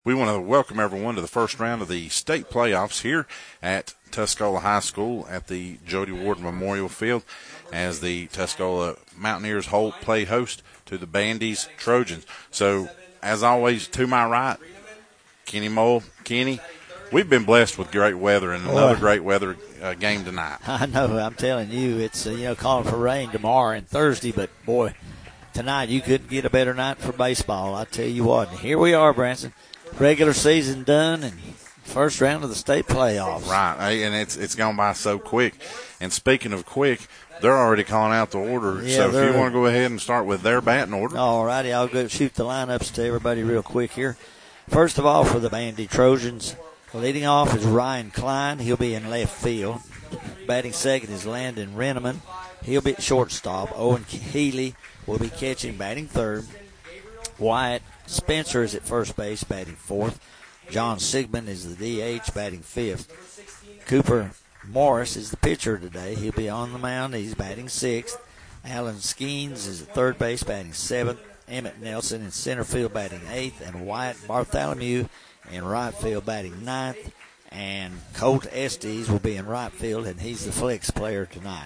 We want to welcome everyone to the first round of the state playoffs here at Tuscola High School at the Jody Ward Memorial Field as the Tuscola Mountaineers play host to the Bandy's Trojans. So, as always, to my right, Kenny Mole. Kenny, we've been blessed with great weather and another great weather game tonight. I know. I'm telling you, it's, calling for rain tomorrow and Thursday, but, boy, tonight you couldn't get a better night for baseball. I tell you what. And here we are, Branson. Regular season done and first round of the state playoffs. Right, and it's gone by so quick. And speaking of quick, they're already calling out the order. Yeah, so if you want to go ahead and start with their batting order. All righty, I'll go shoot the lineups to everybody real quick here. First of all, for the Bandy Trojans, leading off is Ryan Klein. He'll be in left field. Batting second is Landon Renneman. He'll be at shortstop. Owen Healy will be catching, batting third. Wyatt Spencer is at first base, batting fourth. John Sigmund is the DH, batting fifth. Cooper Morris is the pitcher today. He'll be on the mound. He's batting sixth. Alan Skeens is at third base, batting seventh. Emmett Nelson in center field, batting eighth. And Wyatt Bartholomew in right field, batting ninth. And Colt Estes will be in right field, and he's the flex player tonight.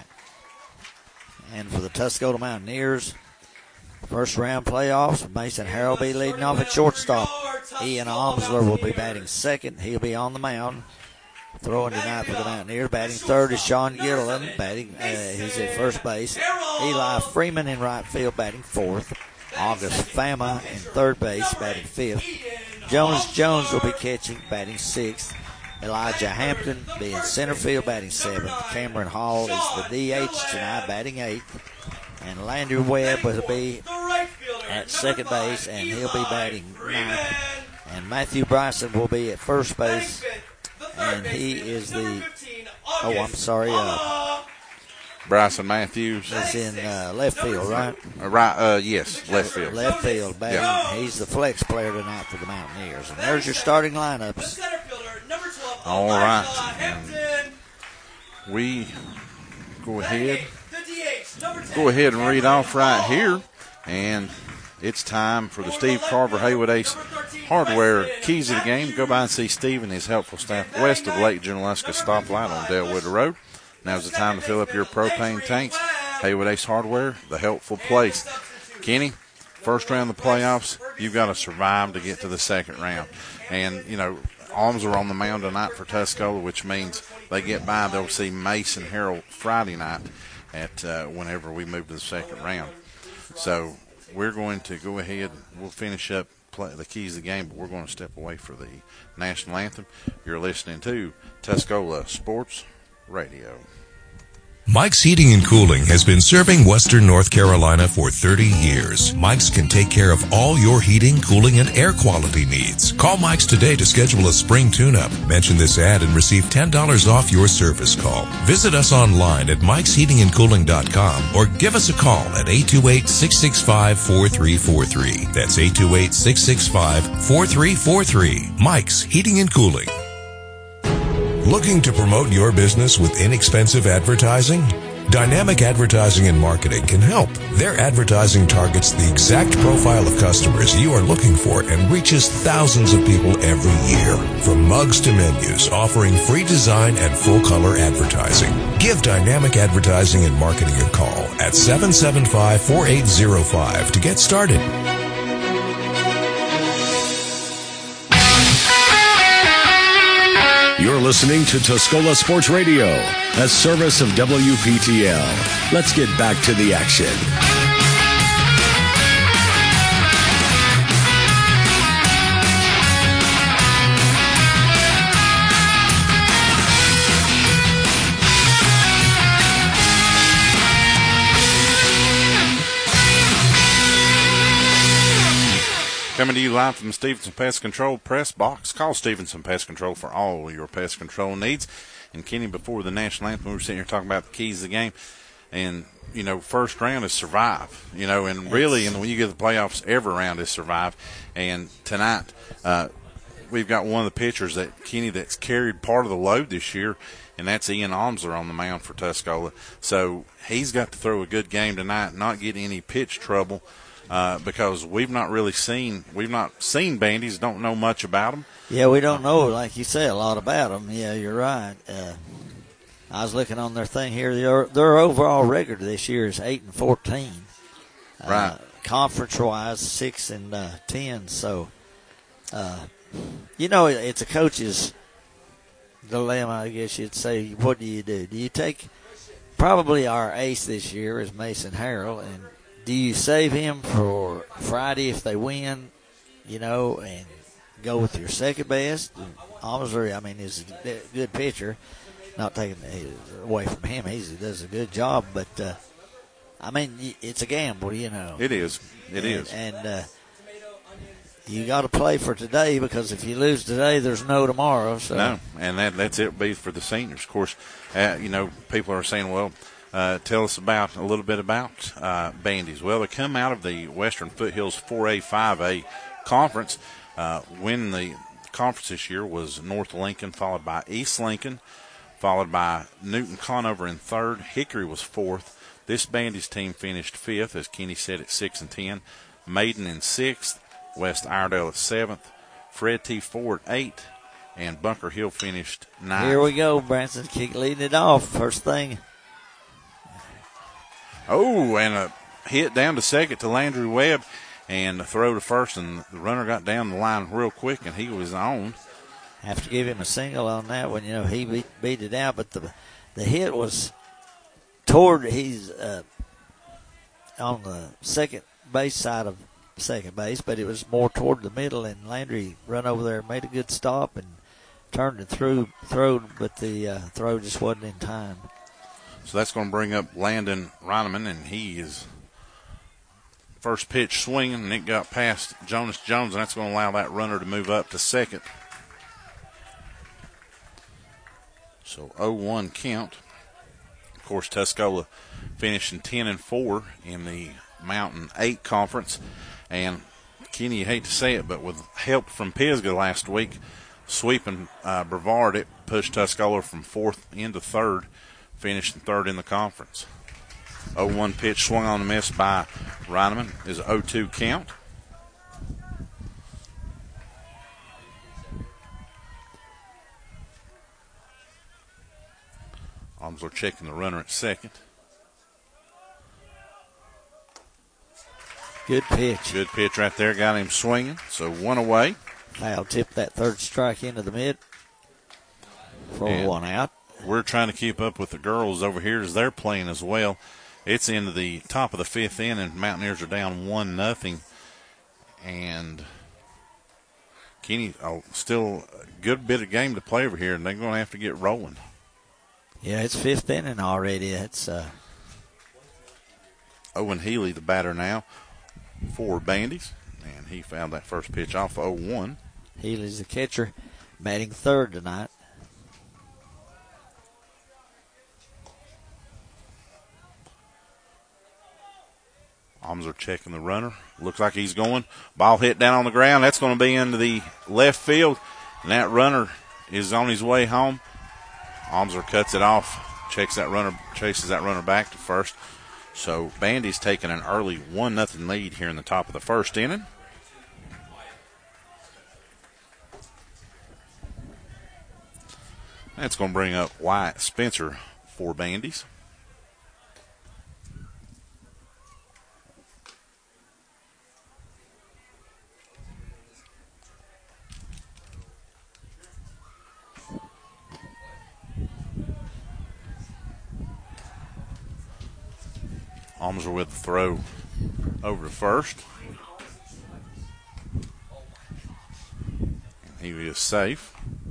And for the Tuscola Mountaineers, first round playoffs, Mason Harrell will be leading off at shortstop. Ian Omsler will be batting second. He'll be on the mound. Throwing tonight for the Mountaineers. Batting third is Sean Gilliland. He's at first base. Eli Freeman in right field, batting fourth. August Fama in third base, batting fifth. Jones will be catching, batting sixth. Elijah Hampton be in center field, batting seventh. Cameron Hall is the DH tonight, batting eighth. And Landry Webb will be at second base, and he'll be batting ninth. And Matthew Bryson will be at first base, and he is Bryson Matthews is in left field, right? Yes, left field. Left field, batting. Yeah. He's the flex player tonight for the Mountaineers. And there's your starting lineups. All right. And we go ahead and read off right here. And it's time for the Steve Carver Haywood Ace Hardware keys of the game. Go by and see Steve and his helpful staff west of Lake Junaluska stoplight on Delwood Road. Now's the time to fill up your propane tanks. Haywood Ace Hardware, the helpful place. Kenny, first round of the playoffs, you've got to survive to get to the second round. And, Alms are on the mound tonight for Tuscola, which means they get by. They'll see Mason Harrell Friday night at whenever we move to the second round. So we're going to go ahead. We'll finish up the keys of the game, but we're going to step away for the national anthem. You're listening to Tuscola Sports Radio. Mike's Heating and Cooling has been serving Western North Carolina for 30 years. Mike's can take care of all your heating, cooling, and air quality needs. Call Mike's today to schedule a spring tune-up. Mention this ad and receive $10 off your service call. Visit us online at mikesheatingandcooling.com or give us a call at 828-665-4343. That's 828-665-4343. Mike's Heating and Cooling. Looking to promote your business with inexpensive advertising? Dynamic Advertising and Marketing can help. Their advertising targets the exact profile of customers you are looking for and reaches thousands of people every year. From mugs to menus, offering free design and full-color advertising. Give Dynamic Advertising and Marketing a call at 775-4805 to get started. You're listening to Tuscola Sports Radio, a service of WPTL. Let's get back to the action. Coming to you live from the Stevenson Pest Control press box. Call Stevenson Pest Control for all your pest control needs. And Kenny, before the national anthem, we were sitting here talking about the keys of the game. And, first round is survive. And really, when you get the playoffs, every round is survive. And tonight, we've got one of the pitchers that's carried part of the load this year, and that's Ian Omsler on the mound for Tuscola. So he's got to throw a good game tonight, not get any pitch trouble. because we've not seen bandies, don't know much about them. Yeah, we don't know, like you say, a lot about them. Yeah, you're right. I was looking on their thing here. Their overall record this year is 8-14. Right. Conference-wise, 6-10. So, it's a coach's dilemma, I guess you'd say. What do? Do you take probably our ace this year is Mason Harrell, and do you save him for Friday if they win, and go with your second best? Obviously, is a good pitcher. Not taking it away from him. He does a good job, but, it's a gamble, It is. It is. And you got to play for today, because if you lose today, there's no tomorrow. So. No, and that's it be for the seniors. Of course, people are saying, well, tell us a little bit about Bandies. Well, they come out of the Western Foothills 4A, 5A conference. Winning the conference this year was North Lincoln, followed by East Lincoln, followed by Newton Conover in third. Hickory was fourth. This Bandies team finished fifth, as Kenny said, at 6-10. Maiden in sixth. West Iredale at 7th. Fred T. Ford 8th. And Bunker Hill finished 9th. Here we go, Branson. Keep leading it off. First thing. Oh, and a hit down to second to Landry Webb, and a throw to first, and the runner got down the line real quick, and he was on. Have to give him a single on that one. He beat it out, but the hit was toward, he's on the second base side of second base, but it was more toward the middle, and Landry run over there, made a good stop, and turned it through, but the throw just wasn't in time. So that's going to bring up Landon Reineman, and he is first pitch swinging, and it got past Jonas Jones, and that's going to allow that runner to move up to second. So 0-1 count. Of course, Tuscola finishing 10-4 in the Mountain 8 conference. And, Kenny, you hate to say it, but with help from Pisgah last week, sweeping Brevard, it pushed Tuscola from fourth into third, finishing third in the conference. 0-1 pitch swung on the miss by Reineman is 0-2 count. Omsler checking the runner at second. Good pitch. Good pitch right there. Got him swinging. So one away. Foul tip that third strike into the mid for one out. We're trying to keep up with the girls over here as they're playing as well. It's into the top of the fifth inning. Mountaineers are down 1-0. And Kenny, still a good bit of game to play over here, and they're going to have to get rolling. Yeah, it's fifth inning already. It's Owen Healy, the batter now for Bandies, and he fouled that first pitch off 0-1. Healy's the catcher, batting third tonight. Omsler checking the runner. Looks like he's going. Ball hit down on the ground. That's going to be into the left field, and that runner is on his way home. Omsler cuts it off, chases that runner back to first. So Bandy's taking an early 1-0 lead here in the top of the first inning. That's going to bring up Wyatt Spencer for Bandies. Omsler with the throw over to first. He is safe.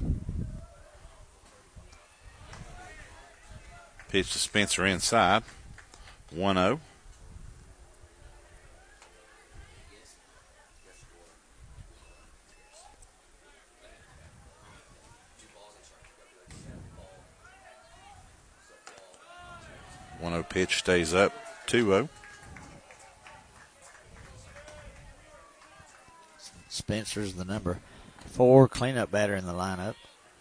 Pitch to Spencer inside. 1-0. Pitch stays up. 2-0. Spencer's the number 4 cleanup batter in the lineup.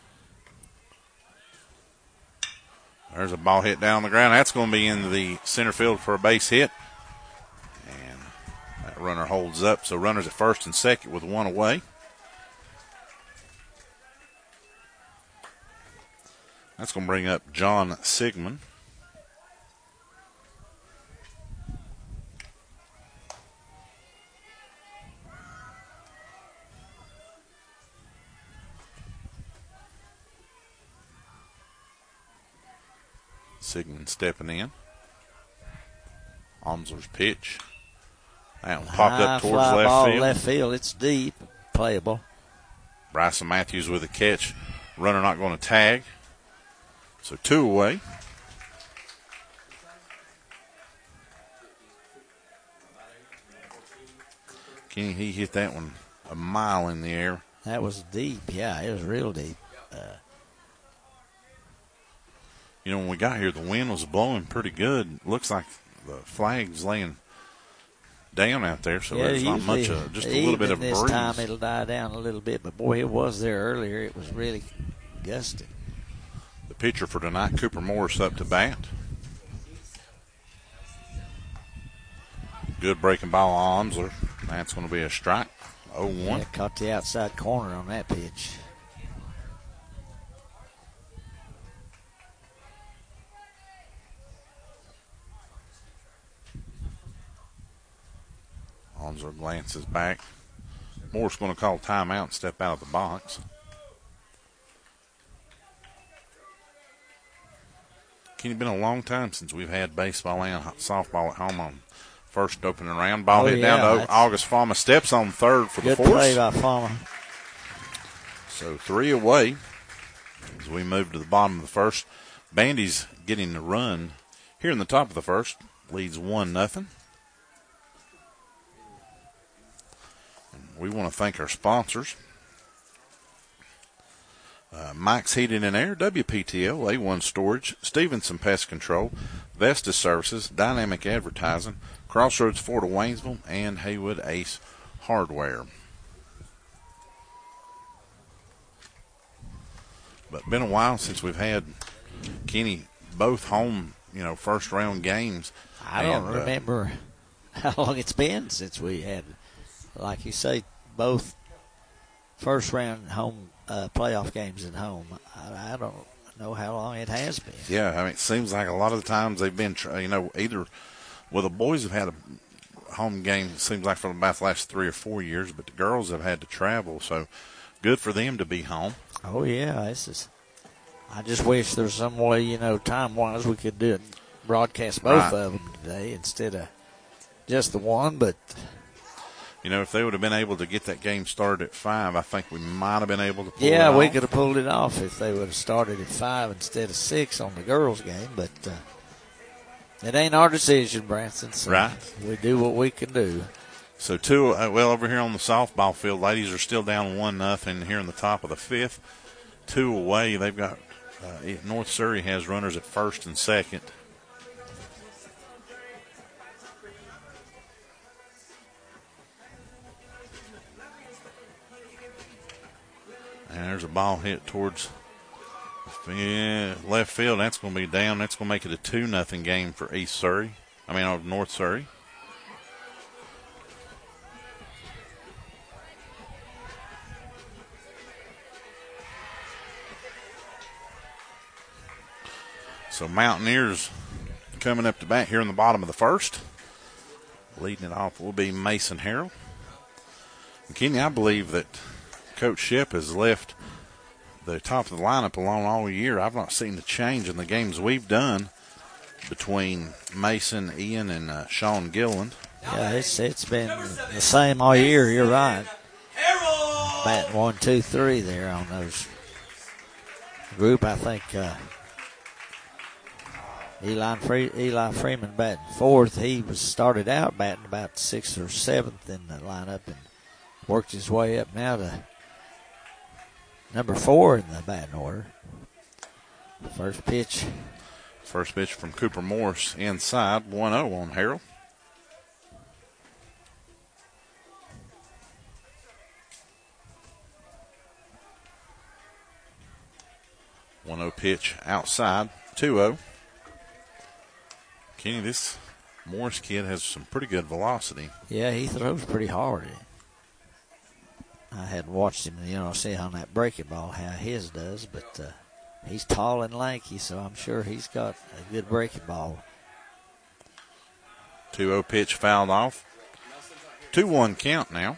There's a ball hit down on the ground. That's going to be in the center field for a base hit. And that runner holds up, so runners at first and second with one away. That's going to bring up John Sigmund. Sigmund stepping in. Omsler's pitch. That one popped up towards left field. It's deep, playable. Bryson Matthews with a catch. Runner not going to tag. So 2 away. Kenny, he hit that one a mile in the air. That was deep. Yeah, it was real deep. When we got here, the wind was blowing pretty good. Looks like the flag's laying down out there, so there's not much, just a little bit of breeze. This time it'll die down a little bit, but boy, it was there earlier. It was really gusty. The pitcher for tonight, Cooper Morris, up to bat. Good breaking ball on Omsler. That's going to be a strike. 0-1. Yeah, caught the outside corner on that pitch. Omsler glances back. Morris going to call timeout and step out of the box. It's been a long time since we've had baseball and softball at home on first opening round. Ball hit down to August Fama. Steps on third for the force. Good play by Fama. So 3 away as we move to the bottom of the first. Bandy's getting the run here in the top of the first. Leads 1-0. We want to thank our sponsors. Mike's Heating and Air, WPTL, A1 Storage, Stevenson Pest Control, Vestas Services, Dynamic Advertising, Crossroads Ford of Waynesville, and Haywood Ace Hardware. But been a while since we've had, Kenny, both home, first round games. I don't remember how long it's been since we had, like you say, both first round home playoff games at home. I don't know how long it has been. Yeah, it seems like a lot of the times they've been, either, the boys have had a home game, it seems like for about the last 3 or 4 years, but the girls have had to travel, so good for them to be home. Oh, yeah, I just wish there was some way, time-wise we could do it, broadcast both of them today instead of just the one, but... if they would have been able to get that game started at 5, I think we might have been able to pull it off. Yeah, we could have pulled it off if they would have started at 5 instead of 6 on the girls' game. But it ain't our decision, Branson. So right. We do what we can do. So, over here on the softball field, ladies are still down 1-0 here in the top of the 5th. 2 away. They've got North Surrey has runners at first and second. And there's a ball hit towards left field. That's going to be down. That's going to make it a 2-0 game for North Surrey. So Mountaineers coming up to bat here in the bottom of the first. Leading it off will be Mason Harrell. And Kenny, I believe that Coach Shep has left the top of the lineup alone all year. I've not seen the change in the games we've done between Mason, Ian, and Sean Gilliland. Yeah, it's been the same all year. You're right. Batting 1, 2, 3 there on those group. I think Eli Freeman batting 4th. He was started out batting about 6th or 7th in the lineup and worked his way up now to number 4 in the batting order. First pitch from Cooper Morris inside. 1-0 on Harrell. Pitch outside. 2-0. Kenny, this Morris kid has some pretty good velocity. Yeah, he throws pretty hard. I hadn't watched him, see on that breaking ball how his does, but he's tall and lanky, so I'm sure he's got a good breaking ball. 2-0 pitch fouled off. 2-1 count now.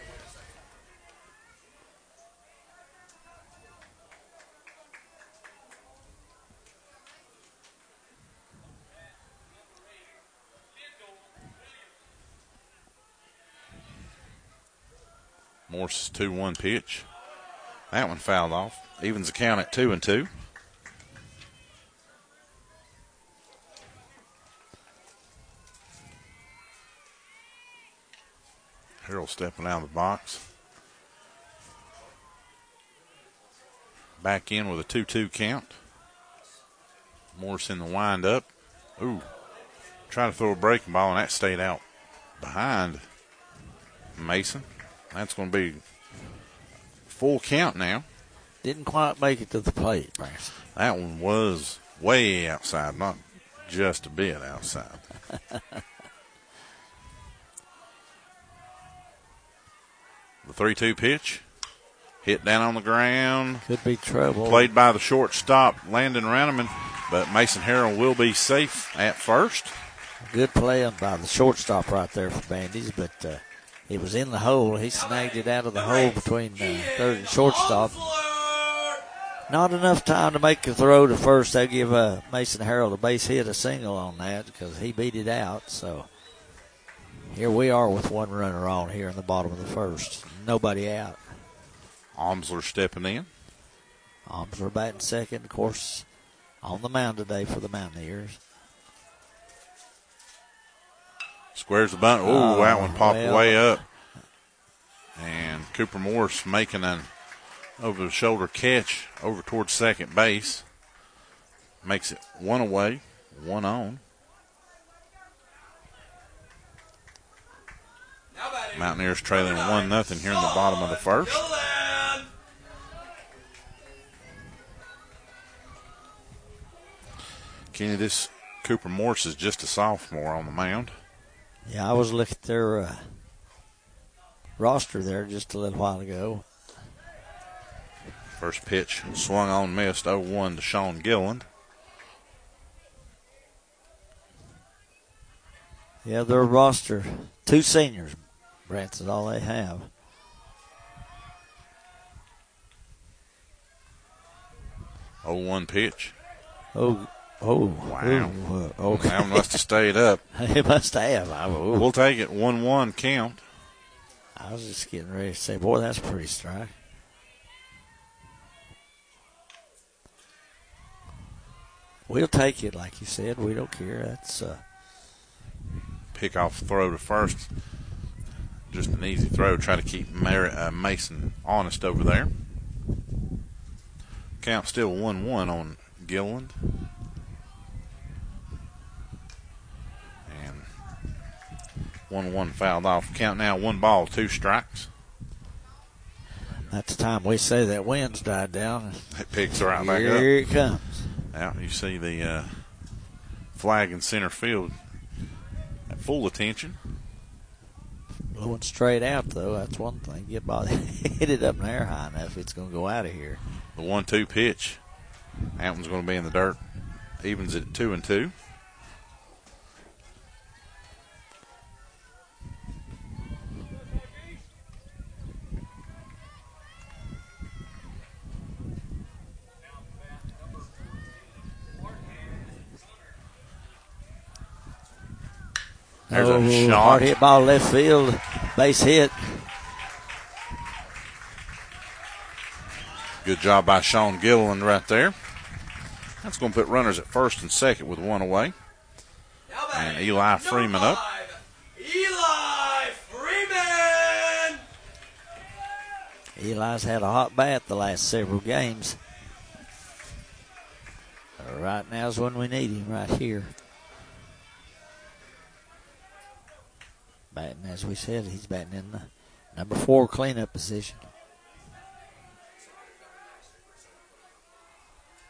Morse's 2-1 pitch. That one fouled off. Evens the count at 2-2. Harrell stepping out of the box. Back in with a 2-2 count. Morse in the windup. Ooh. Trying to throw a breaking ball, and that stayed out behind Mason. That's going to be full count now. Didn't quite make it to the plate, Branson. That one was way outside, not just a bit outside. The 3-2 pitch. Hit down on the ground. Could be trouble. Played by the shortstop, Landon Ranneman, but Mason Harrell will be safe at first. Good play by the shortstop right there for Bandy's, but it was in the hole. He snagged it out of the hole between third and shortstop. Not enough time to make a throw to first. They give Mason Harrell a base hit, a single on that because he beat it out. So here we are with one runner on here in the bottom of the first. Nobody out. Omsler stepping in. Omsler batting second, of course, on the mound today for the Mountaineers. Squares the bunt. Ooh, that one popped way up. And Cooper Morse making an over-the-shoulder catch over towards second base. Makes it one away, one on. Mountaineers trailing 1-0 here in the bottom of the first. Kenny, this Cooper Morse is just a sophomore on the mound. Yeah, I was looking at their roster there just a little while ago. First pitch swung on, missed. 0-1 to Sean Gilland. Yeah, their roster, 2 seniors, Brant's is all they have. Oh, 1 pitch. Wow. Okay. That must have stayed up. It must have. We'll take it. 1-1 count. I was just getting ready to say, boy, that's a pretty strike. We'll take it, like you said. We don't care. That's pick off throw to first. Just an easy throw. Try to keep Mason honest over there. Count still 1-1 on Gilland. And 1-1 fouled off. Count now 1 ball, 2 strikes. That's the time we say that wind's died down. It picks right back up. Here it comes. Now you see the flag in center field at full attention. Blowing straight out, though. That's one thing. Get by, hit it up in the air high enough, it's going to go out of here. The 1-2 pitch. That one's going to be in the dirt. Evens it at 2-2. There's a shot. Hard hit ball left field. Base hit. Good job by Sean Gilliland right there. That's going to put runners at first and second with 1 away. And Eli Freeman up. Eli Freeman! Eli's had a hot bat the last several games. Right now's when we need him, right here. Batting, as we said, he's batting in the number 4 cleanup position.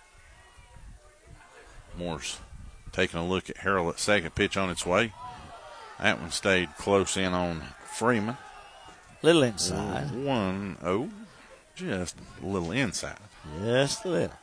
Morse taking a look at Harrell at second. Pitch on its way. That one stayed close in on Freeman. Little inside. 1-0. Just a little inside. Just a little.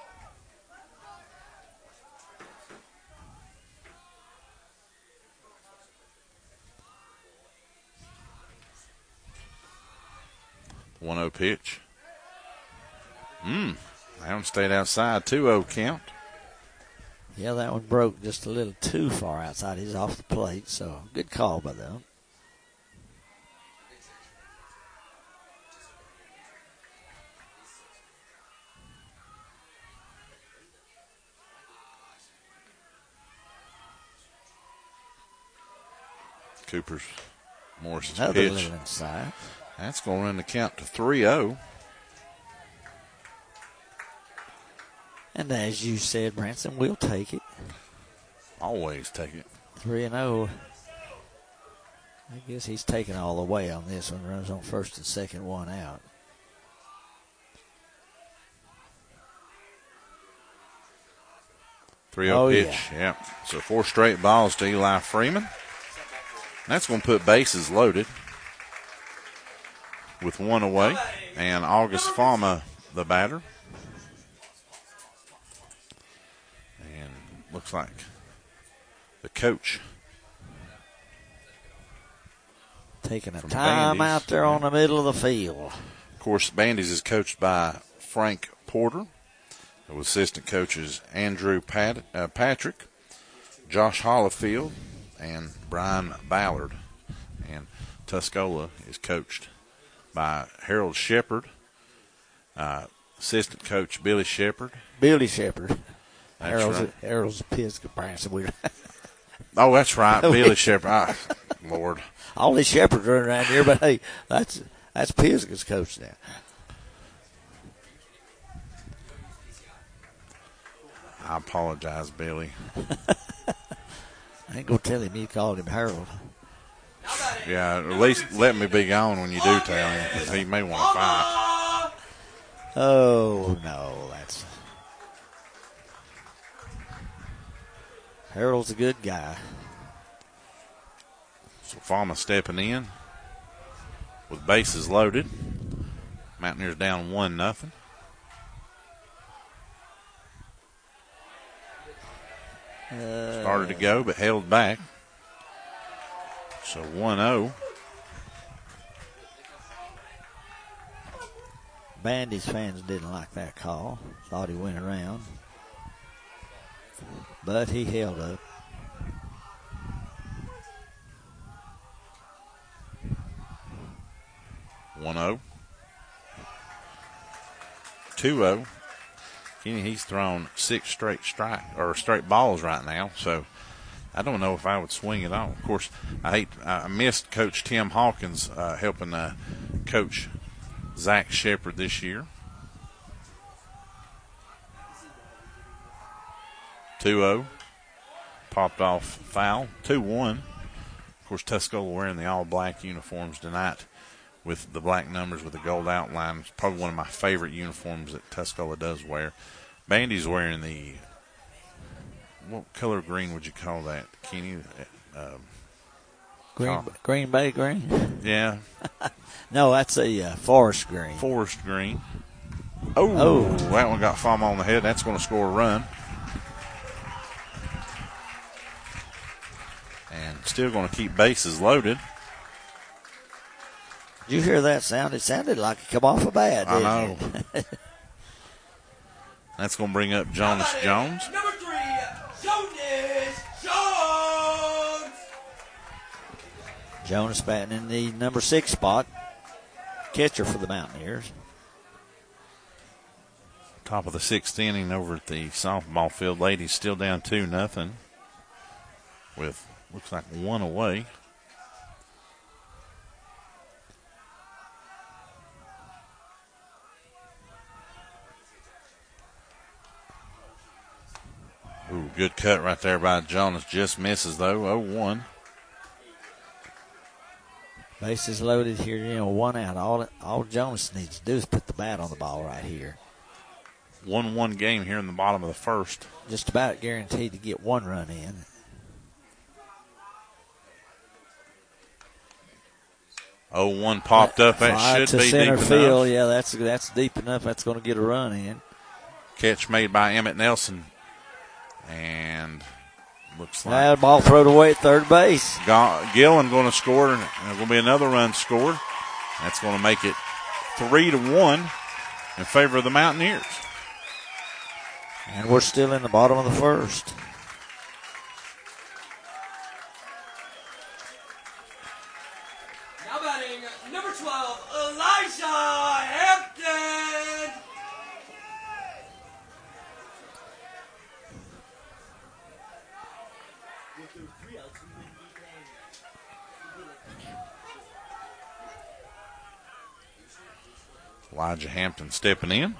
The 1-0 pitch. That one stayed outside. 2-0 count. Yeah, that one broke just a little too far outside. He's off the plate, so good call by them. Cooper's Morris's Another pitch. little inside. That's going to run the count to 3-0. And as you said, Branson, we'll take it. Always take it. 3-0. I guess he's taking all the way on this one. Runs on first and second, one out. Pitch. Yeah. So 4 straight balls to Eli Freeman. That's going to put bases loaded with 1 away. And August Fama, the batter. And looks like the coach taking a from time Bandy's. out there on the middle of the field. Of course, Bandy's is coached by Frank Porter, with assistant coaches Andrew Patrick, Josh Hollifield, and Brian Ballard. And Tuscola is coached by Harold Shepard, assistant coach Billy Shepard. Billy Shepard. That's right. Harold's a Pisgah Branson. Oh, that's right, Billy Shepard. Lord. All these Shepherds running around here, but hey, that's Pisgah's coach now. I apologize, Billy. I ain't going to tell him you called him Harold. Yeah, at least let me be gone when you do tell him, because he may want to fight. Oh, no, that's... Harold's a good guy. So Fama stepping in with bases loaded. Mountaineers down 1-0. Started to go, but held back. So 1-0. Bandy's fans didn't like that call. Thought he went around. But he held up. 1-0. 2-0. Kenny, he's thrown 6 straight balls right now, so I don't know if I would swing it on. Of course, I missed Coach Tim Hawkins helping coach Zach Shepard this year. 2-0. Popped off foul. 2-1. Of course, Tuscola wearing the all-black uniforms tonight with the black numbers with the gold outline. It's probably one of my favorite uniforms that Tuscola does wear. Bandy's wearing the, what color green would you call that, Kenny? Green Bay green? Yeah. No, that's a forest green. Forest green. Oh, that one got Fama on the head. That's going to score a run. And still going to keep bases loaded. Did you hear that sound? It sounded like it come off a bat, didn't I know. it? That's going to bring up Jonas Jones. Number 3, Jonas Jones. Jonas batting in the number 6 spot. Catcher for the Mountaineers. Top of the 6th inning over at the softball field. Ladies still down 2-0 with, looks like 1 away. Ooh, good cut right there by Jonas. Just misses, though. 0-1. Bases loaded here, 1 out. All Jonas needs to do is put the bat on the ball right here. 1-1 game here in the bottom of the first. Just about guaranteed to get 1 run in. 0-1 popped up. Fly That should to be center deep field. enough. Yeah, that's deep enough. That's going to get a run in. Catch made by Emmett Nelson. And looks like Now the ball thrown away at third base. Gillen going to score, and there's going to be another run scored. That's going to make it 3-1 in favor of the Mountaineers. And we're still in the bottom of the first. Now batting number 12, Elijah Hampton. Elijah Hampton stepping in.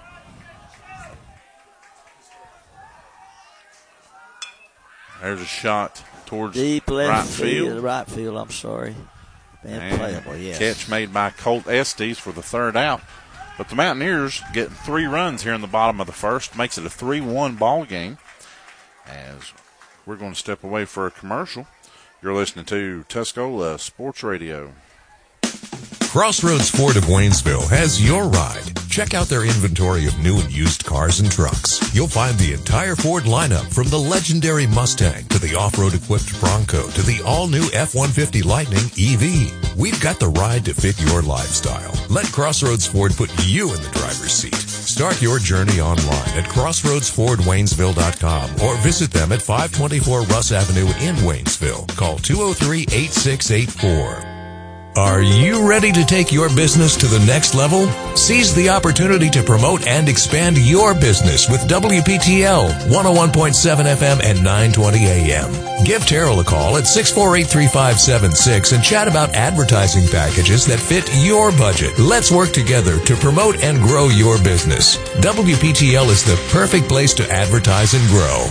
There's a shot towards Deep left right field. Right field, I'm sorry. And playable, yes. Catch made by Colt Estes for the third out. But the Mountaineers getting 3 runs here in the bottom of the first. Makes it a 3-1 ball game. As we're going to step away for a commercial. You're listening to Tuscola Sports Radio. Crossroads Ford of Waynesville has your ride. Check out their inventory of new and used cars and trucks. You'll find the entire Ford lineup from the legendary Mustang to the off-road equipped Bronco to the all-new F-150 Lightning EV. We've got the ride to fit your lifestyle. Let Crossroads Ford put you in the driver's seat. Start your journey online at crossroadsfordwaynesville.com or visit them at 524 Russ Avenue in Waynesville. Call 203-8684. Are you ready to take your business to the next level? Seize the opportunity to promote and expand your business with WPTL 101.7 FM and 920 AM. Give Terrell a call at 648-3576 and chat about advertising packages that fit your budget. Let's work together to promote and grow your business. WPTL is the perfect place to advertise and grow.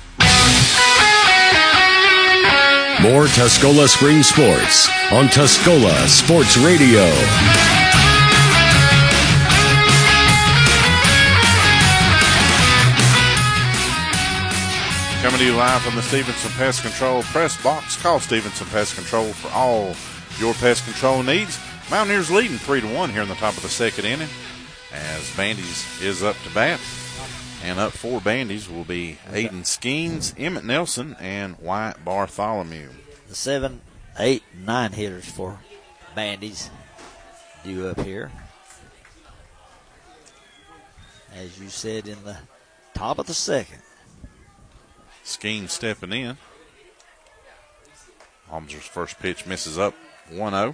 More Tuscola Spring Sports on Tuscola Sports Radio. Coming to you live from the Stevenson Pest Control Press Box. Call Stevenson Pest Control for all your pest control needs. Mountaineers leading 3-1 here in the top of the second inning as Bandy's is up to bat. And up for Bandy's will be Aiden Skeens, Emmett Nelson, and Wyatt Bartholomew. The 7, 8, 9 hitters for Bandy's due up here. As you said, in the top of the second. Skeens stepping in. Almser's first pitch misses up 1-0.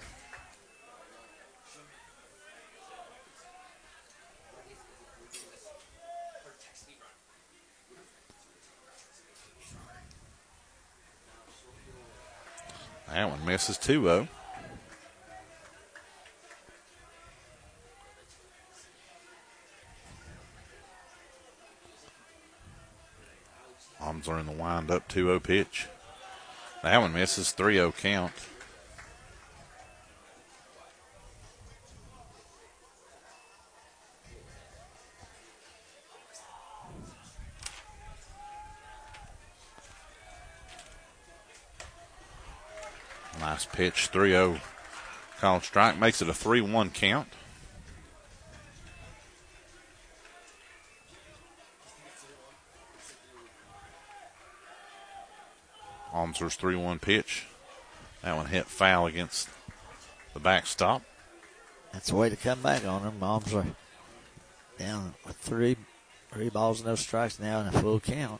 That one misses 2-0. Almser in the wind-up 2-0 pitch. That one misses 3-0 count. Nice pitch, 3-0 called strike, makes it a 3-1 count. Almser's 3-1 pitch. That one hit foul against the backstop. That's the way to come back on them. Almser down with three balls, no strikes now in a full count.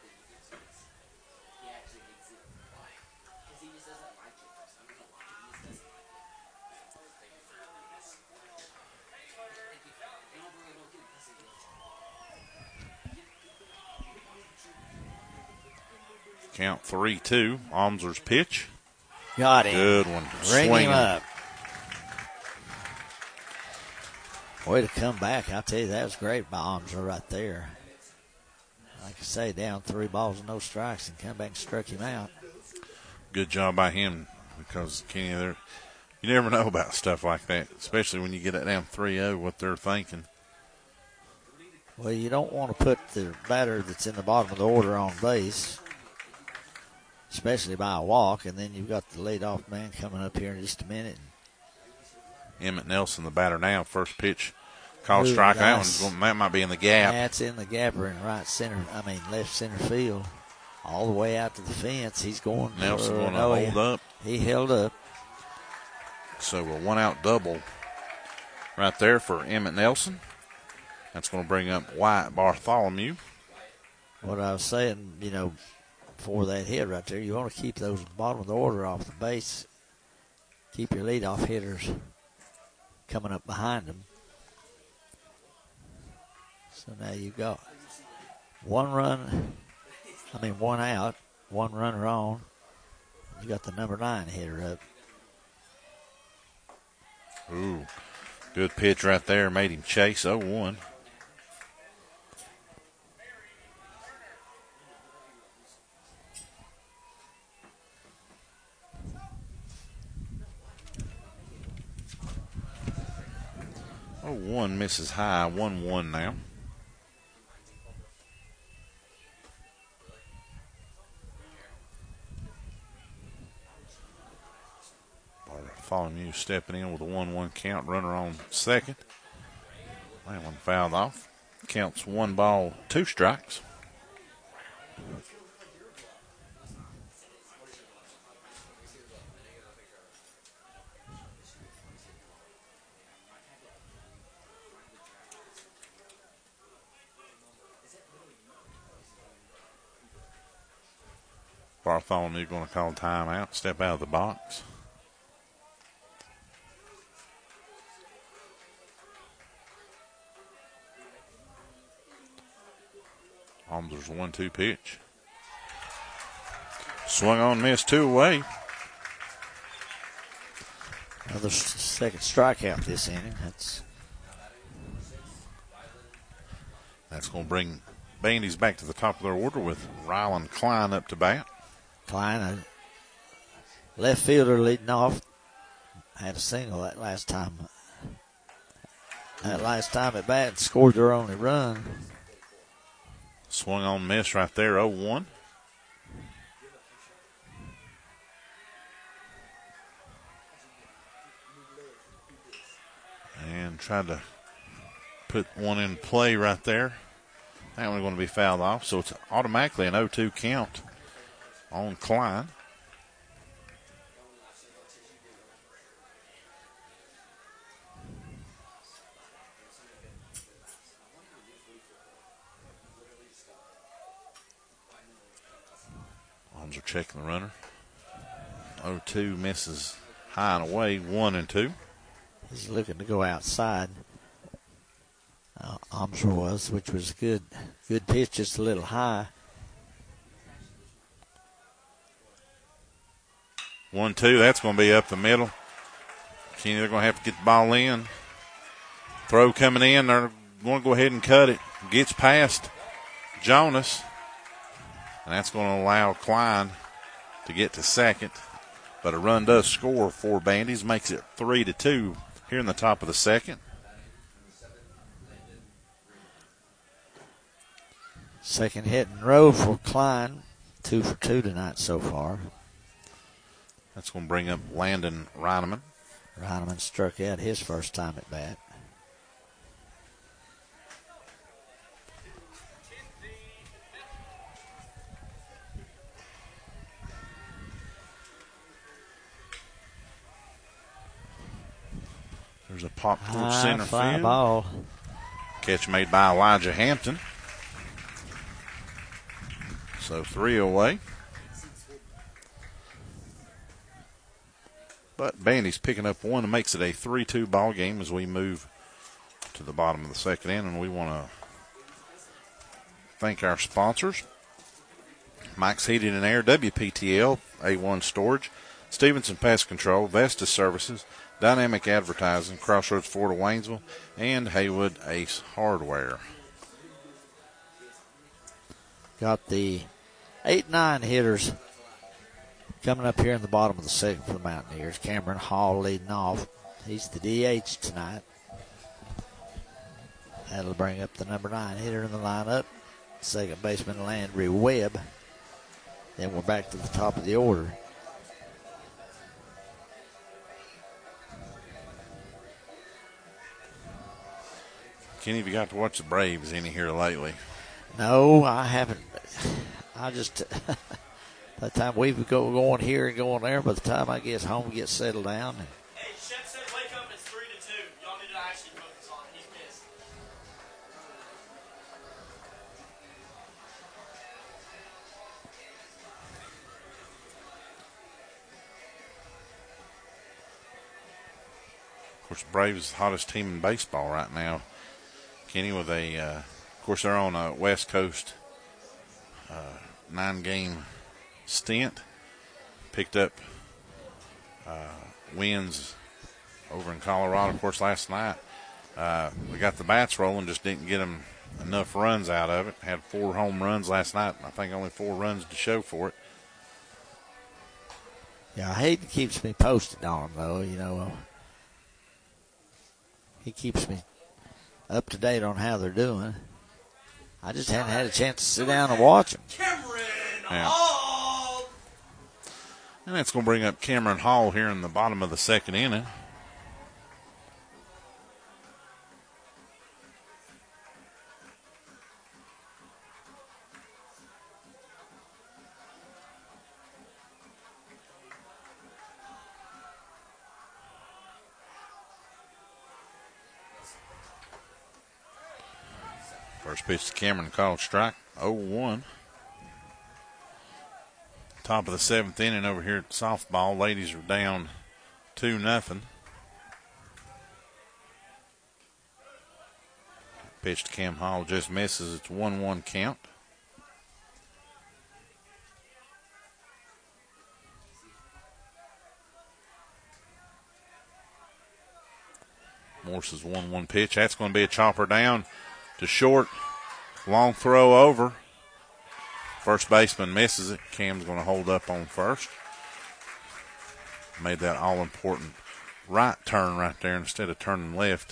Count 3-2. Almser's pitch. Got him. Good one. Ring Swinging. him up. Way to come back. I'll tell you, that was great by Almser right there. Like I say, down 3 balls, no strikes, and come back and struck him out. Good job by him because, Kenny, you never know about stuff like that, especially when you get it down 3-0, what they're thinking. Well, you don't want to put the batter that's in the bottom of the order on base, especially by a walk, and then you've got the leadoff man coming up here in just a minute. Emmett Nelson, the batter now. First pitch, called Ooh, strike. nice. That might be in the gap. That's in the gap or in left center field. All the way out to the fence. He's going. Nelson going to hold up. He held up. So a 1-out double right there for Emmett Nelson. That's going to bring up Wyatt Bartholomew. What I was saying, before that hit right there, you want to keep those bottom of the order off the base. Keep your leadoff hitters coming up behind them. So now you've got one out, one runner on. You got the number 9 hitter up. Ooh, good pitch right there. Made him chase 0-1. One misses high, 1-1 now. Bartholomew stepping in with a 1-1 count. Runner on second. That one fouled off. Counts 1 ball, 2 strikes. Bartholomew going to call timeout, step out of the box. There's 1-2 pitch. Swung on, missed, 2 away. Another second strikeout this inning. That's going to bring Bandy's back to the top of their order with Rylan Klein up to bat. Klein, a left fielder leading off, had a single that last time. That last time at bat, scored their only run. Swung on, miss right there, 0-1. And tried to put one in play right there. That one's going to be fouled off, so it's automatically an 0-2 count on Klein. Arms are checking the runner. 0-2 misses high and away, 1-2. He's looking to go outside. Omser was, which was good pitch, just a little high. 1-2, that's going to be up the middle. Kenny, they're going to have to get the ball in. Throw coming in, they're going to go ahead and cut it. Gets past Jonas, and that's going to allow Klein to get to second. But a run does score for Bandy's, makes it 3-2 here in the top of the second. Second hit in a row for Klein. 2 for 2 tonight so far. That's going to bring up Landon Reineman. Reineman struck out his first time at bat. There's a pop towards center fly field. Ball. Catch made by Elijah Hampton. So 3 away. But Bandy's picking up one and makes it a 3-2 ball game as we move to the bottom of the second inning. And we want to thank our sponsors: Mike's Heating and Air, WPTL, A1 Storage, Stevenson Pest Control, Vestas Services, Dynamic Advertising, Crossroads Ford of Waynesville, and Haywood Ace Hardware. Got the 8-9 hitters coming up here in the bottom of the second for the Mountaineers. Cameron Hall leading off. He's the DH tonight. That'll bring up the number 9 hitter in the lineup, second baseman Landry Webb. Then we're back to the top of the order. Kenny, have you got to watch the Braves any here lately? No, I haven't. I just, by the time we go going here and going there, by the time I get home, get settled down. Hey, Shep said wake up, it's 3-2. Y'all need to actually focus on it. He's missed. Of course, the Braves is the hottest team in baseball right now. Kenny, with of course, they're on a West Coast 9-game stint. Picked up wins over in Colorado, of course, last night. We got the bats rolling, just didn't get them enough runs out of it. Had 4 home runs last night. I think only 4 runs to show for it. Yeah, Hayden keeps me posted on him, though. You know, he keeps me up to date on how they're doing. I just haven't had a chance to sit down and watch them. Cameron Yeah. Hall. And that's going to bring up Cameron Hall here in the bottom of the second inning. First pitch to Cameron, called strike, 0-1. Top of the 7th inning over here at softball. Ladies are down 2-0. Pitch to Cam Hall just misses. It's 1-1 count. Morse's 1-1 pitch. That's going to be a chopper down to short. Long throw over. First baseman misses it. Cam's going to hold up on first. Made that all-important right turn right there instead of turning left.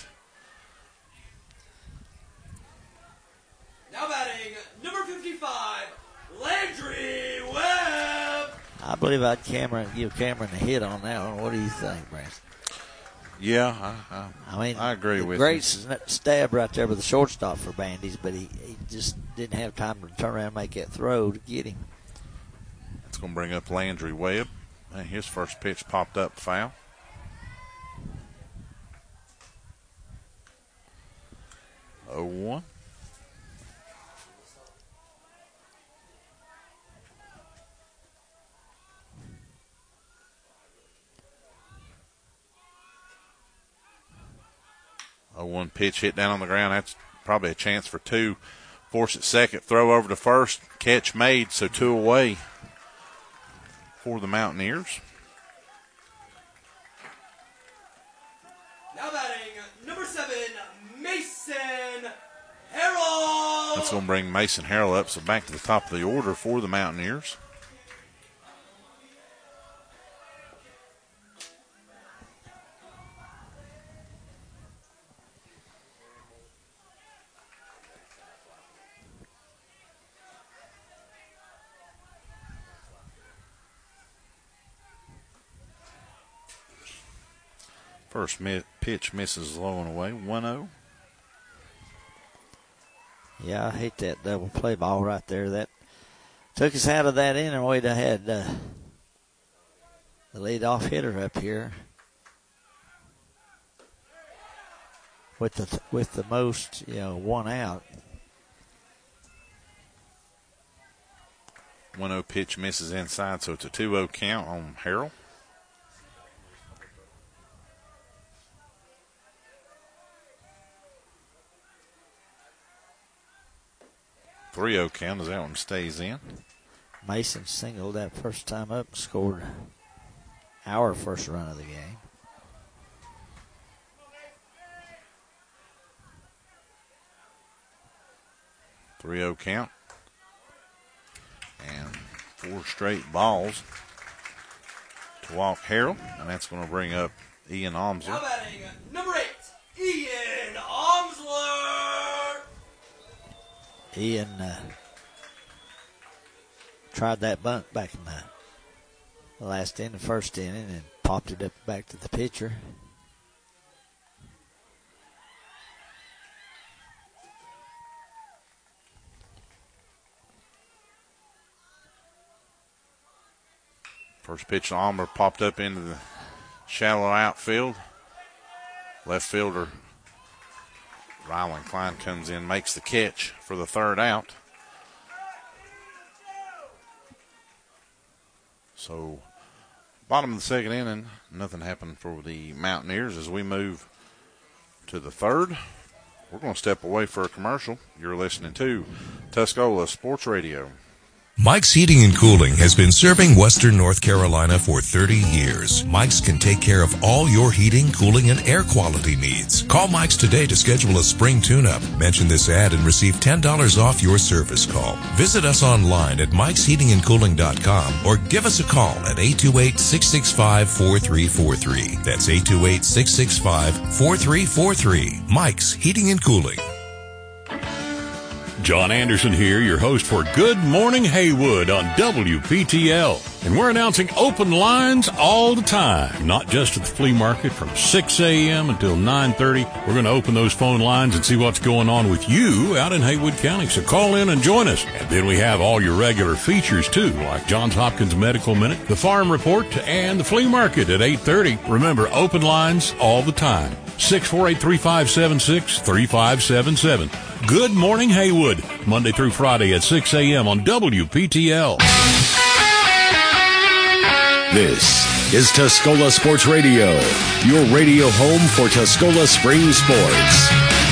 Now batting, number 55, Landry Webb. I believe I'd give Cameron a hit on that one. What do you think, Branson? Yeah, I agree with you. Great stab right there with the shortstop for Bandies, but he just didn't have time to turn around and make that throw to get him. That's going to bring up Landry Webb. And his first pitch popped up foul. Oh, 1. A 1 pitch hit down on the ground. That's probably a chance for 2. Force at second. Throw over to first. Catch made. So 2 away for the Mountaineers. Now batting, number 7, Mason Harrell. That's going to bring Mason Harrell up. So back to the top of the order for the Mountaineers. First pitch misses low and away, 1-0. Yeah, I hate that double play ball right there. That took us out of that inning. We'd have had the leadoff hitter up here with the most, 1 out. 1-0 pitch misses inside, so it's a 2-0 count on Harrell. .3-0 count as that one stays in. Mason singled that first time up and scored our first run of the game. .3-0 count. And 4 straight balls to walk Harrell. And that's going to bring up Ian Omsler. Now batting, number 8, Ian Omsler. Ian tried that bunt back in the last inning, the first inning, and popped it up back to the pitcher. First pitch, Almer popped up into the shallow outfield. Left fielder Rylan Klein comes in, makes the catch for the third out. So, bottom of the second inning, nothing happened for the Mountaineers. As we move to the third, we're going to step away for a commercial. You're listening to Tuscola Sports Radio. Mike's Heating and Cooling has been serving Western North Carolina for 30 years. Mike's can take care of all your heating, cooling, and air quality needs. Call Mike's today to schedule a spring tune-up. Mention this ad and receive $10 off your service call. Visit us online at mikesheatingandcooling.com or give us a call at 828-665-4343. That's 828-665-4343. Mike's Heating and Cooling. John Anderson here, your host for Good Morning Haywood on WPTL. And we're announcing open lines all the time, not just at the flea market from 6 a.m. until 9:30. We're going to open those phone lines and see what's going on with you out in Haywood County. So call in and join us. And then we have all your regular features too, like Johns Hopkins Medical Minute, the Farm Report, and the flea market at 8:30. Remember, open lines all the time. 648-3576, 3577. Good Morning Haywood, Monday through Friday at 6 a.m. on WPTL. This is Tuscola Sports Radio, your radio home for Tuscola Spring Sports.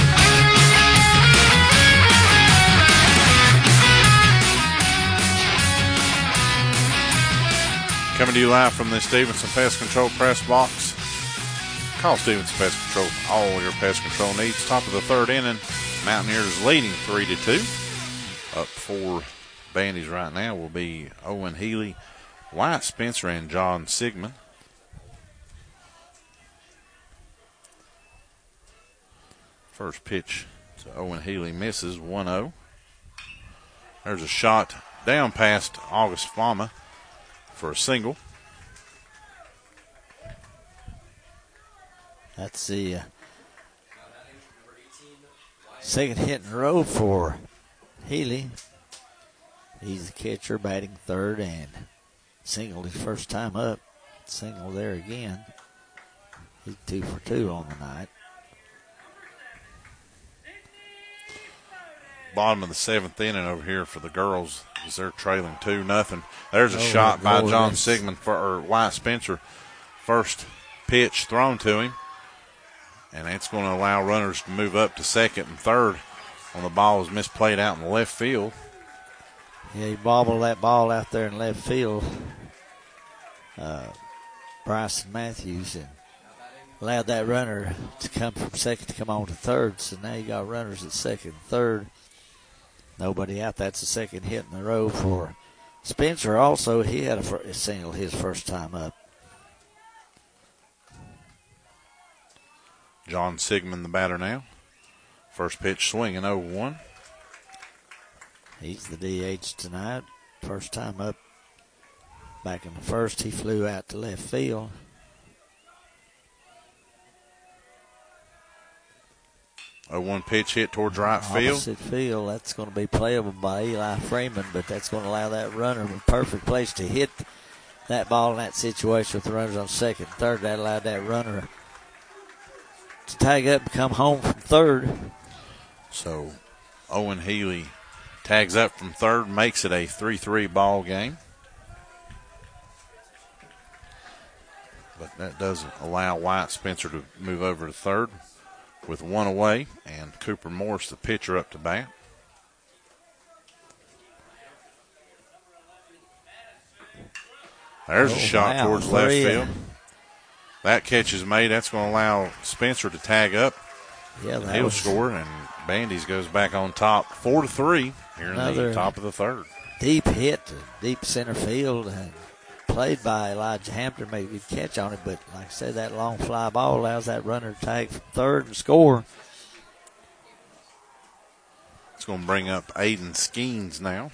Coming to you live from the Stevenson Pest Control press box. Call Stevenson Pest Control for all your pest control needs. Top of the third inning, Mountaineers leading 3-2. Up for Bandies right now will be Owen Healy, Wyatt Spencer, and John Sigmund. First pitch to Owen Healy misses, 1-0. There's a shot down past August Fama for a single. That's the second hit in a row for Healy. He's the catcher, batting third, and singled his first time up. Single there again. He's 2 for 2 on the night. Bottom of the seventh inning over here for the girls as they're trailing 2-0. There's a shot by John Sigmund for Wyatt Spencer. First pitch thrown to him. And that's going to allow runners to move up to second and third when the ball was misplayed out in the left field. Yeah, he bobbled that ball out there in left field, Bryson Matthews, and allowed that runner to come from second to come on to third. So now you got runners at second and third. Nobody out. That's the second hit in a row for Spencer. Also, he had a single his first time up. John Sigmund, the batter now. First pitch swinging, 0-1. He's the DH tonight. First time up. Back in the first, he flew out to left field. A 1 pitch hit towards right field. Opposite field. That's going to be playable by Eli Freeman, but that's going to allow that runner a perfect place to hit that ball in that situation with the runners on second and third. That allowed that runner to tag up and come home from third. So Owen Healy tags up from third, makes it a 3-3 ball game. But that doesn't allow Wyatt Spencer to move over to third with one away, and Cooper Morris, the pitcher, up to bat. There's a shot towards left field. That catch is made. That's going to allow Spencer to tag up. Yeah, he'll score, and Bandies goes back on top, 4-3 here in the top of the third. Deep hit to deep center field, and played by Elijah Hampton. Made a good catch on it, but like I said, that long fly ball allows that runner to tag from third and score. It's going to bring up Aiden Skeens now.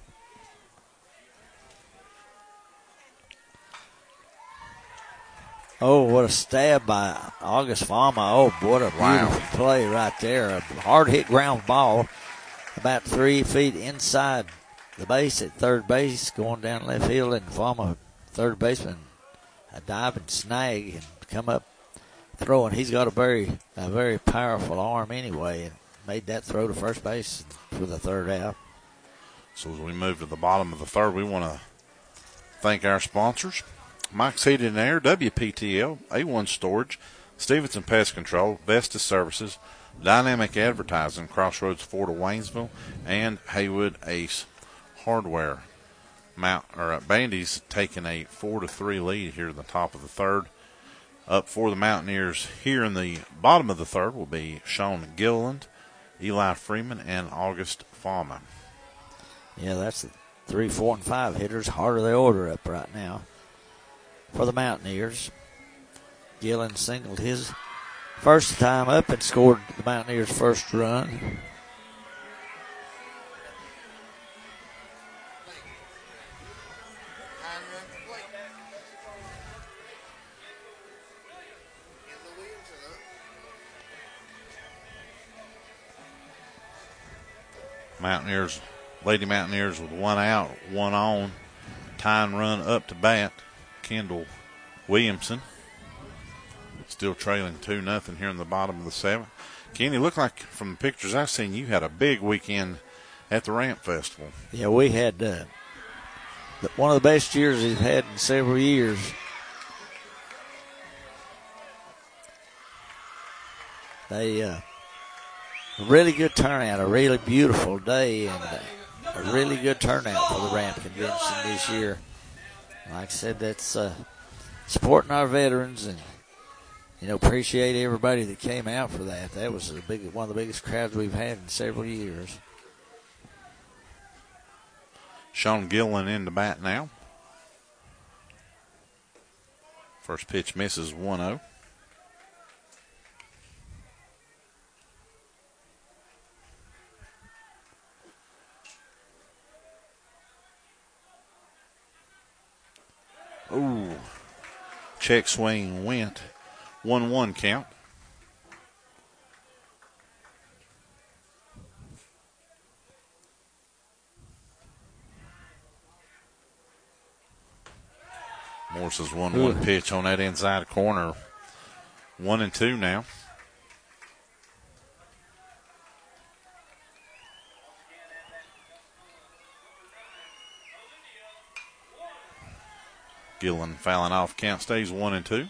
Oh, what a stab by August Fama. Oh, what a beautiful play right there. A hard-hit ground ball about 3 feet inside the base at third base, going down left field, and Fama third baseman a diving snag and come up throwing. He's got a very powerful arm anyway, and made that throw to first base for the third out. So as we move to the bottom of the third, we want to thank our sponsors: Mike's Heating and Air, WPTL, A1 Storage, Stevenson Pest Control, Vestas Services, Dynamic Advertising, Crossroads Ford of Waynesville, and Haywood Ace Hardware. Bandy's taking a 4-3 lead here in the top of the third. Up for the Mountaineers here in the bottom of the third will be Sean Gilliland, Eli Freeman, and August Fama. Yeah, that's the 3, 4, and 5 hitters. Heart of the order up right now for the Mountaineers. Gilliland singled his first time up and scored the Mountaineers' first run. Lady Mountaineers with one out, one on. Tying run up to bat, Kendall Williamson. Still trailing 2-0 here in the bottom of the seventh. Kenny, looked like from the pictures I've seen, you had a big weekend at the Ramp Festival. Yeah, we had one of the best years we've had in several years. A really good turnout, a really beautiful day, and a really good turnout for the Ramp Convention this year. Like I said, that's supporting our veterans, and appreciate everybody that came out for that. That was one of the biggest crowds we've had in several years. Sean Gillen in the bat now. First pitch misses 1-0. Ooh, check swing went. 1-1 count. Morris's 1-1 pitch on that inside corner. 1-2 now. Gillen fouling off. Count stays 1-2.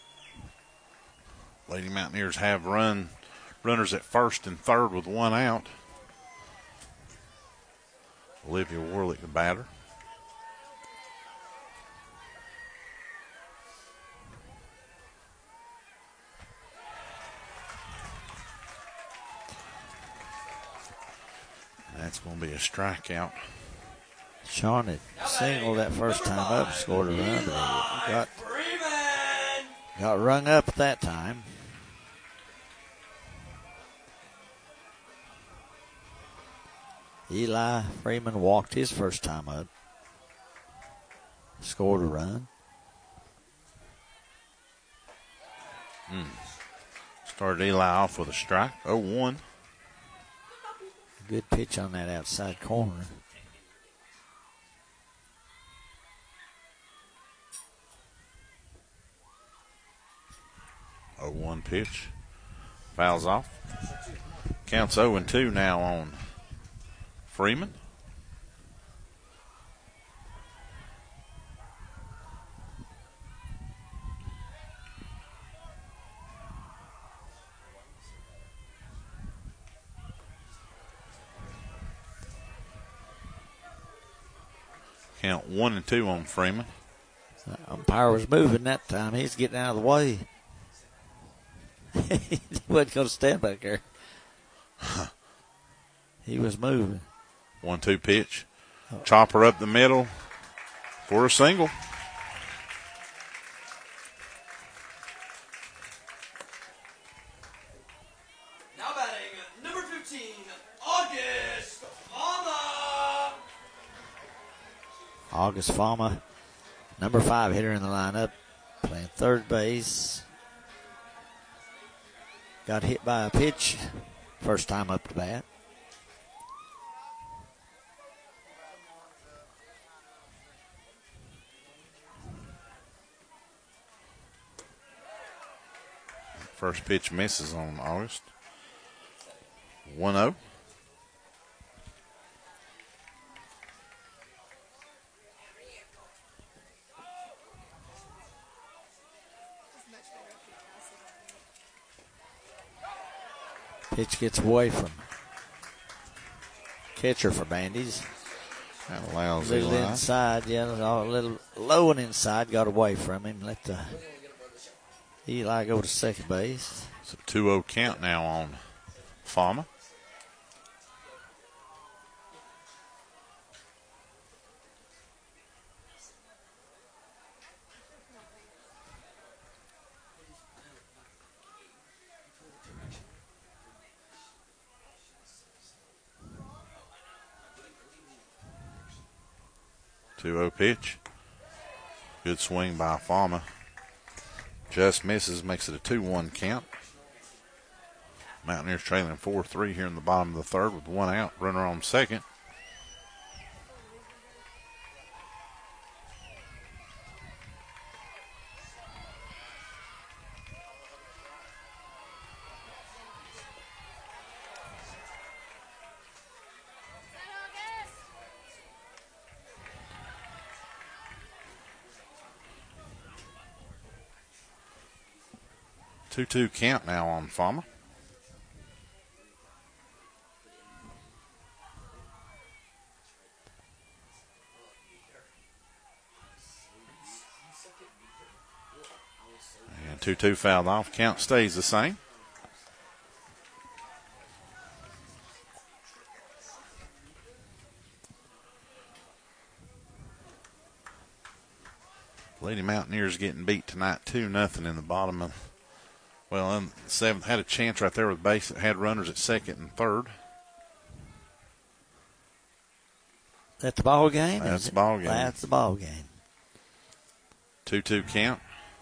Lady Mountaineers have runners at first and third with one out. Olivia Warlick, the batter. That's going to be a strikeout. Sean had singled that first time up, scored a run, but he got rung up that time. Eli Freeman walked his first time up, scored a run. Started Eli off with a strike, 0-1. Good pitch on that outside corner. A 1 pitch. Fouls off. Counts 0-2 now on Freeman. Count 1-2 on Freeman. The umpire was moving that time. He's getting out of the way. He wasn't going to stand back there. He was moving. 1-2 pitch. Chopper up the middle for a single. Now batting, number 15, August Fama. August Fama, number 5 hitter in the lineup, playing third base. Got hit by a pitch, first time up to bat. First pitch misses on August. 1-0. Pitch gets away from catcher for Bandy's. That allows A little Eli. inside, yeah, a little low and inside, got away from him. Let the Eli go to second base. It's a 2-0 count now on Fama. Pitch. Good swing by Fama. Just misses, makes it a 2-1 count. Mountaineers trailing 4-3 here in the bottom of the third with one out. Runner on second. Two count now on Fama. And 2-2 fouled off. Count stays the same. Lady Mountaineers getting beat tonight 2-0 in the bottom of. Well, in the seventh, had a chance right there with base that had runners at second and third. That's the ball game? That's the ball game. That's the ball game. 2-2 count.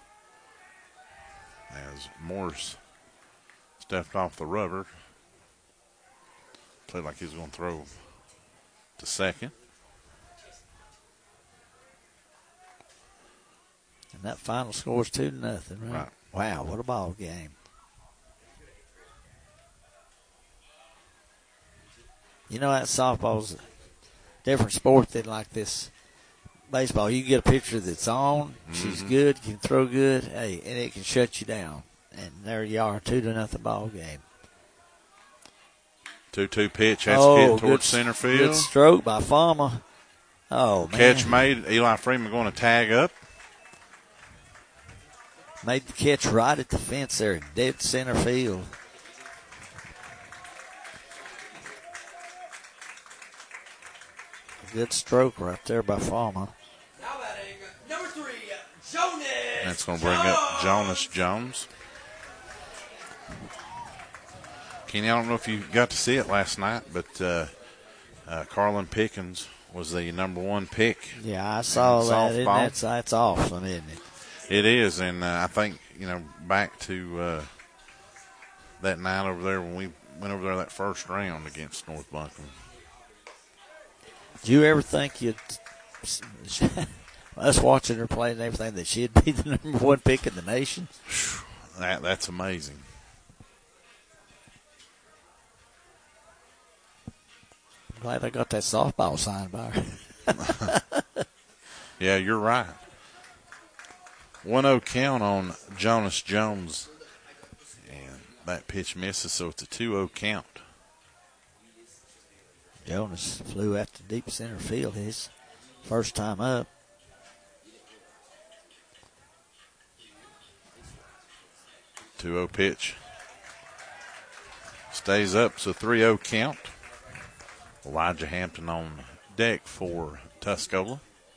As Morris stepped off the rubber. Played like he was going to throw to second. And that final score is 2-0, right? Right. Wow, what a ball game. You know that softball's a different sport than like this baseball. You can get a pitcher that's on, she's good, can throw good, hey, and it can shut you down. And there you are, 2-0 ball game. 2-2 pitch, has to hit towards center field. Good stroke by Fama. Oh, man. Catch made. Eli Freeman going to tag up. Made the catch right at the fence there, dead center field. Good stroke right there by Fama. Now batting, number 3, Jonas. That's going to bring up Jonas Jones. Kenny, I don't know if you got to see it last night, but Carlin Pickens was the number 1 pick. Yeah, I saw that. That's awesome, isn't it? It is, and I think, back to that night over there when we went over there that first round against North Buncombe. Did you ever think us watching her play and everything, that she'd be the number 1 pick in the nation? That's amazing. I'm glad I got that softball signed by her. Yeah, you're right. 1-0 count on Jonas Jones. And that pitch misses, so it's a 2-0 count. Jonas flew out to deep center field his first time up. Two-0 pitch. Stays up, so 3-0 count. Elijah Hampton on deck for Tuscola.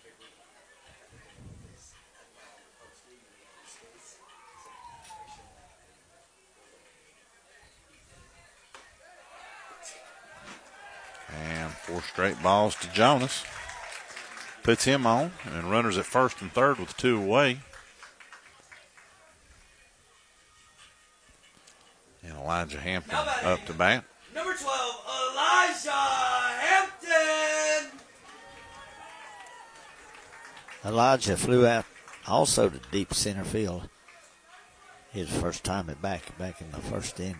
And 4 straight balls to Jonas. Puts him on, and runners at first and third with 2 away. And Elijah Hampton up to bat. Number 12, Elijah Hampton. Elijah flew out also to deep center field his first time back in the first inning.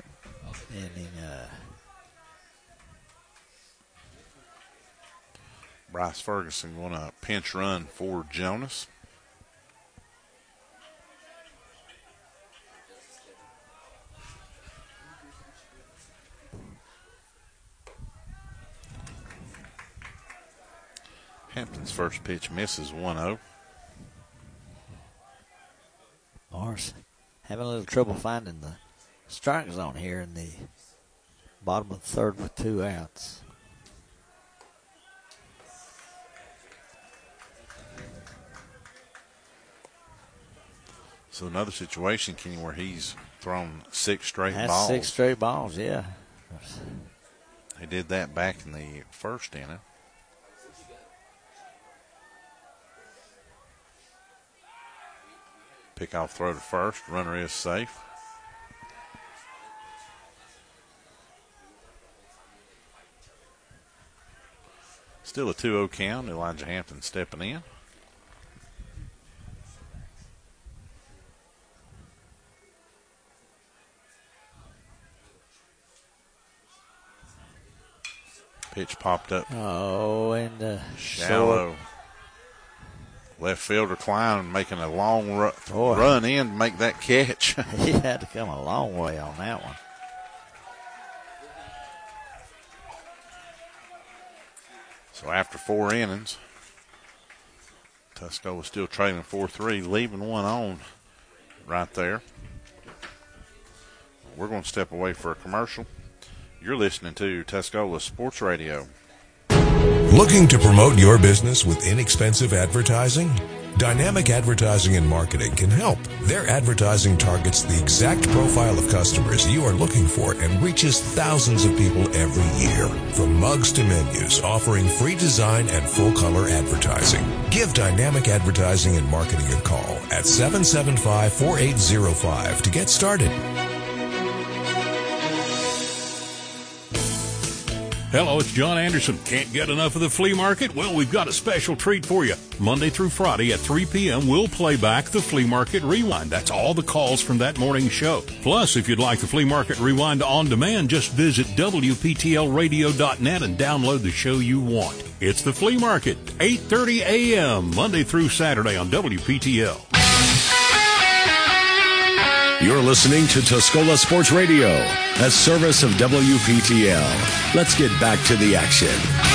Bryce Ferguson going to pinch run for Jonas. Hampton's first pitch misses 1-0. Morris having a little trouble finding the strike zone here in the bottom of the third with 2 outs. So another situation, Kenny, where he's thrown 6 straight That's balls. 6 straight balls, yeah. He did that back in the first inning. Pickoff throw to first. Runner is safe. Still a 2-0 count. Elijah Hampton stepping in. Pitch popped up. Oh, and Shallow. Left fielder Klein making a long run in to make that catch. He had to come a long way on that one. So after 4 innings, Tuscola still trailing 4-3, leaving one on right there. We're going to step away for a commercial. You're listening to Tuscola Sports Radio. Looking to promote your business with inexpensive advertising? Dynamic Advertising and Marketing can help. Their advertising targets the exact profile of customers you are looking for and reaches thousands of people every year. From mugs to menus, offering free design and full color advertising. Give Dynamic Advertising and Marketing a call at 775-4805 to get started. Hello, it's John Anderson. Can't get enough of the flea market? Well, we've got a special treat for you. Monday through Friday at 3 p.m., we'll play back the Flea Market Rewind. That's all the calls from that morning show. Plus, if you'd like the Flea Market Rewind on demand, just visit WPTLradio.net and download the show you want. It's the Flea Market, 8:30 a.m., Monday through Saturday on WPTL. You're listening to Tuscola Sports Radio, a service of WPTL. Let's get back to the action.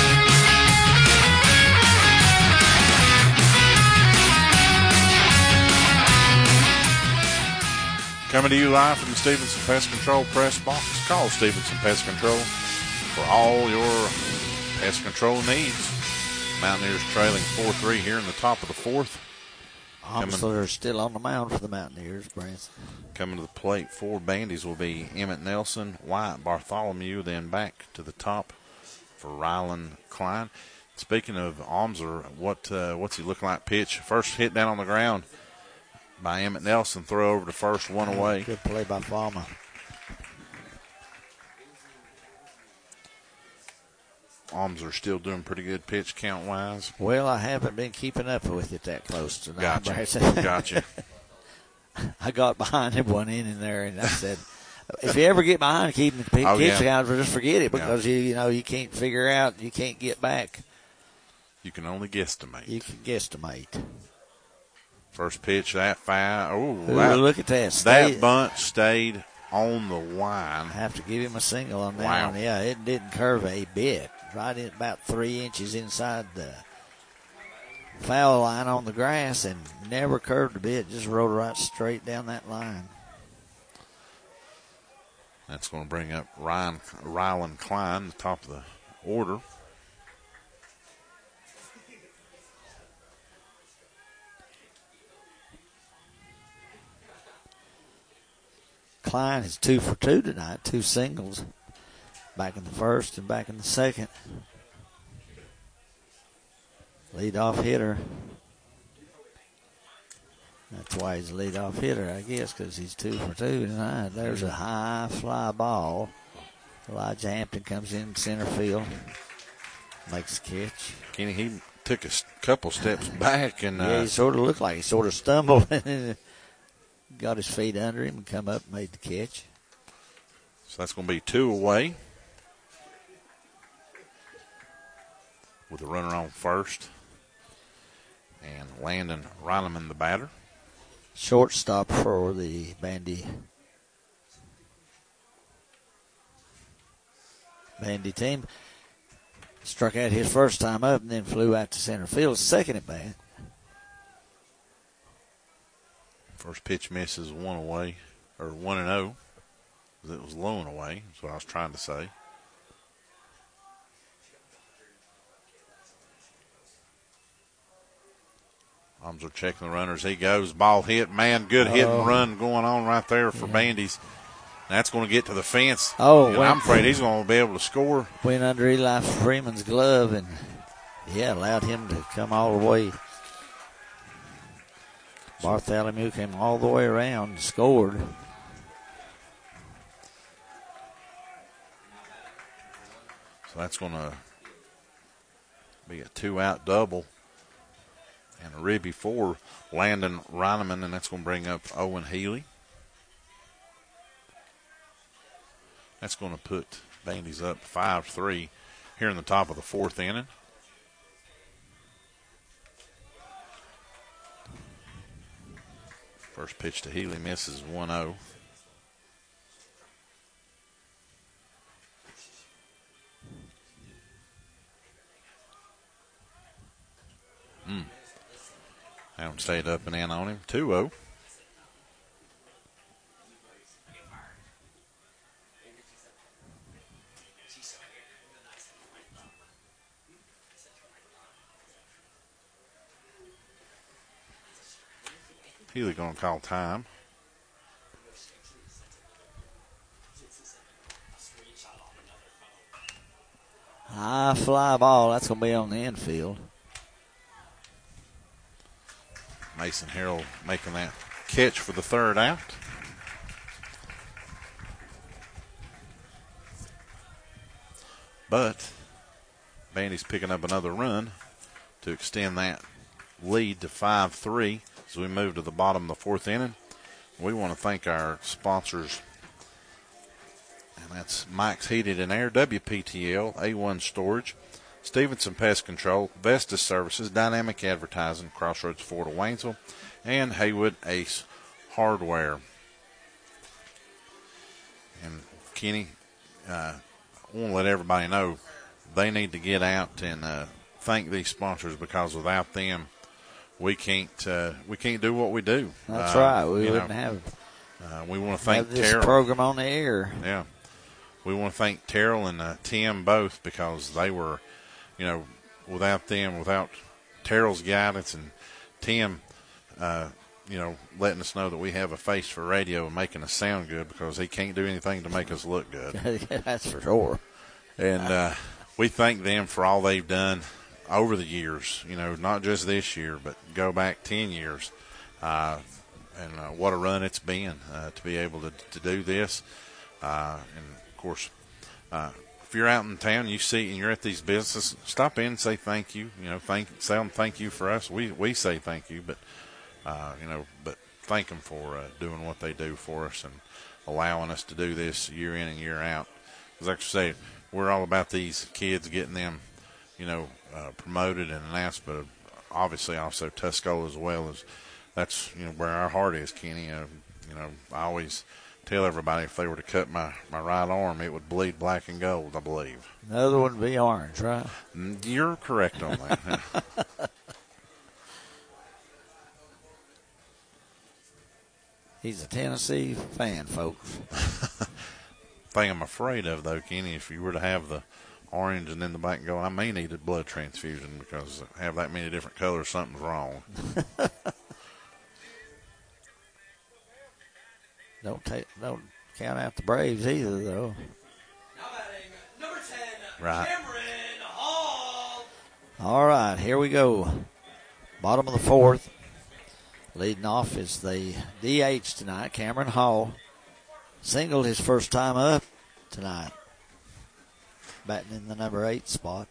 Coming to you live from the Stevenson Pest Control press box. Call Stevenson Pest Control for all your pest control needs. Mountaineers trailing 4-3 here in the top of the fourth. Omsler is still on the mound for the Mountaineers, Branson. Coming to the plate for Bandies will be Emmett Nelson, White, Bartholomew, then back to the top for Rylan Klein. Speaking of Omsler, what's he looking like pitch? First hit down on the ground by Emmett Nelson, throw over to first, one away. Good play by Farmer. Omsler still doing pretty good pitch count-wise. Well, I haven't been keeping up with it that close tonight. Gotcha. I got behind him one inning there, and I said, if you ever get behind, keep the guys, just forget it because you can't figure out, you can't get back. You can only guesstimate. You can guesstimate. First pitch, that foul. Look at that. That bunt stayed on the line. I have to give him a single on that Wow. one. Yeah, it didn't curve a bit. Right in about 3 inches inside the foul line on the grass and never curved a bit. Just rolled right straight down that line. That's going to bring up Rylan Klein, the top of the order. Klein is 2 for 2 tonight, 2 singles. Back in the first and back in the second. Leadoff hitter. That's why he's a leadoff hitter, I guess, because he's 2 for 2 tonight. There's a high fly ball. Elijah Hampton comes in center field, makes the catch. Kenny, he took a couple steps back and he sort of looked like he sort of stumbled. got his feet under him and come up and made the catch. So that's going to be 2 away with a runner on first. And Landon Reineman, the batter. Shortstop for the Bandy team. Struck out his first time up and then flew out to center field, second at bat. First pitch misses 1 away, or 1-0. It was low and away, that's what I was trying to say. Arms are checking the runners. He goes. Ball hit. Man, good hit and run going on right there for Bandy's. That's going to get to the fence. I'm afraid he's going to be able to score. Went under Eli Freeman's glove and, allowed him to come all the way. Bartholomew came all the way around and scored. So that's going to be a 2-out double. And a ribby for Landon Reineman, and that's going to bring up Owen Healy. That's going to put Bandy's up 5-3 here in the top of the 4th inning. First pitch to Healy misses 1-0. Haven't stayed up and in on him. 2-0. Healy going to call time. High fly ball. That's going to be on the infield. Mason Harrell making that catch for the 3rd out. But Bandy's picking up another run to extend that lead to 5-3 as we move to the bottom of the 4th inning. We want to thank our sponsors, and that's Mike's Heated and Air, WPTL, A1 Storage, Stevenson Pest Control, Vestas Services, Dynamic Advertising, Crossroads Ford of Waynesville, and Haywood Ace Hardware. And Kenny, I want to let everybody know they need to get out and thank these sponsors, because without them, we can't do what we do. That's right. We wouldn't have. We want to thank this Terrell. Program on the air. Yeah, we want to thank Terrell and Tim both, because they were, without them, without Terrell's guidance and Tim, letting us know that we have a face for radio and making us sound good, because he can't do anything to make us look good. That's for sure. And we thank them for all they've done over the years, not just this year, but go back 10 years. And what a run it's been to be able to do this. And, of course, if you're out in town, you see and you're at these businesses, stop in and say thank you. Say them thank you for us. We say thank you, but thank them for doing what they do for us and allowing us to do this year in and year out. As I say, we're all about these kids, getting them, promoted and announced, but obviously also Tuscola as well. As that's where our heart is, Kenny. I always tell everybody if they were to cut my right arm, it would bleed black and gold, I believe. The other one would be orange, right? You're correct on that. He's a Tennessee fan, folks. Thing I'm afraid of, though, Kenny, if you were to have the orange and then the black and gold, I may need a blood transfusion, because have that many different colors, something's wrong. Don't count out the Braves either, though. Now batting, number 10, Right. Cameron Hall. All right, here we go. Bottom of the 4th. Leading off is the DH tonight, Cameron Hall. Singled his first time up tonight. Batting in the number 8 spot.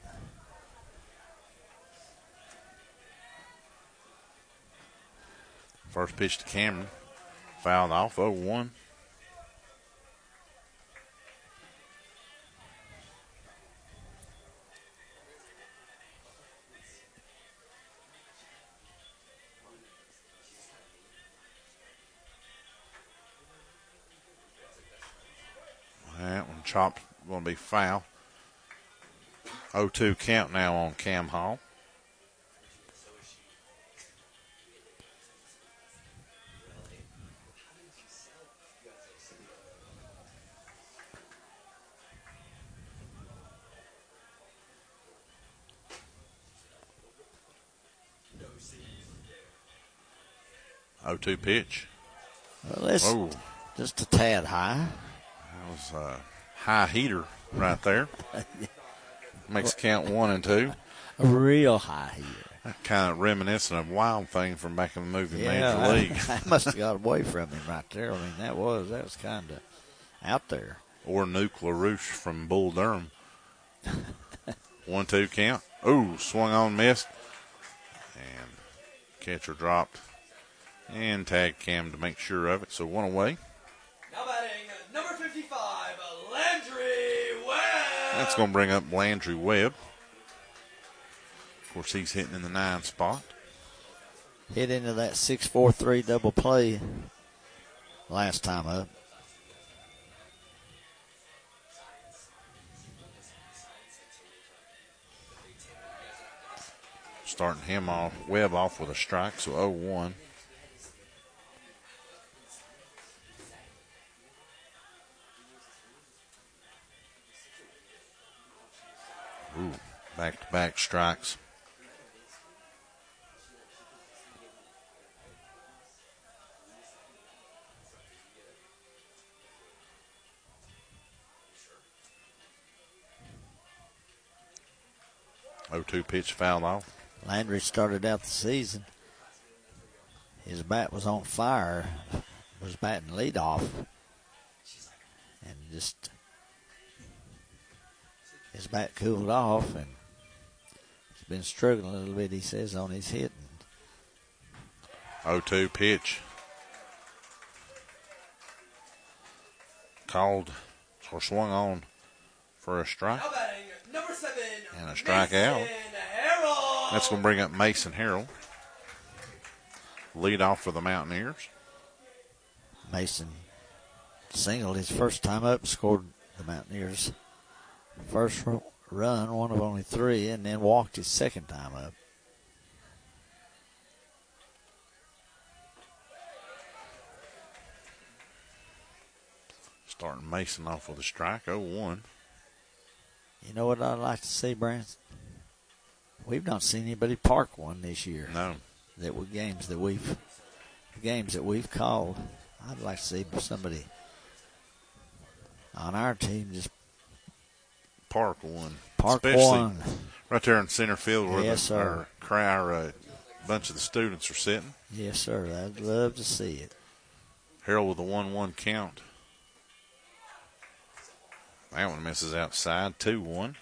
First pitch to Cameron. Fouled off, 0-1. That one chopped, going to be foul. 0-2 count now on Cam Hall. Oh, 2 pitch. Well, it's just a tad high. That was a high heater right there. Makes count 1 and 2. A real high heater. Kind of reminiscent of Wild Thing from back in the movie Yeah, Major League. I must have got away from him right there. I mean, that was kind of out there. Or Nuke LaRouche from Bull Durham. 1-2 count. Ooh, swung on, missed. And catcher dropped. And tagged Cam to make sure of it. So 1 away. Now batting, number 55, Landry Webb. That's going to bring up Landry Webb. Of course, he's hitting in the 9 spot. Hit into that 6-4-3 double play last time up. Starting him off, Webb off with a strike, so 0-1. Ooh, back-to-back strikes. Oh, 2 pitch fouled off. Landry started out the season. His bat was on fire, was batting leadoff, and just his bat cooled off, and he's been struggling a little bit, he says, on his hitting. 0-2 pitch. Called or swung on for a strike. Now batting, number 7, And a strikeout. Harrell. That's going to bring up Mason Harrell. Lead off for the Mountaineers. Mason singled his first time up, scored the Mountaineers' first run, one of only 3, and then walked his second time up. Starting Mason off with a strike, 0-1. You know what I'd like to see, Branson? We've not seen anybody park one this year. No. Games that we've called. I'd like to see somebody on our team just Park one. park Especially one. right there in center field where Yes, sir. our bunch of the students are sitting. Yes, sir. I'd love to see it. Harrell with a 1-1 count. That one misses outside, 2-1.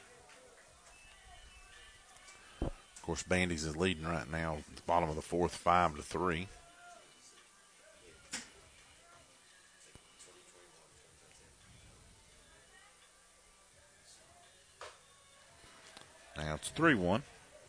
Of course, Bandy's is leading right now at the bottom of the 4th, 5-3. Now it's 3-1.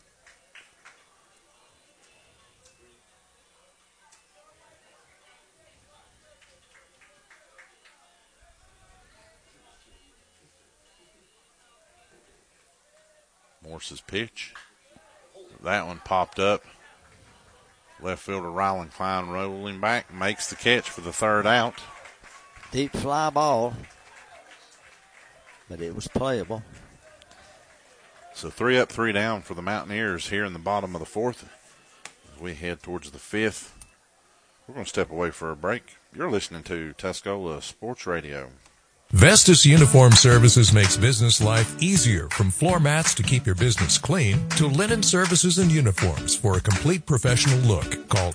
Morse's pitch. That one popped up. Left fielder Rylan Klein rolling back, makes the catch for the 3rd out. Deep fly ball, but it was playable. So 3 up, 3 down for the Mountaineers here in the bottom of the 4th. As we head towards the 5th, we're going to step away for a break. You're listening to Tuscola Sports Radio. Vestas Uniform Services makes business life easier, from floor mats to keep your business clean to linen services and uniforms for a complete professional look. Call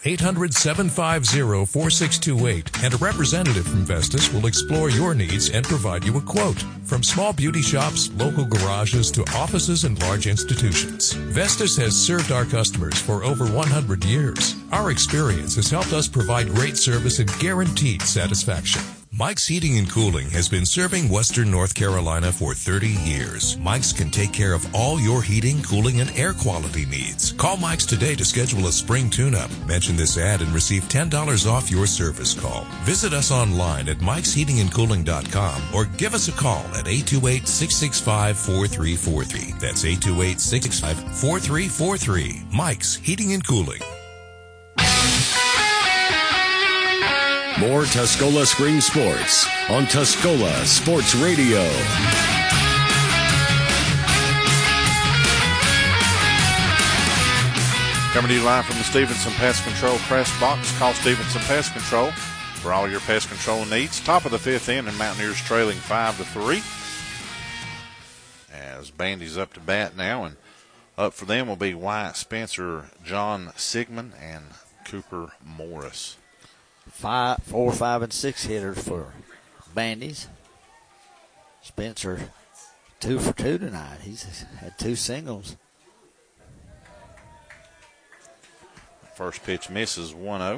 800-750-4628 and a representative from Vestas will explore your needs and provide you a quote. From small beauty shops, local garages to offices and large institutions, Vestas has served our customers for over 100 years. Our experience has helped us provide great service and guaranteed satisfaction. Mike's Heating and Cooling has been serving Western North Carolina for 30 years. Mike's can take care of all your heating, cooling, and air quality needs. Call Mike's today to schedule a spring tune-up. Mention this ad and receive $10 off your service call. Visit us online at mikesheatingandcooling.com or give us a call at 828-665-4343. That's 828-665-4343. Mike's Heating and Cooling. More Tuscola Spring Sports on Tuscola Sports Radio. Coming to you live from the Stevenson Pest Control press box. Call Stevenson Pest Control for all your pest control needs. Top of the fifth inning, Mountaineers trailing 5-3. As Bandy's up to bat now, and up for them will be Wyatt Spencer, John Sigmund, and Cooper Morris. 4, 5, and 6 hitters for Bandies. Spencer 2 for 2 tonight. He's had 2 singles. First pitch misses 1-0.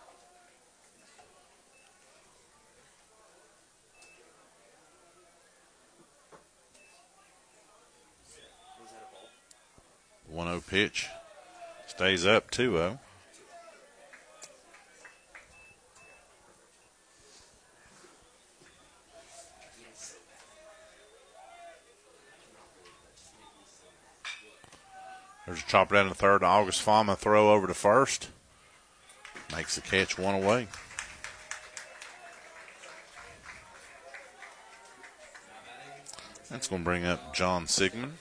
The 1-0 pitch stays up 2-0. There's a chopper down to third. August Fama throw over to first. Makes the catch, 1 away. That's going to bring up John Sigmund.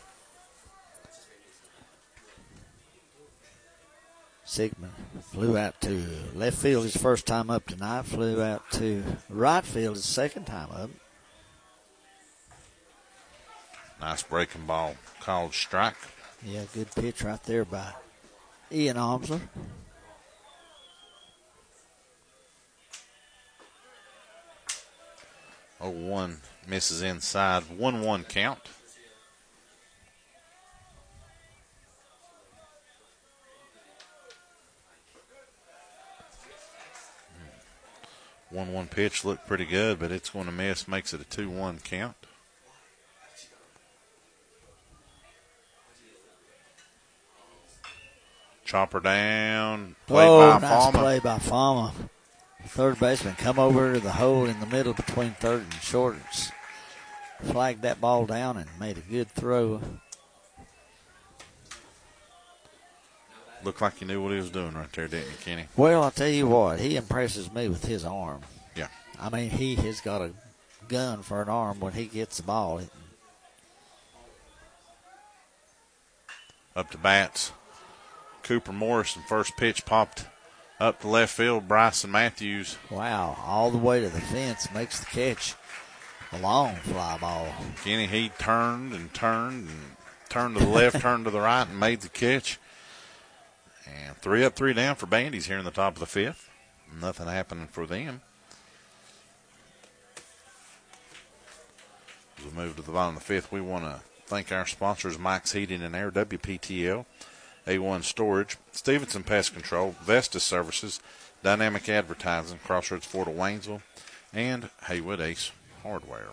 Sigmund flew out to left field his first time up tonight. Flew out to right field his second time up. Nice breaking ball called strike. Yeah, good pitch right there by Ian Omsler. Oh, 1 misses inside. 1-1 count. One pitch looked pretty good, but it's going to miss. Makes it a 2-1 count. Chopper down. Play by nice Fama. play by Fama. Third baseman come over to the hole in the middle between third and short. Flagged that ball down and made a good throw. Looked like he knew what he was doing right there, didn't he, Kenny? Well, I'll tell you what, he impresses me with his arm. Yeah. I mean, he has got a gun for an arm when he gets the ball. Up to bats. Cooper Morrison, first pitch popped up to left field. Bryson Matthews. Wow, all the way to the fence, makes the catch. A long fly ball. Kenny, he turned to the left, turned to the right, and made the catch. And 3 up, 3 down for Bandy's here in the top of the fifth. Nothing happening for them. As we move to the bottom of the fifth, we want to thank our sponsors, Mike's Heating and Air, WPTL, A1 Storage, Stevenson Pest Control, Vestas Services, Dynamic Advertising, Crossroads Ford of Waynesville, and Haywood Ace Hardware.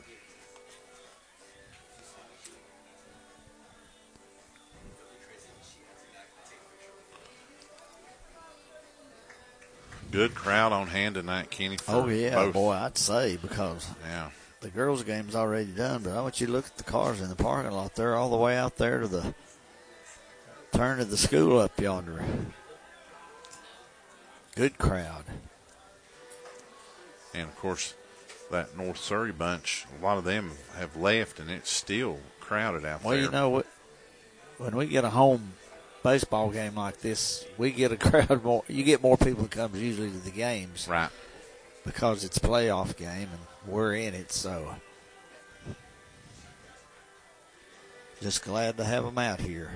Good crowd on hand tonight, Kenny. Oh, yeah, both. boy, I'd say, because Yeah. the girls' game's already done, but I want you to look at the cars in the parking lot. They're all the way out there to the turn of the school up yonder. Good crowd. And, of course, that North Surrey bunch, a lot of them have left, and it's still crowded out Well, there. you know what? When we get a home baseball game like this, we get a crowd more. You get more people that comes usually to the games. Right. Because it's a playoff game. And we're in it. So just glad to have them out here.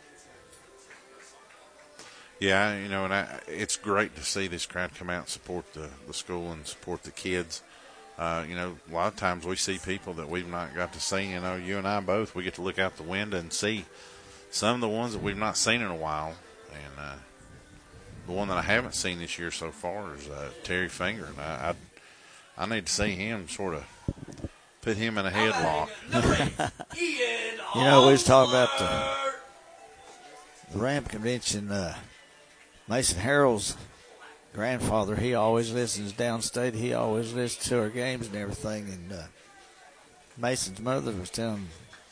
Yeah, you know, and it's great to see this crowd come out and support the school and support the kids. You know, a lot of times we see people that we've not got to see. You know, you and I both, we get to look out the window and see some of the ones that we've not seen in a while. And the one that I haven't seen this year so far is Terry Finger. And I need to see him sort of put him in a headlock. You know, we was talking about the Ram convention. Mason Harrell's grandfather, he always listens downstate. He always listens to our games and everything. And Mason's mother was telling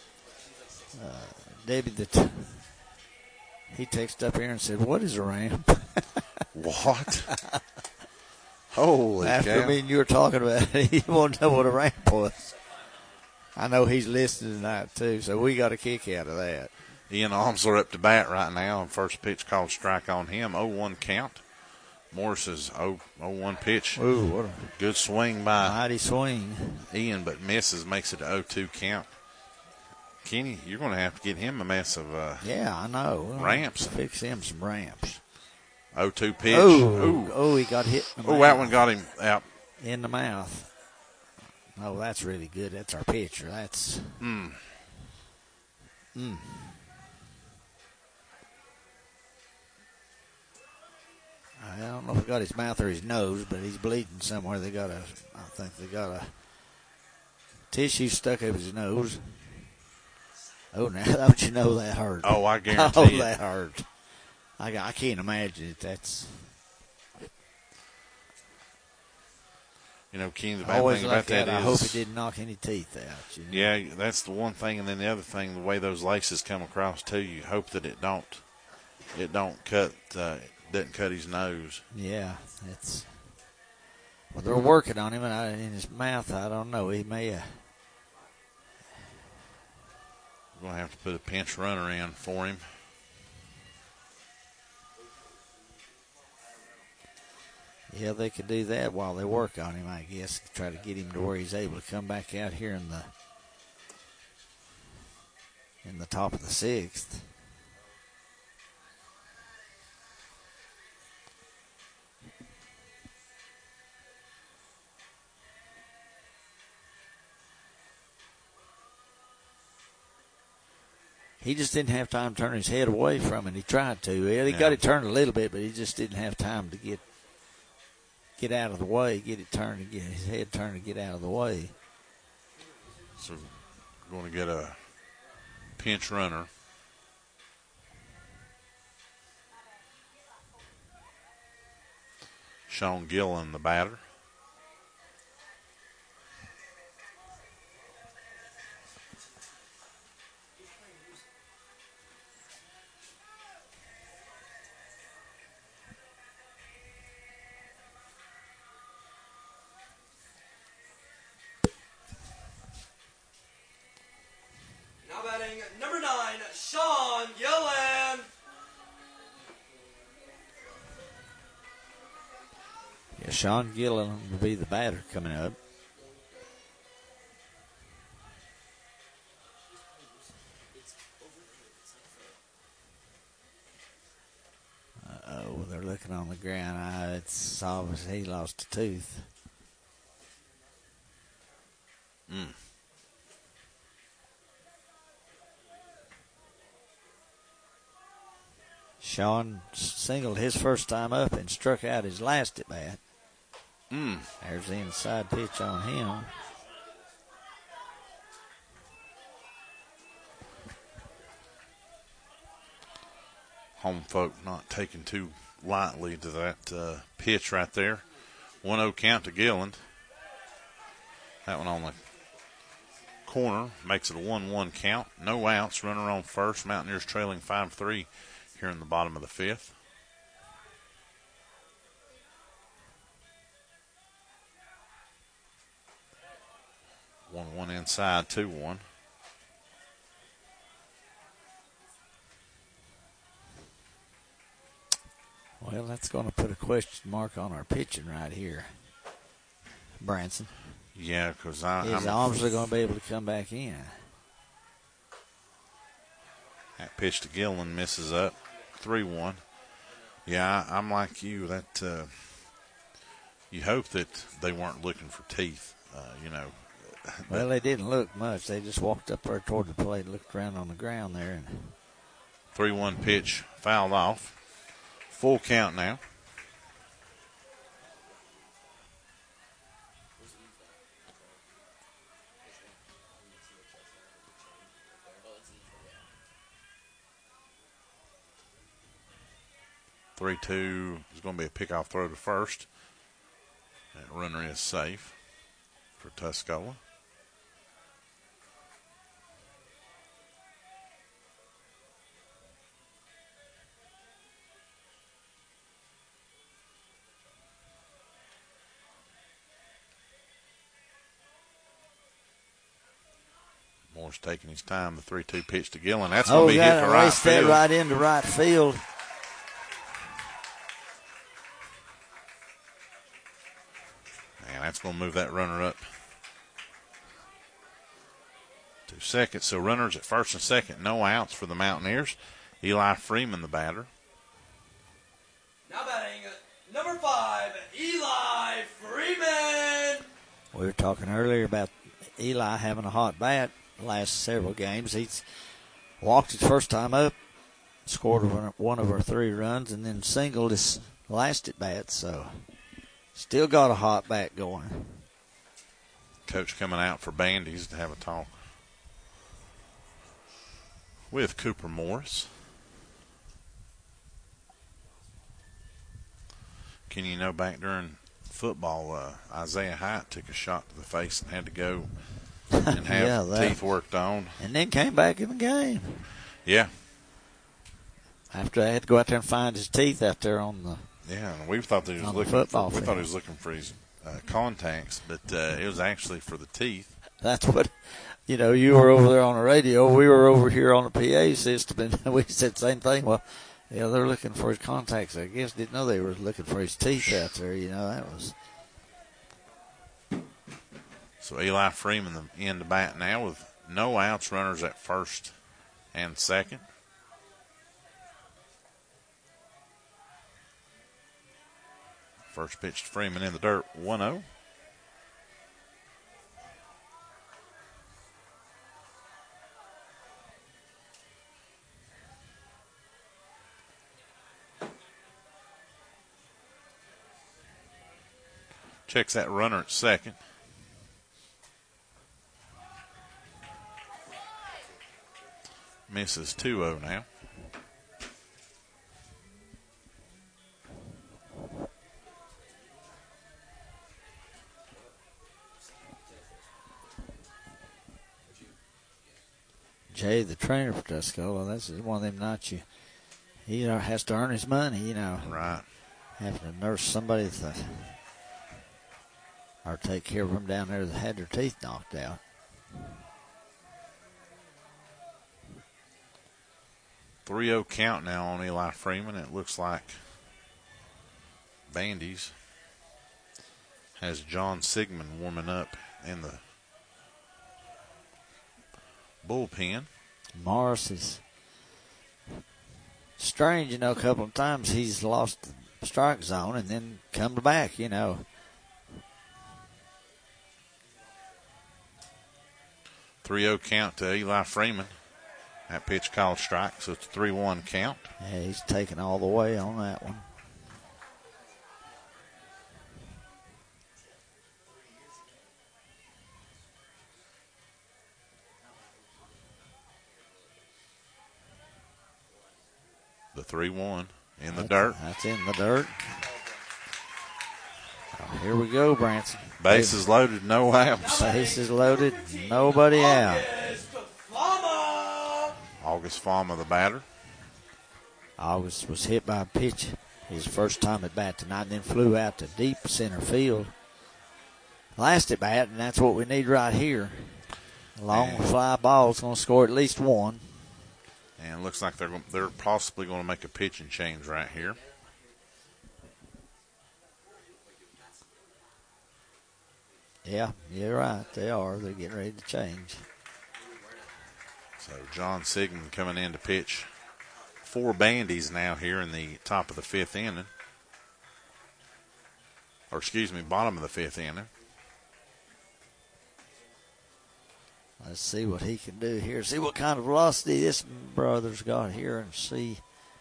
Debbie that he texted up here and said, "What is a ramp?" What? Holy After cow. me and you were talking about it, he wanted to know what a ramp was. I know he's listening tonight, too, so we got a kick out of that. Ian Almsler up to bat right now. First pitch called strike on him. 0-1 count. Morris's 0-1 pitch. Ooh, what a Good swing by mighty swing. Ian, but misses, makes it a 0-2 count. Kenny, you're going to have to get him a mess of Yeah, I know. We'll ramps. Fix him some ramps. 0-2 pitch. Oh, he got hit in the mouth. That one got him out. In the mouth. Oh, that's really good. That's our pitcher. That's. I don't know if he got his mouth or his nose, but he's bleeding somewhere. I think they got a tissue stuck up his nose. Oh, now don't you know that hurt? Oh, I guarantee it. That hurt. I can't imagine it. That's. You know, Kenny, the bad Always thing like about that that. I is, hope he didn't knock any teeth out. You know? yeah, that's the one thing. And then the other thing, the way those laces come across too, you hope that it don't cut, doesn't cut his nose. Yeah, it's. Well, they're working on him, and in his mouth, I don't know. He may. We're going to have to put a pinch runner in for him. Yeah, they could do that while they work on him, I guess. Try to get him to where he's able to come back out here in the top of the sixth. He just didn't have time to turn his head away from it. He tried to. He got it turned a little bit, but he just didn't have time to get out of the way, get it turned, and get his head turned and get out of the way. So we're going to get a pinch runner. Sean Gillen, the batter. Now batting number 9, Sean Gillen. Yeah, Sean Gillen will be the batter coming up. Uh-oh, they're looking on the ground. It's obvious he lost a tooth. Sean singled his first time up and struck out his last at bat. There's the inside pitch on him. Home folk not taking too lightly to that pitch right there. 1-0 count to Gillen. That one on the corner makes it a 1-1 count. No outs, runner on first. Mountaineers trailing 5-3 here in the bottom of the fifth. One inside, 2-1. Well, that's going to put a question mark on our pitching right here, Branson. Yeah, because his arms are going to be able to come back in. That pitch to Gillen misses up. 3-1. Yeah, I'm like you. That you hope that they weren't looking for teeth. Well, they didn't look much. They just walked up there toward the plate, looked around on the ground there. And 3-1 pitch fouled off. Full count now. Three-two is going to be a pickoff throw to first. That runner is safe for Tuscola. Moore's taking his time. The 3-2 pitch to Gillen. That's going to be hit to right field. That right into right field. And that's going to move that runner up to second. So runners at first and second, no outs for the Mountaineers. Eli Freeman, the batter. Now batting number 5, Eli Freeman. We were talking earlier about Eli having a hot bat the last several games. He's walked his first time up, scored one of our 3 runs, and then singled his last at bat. So still got a hot bat going. Coach coming out for Bandy's to have a talk with Cooper Morris. Can you know back during football, Isaiah Hyatt took a shot to the face and had to go and have teeth worked on. And then came back in the game. Yeah. After I had to go out there and find his teeth out there on the we thought that he was looking. We thought he was looking for his contacts, but it was actually for the teeth. That's what, you were over there on the radio. We were over here on the PA system, and we said the same thing. Well, they're looking for his contacts. I guess didn't know they were looking for his teeth out there. That was. So Eli Freeman in the bat now with no outs, runners at first and second. First pitch to Freeman in the dirt, 1-0. Checks that runner at second. Misses 2-0 now. Jay, the trainer for Tuscola, that's one of them nights he has to earn his money, Right. Having to nurse somebody or take care of them down there that had their teeth knocked out. 3-0 count now on Eli Freeman. It looks like Bandy's has John Sigmund warming up in the bullpen. Morris is strange, a couple of times he's lost the strike zone and then come back, 3-0 count to Eli Freeman. That pitch called strike, so it's a 3-1 count. Yeah, he's taking all the way on that one. The 3-1 in the dirt. That's in the dirt. Oh, here we go, Branson. Bases loaded, no outs. Bases loaded, nobody out. August Fama, the batter. August was hit by a pitch his first time at bat tonight and then flew out to deep center field. Last at bat, and that's what we need right here. A long fly ball is going to score at least one. And it looks like they're possibly going to make a pitching change right here. Yeah, you're right. They are. They're getting ready to change. So John Sigmund coming in to pitch 4 bandies now here in the top of the 5th inning. Or excuse me, bottom of the 5th inning. Let's see what he can do here. See what kind of velocity this brother's got here and see.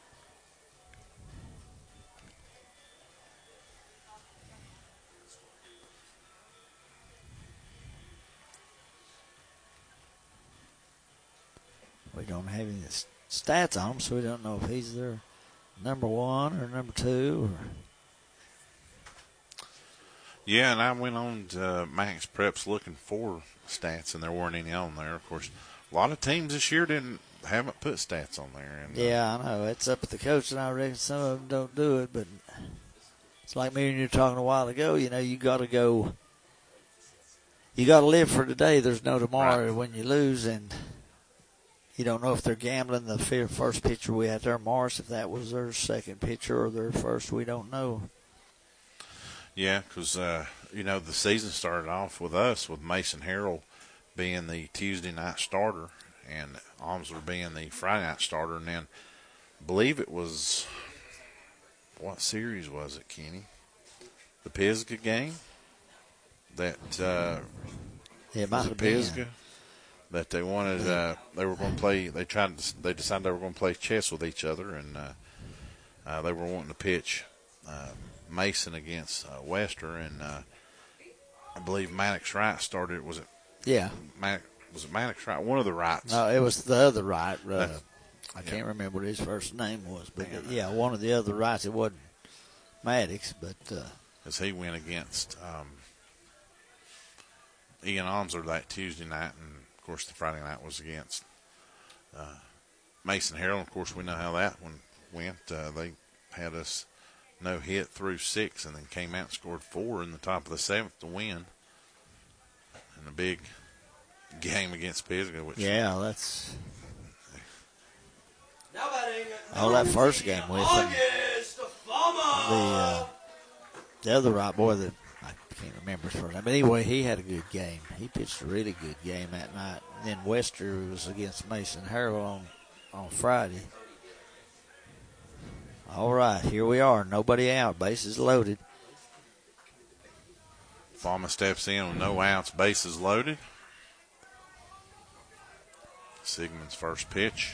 We don't have any stats on him, so we don't know if he's their number 1 or number 2. Yeah, and I went on to Max Preps looking for stats, and there weren't any on there. Of course, a lot of teams this year haven't put stats on there. And, yeah, I know. It's up to the coach, and I reckon some of them don't do it. But it's like me and you were talking a while ago. You know, you got to go. You got to live for today. There's no tomorrow. Right. When you lose, and you don't know if they're gambling. The first pitcher we had there, Morris, if that was their second pitcher or their first, we don't know. Yeah, because, you know, the season started off with us with Mason Harrell being the Tuesday night starter and Omsler being the Friday night starter. And then I believe it was, what series was it, Kenny? The Pisgah game? That, it might was it Pisgah? That they wanted, they were going to play, they decided they were going to play chess with each other, and they were wanting to pitch Mason against Wester, and I believe Maddox Wright started. Was it? Yeah. Was it Maddox Wright? One of the Wrights. No, it was the other Wright. I can't remember what his first name was, but yeah, one of the other Wrights. It wasn't Maddox, but as he went against Ian Omsler that Tuesday night, and of course the Friday night was against Mason Harrell. Of course, we know how that one went. They had us no hit through 6, and then came out and scored 4 in the top of the 7th to win. In a big game against Pisgah. Which that's that first game with him. The other right boy that I can't remember his first name, but anyway, he had a good game. He pitched a really good game that night. And then Wester was against Mason Harrell on Friday. All right, here we are. Nobody out. Bases loaded. Fama steps in with no outs. Bases loaded. Sigmund's first pitch.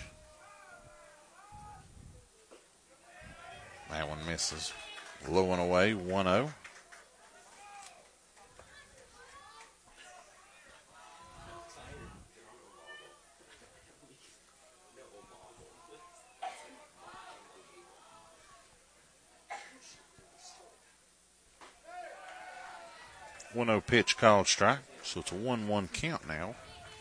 That one misses. Low and away, 1-0. Pitch called strike, so it's a 1-1 count now.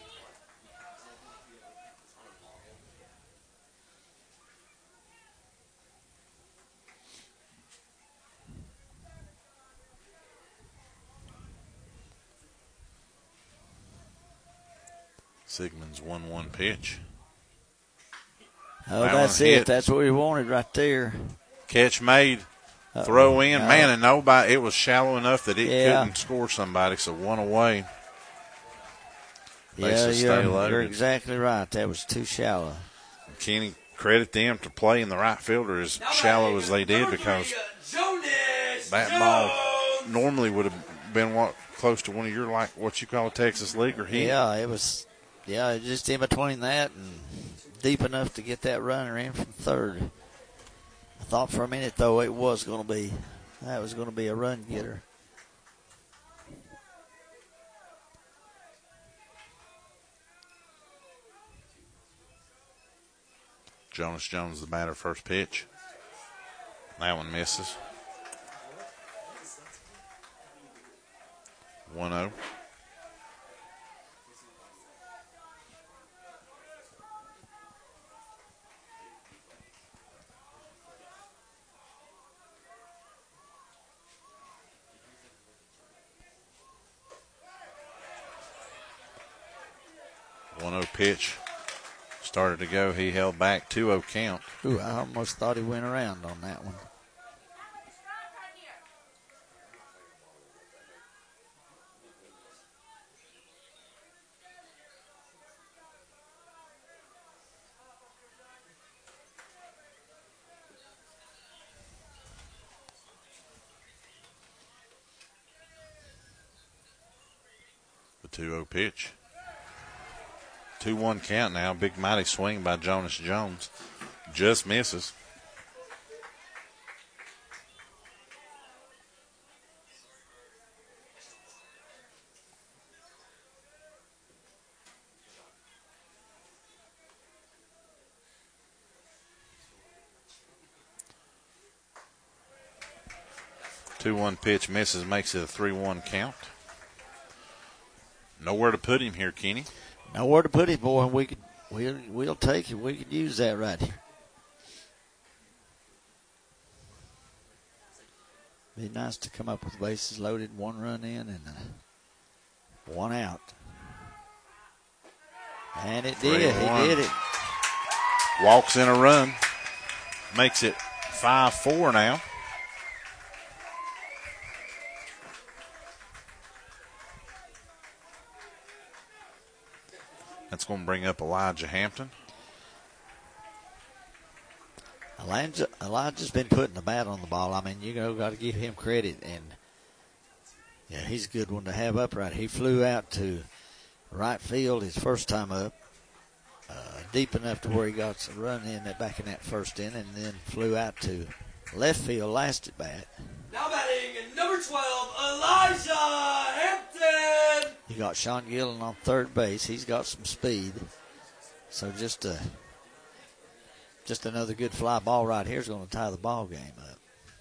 Sigmund's 1-1 pitch. Oh, that's it. That's what we wanted right there. Catch made. Throw in, man, and nobody. It was shallow enough that it couldn't score somebody, so 1 away. You're exactly right. That was too shallow. Kenny, credit them to playing the right fielder as shallow as they did, because that ball normally would have been close to one of your, like what you call a Texas leaguer hit. Yeah, it was. Yeah, just in between that and deep enough to get that runner in from third. I thought for a minute, though, that was going to be a run getter. Jonas Jones, the batter, first pitch. That one misses. 1-0. Pitch started to go. He held back, 2-0 count. Ooh, I almost thought he went around on that one. 2-0 pitch. 2-1 count now. Big mighty swing by Jonas Jones. Just misses. Two-one pitch misses, makes it a 3-1 count. Nowhere to put him here, Kenny. Nowhere to put him, boy. We'll take it. We could use that right here. Be nice to come up with bases loaded, 1 run in and 1 out. And it did. He did it. Walks in a run. Makes it 5-4 now. That's going to bring up Elijah Hampton. Elijah's been putting the bat on the ball. I mean, got to give him credit. And, yeah, he's a good one to have upright. He flew out to right field his first time up, deep enough to where he got a run in back in that first inning, and then flew out to left field last at bat. Now batting number 12, Elijah Hampton. You got Sean Gillen on third base. He's got some speed. So just another good fly ball right here is going to tie the ball game up.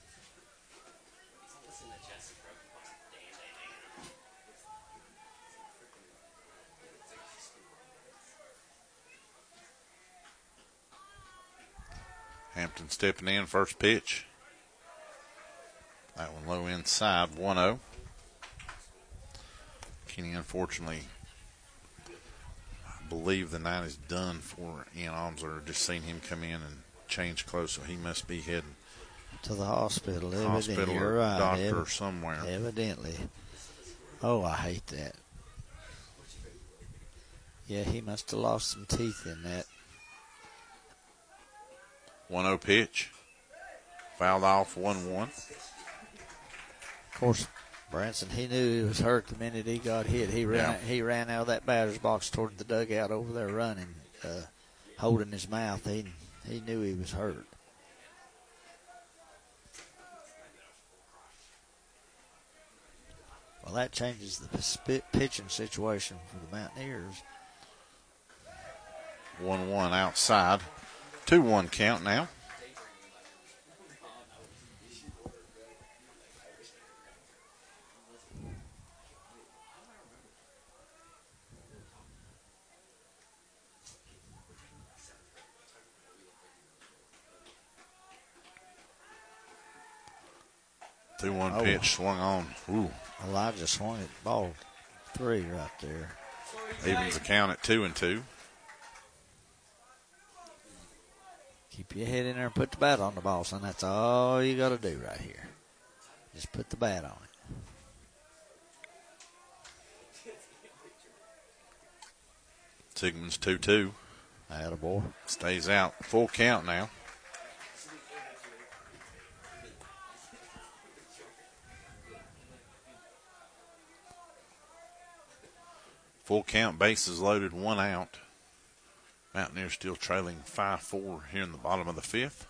Hampton stepping in, first pitch. That one low inside, 1-0. Kenny, unfortunately, I believe the night is done for Ian Omsler. Just seen him come in and change clothes, so he must be heading to the hospital. Hospital You're or right. doctor somewhere. Evidently. Oh, I hate that. Yeah, he must have lost some teeth in that. 1-0 pitch. Fouled off 1-1. Of course, Branson, he knew he was hurt the minute he got hit. He ran out of that batter's box toward the dugout over there running, holding his mouth. He knew he was hurt. Well, that changes the pitching situation for the Mountaineers. 1-1 outside. 2-1 count now. Pitch swung on. Ooh. Elijah swung it ball 3 right there. Evens the count at 2-2. Keep your head in there and put the bat on the ball, son. That's all you got to do right here. Just put the bat on it. Sigmund's 2-2. Attaboy. Stays out. Full count now. Full count, bases loaded, 1 out. Mountaineers still trailing 5-4 here in the bottom of the 5th.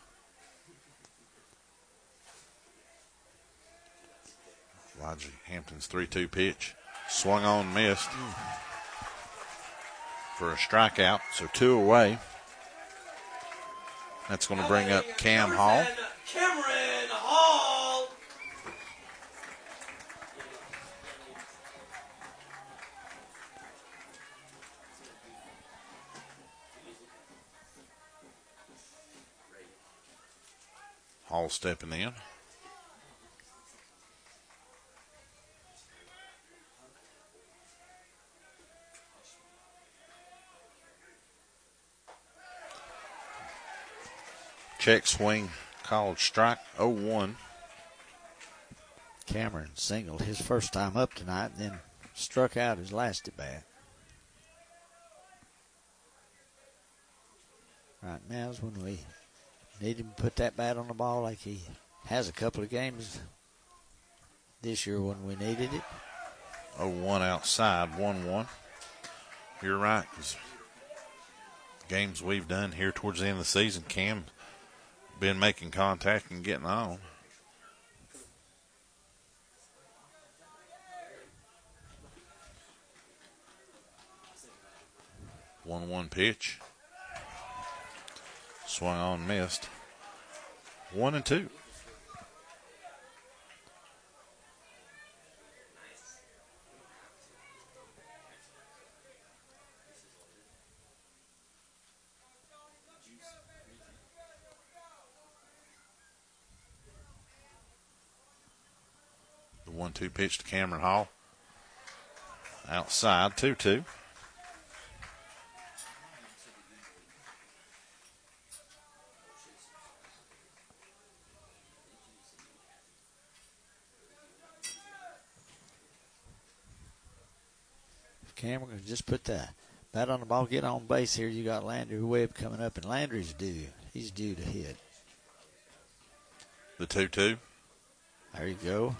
Elijah Hampton's 3-2 pitch. Swung on, missed. For a strikeout, so 2 away. That's going to bring up Cam Hall. Cameron Hall. Hall stepping in. Check swing called strike 0-1. Cameron singled his first time up tonight and then struck out his last at bat. Right now is when we need him to put that bat on the ball like he has a couple of games this year when we needed it. 0-1 outside, 1-1. You're right. Games we've done here towards the end of the season, Cam been making contact and getting on. One pitch. Swung on, missed. 1-2. The 1-2 pitch to Cameron Hall. Outside, 2-2. Cameron can just put the bat on the ball, get on base here. You got Landry Webb coming up, and Landry's due. He's due to hit. The 2-2. There you go.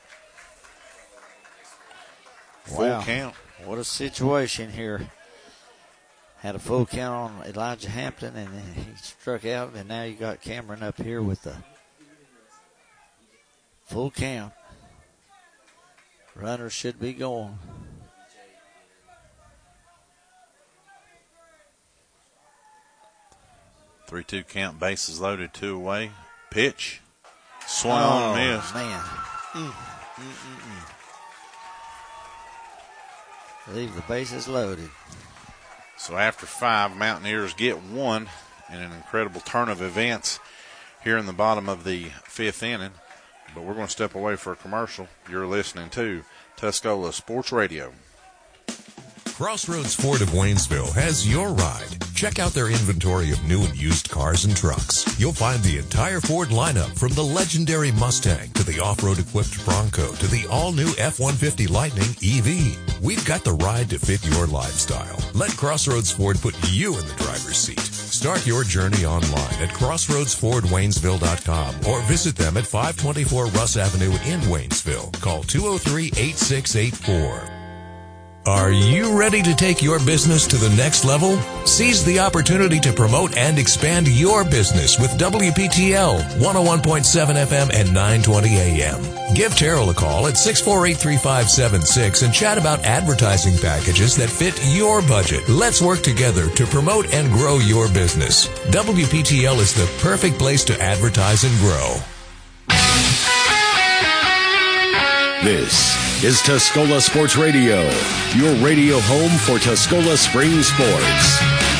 Full count. What a situation here. Had a full count on Elijah Hampton, and then he struck out, and now you got Cameron up here with the full count. Runners should be going. 3-2 count, bases loaded, 2 away. Pitch. Swung on and missed. Man. Leave the bases loaded. So after 5, Mountaineers get 1 in an incredible turn of events here in the bottom of the 5th inning. But we're going to step away for a commercial. You're listening to Tuscola Sports Radio. Crossroads Ford of Waynesville has your ride. Check out their inventory of new and used cars and trucks. You'll find the entire Ford lineup, from the legendary Mustang to the off-road equipped Bronco to the all-new F-150 Lightning EV. We've got the ride to fit your lifestyle. Let Crossroads Ford put you in the driver's seat. Start your journey online at crossroadsfordwaynesville.com or visit them at 524 Russ Avenue in Waynesville. Call 203-8684. Are you ready to take your business to the next level? Seize the opportunity to promote and expand your business with WPTL 101.7 FM and 920 AM. Give Terrell a call at 648-3576 and chat about advertising packages that fit your budget. Let's work together to promote and grow your business. WPTL is the perfect place to advertise and grow. This is Tuscola Sports Radio, your radio home for Tuscola Spring sports.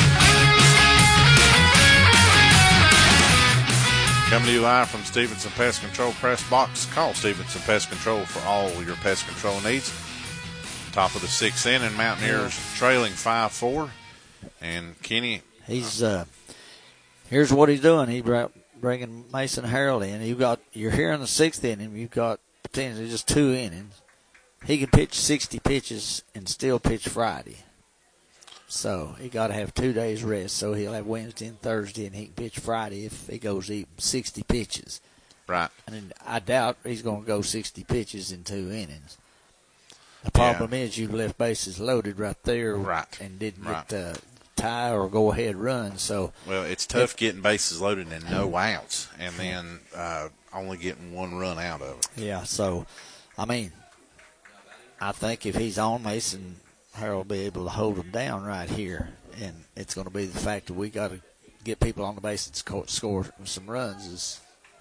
Coming to you live from Stevenson Pest Control Press Box. Call Stevenson Pest Control for all your pest control needs. Top of the 6th inning, Mountaineers trailing 5-4. And Kenny, he's here's what he's doing. He's bringing Mason Harold in. You're here in the 6th inning. You've got potentially just 2 innings. He can pitch 60 pitches and still pitch Friday. So he got to have 2 days rest. So he'll have Wednesday and Thursday, and he can pitch Friday if he goes 60 pitches. Right. And I doubt he's going to go 60 pitches in 2 innings. The problem is you left bases loaded right there, right, and didn't get the tie or go ahead run. So it's tough getting bases loaded and no outs, and then only getting 1 run out of it. Yeah. So, I mean, I think if he's on, Mason Harold will be able to hold him down right here. And it's going to be the fact that we got to get people on the base and score some runs.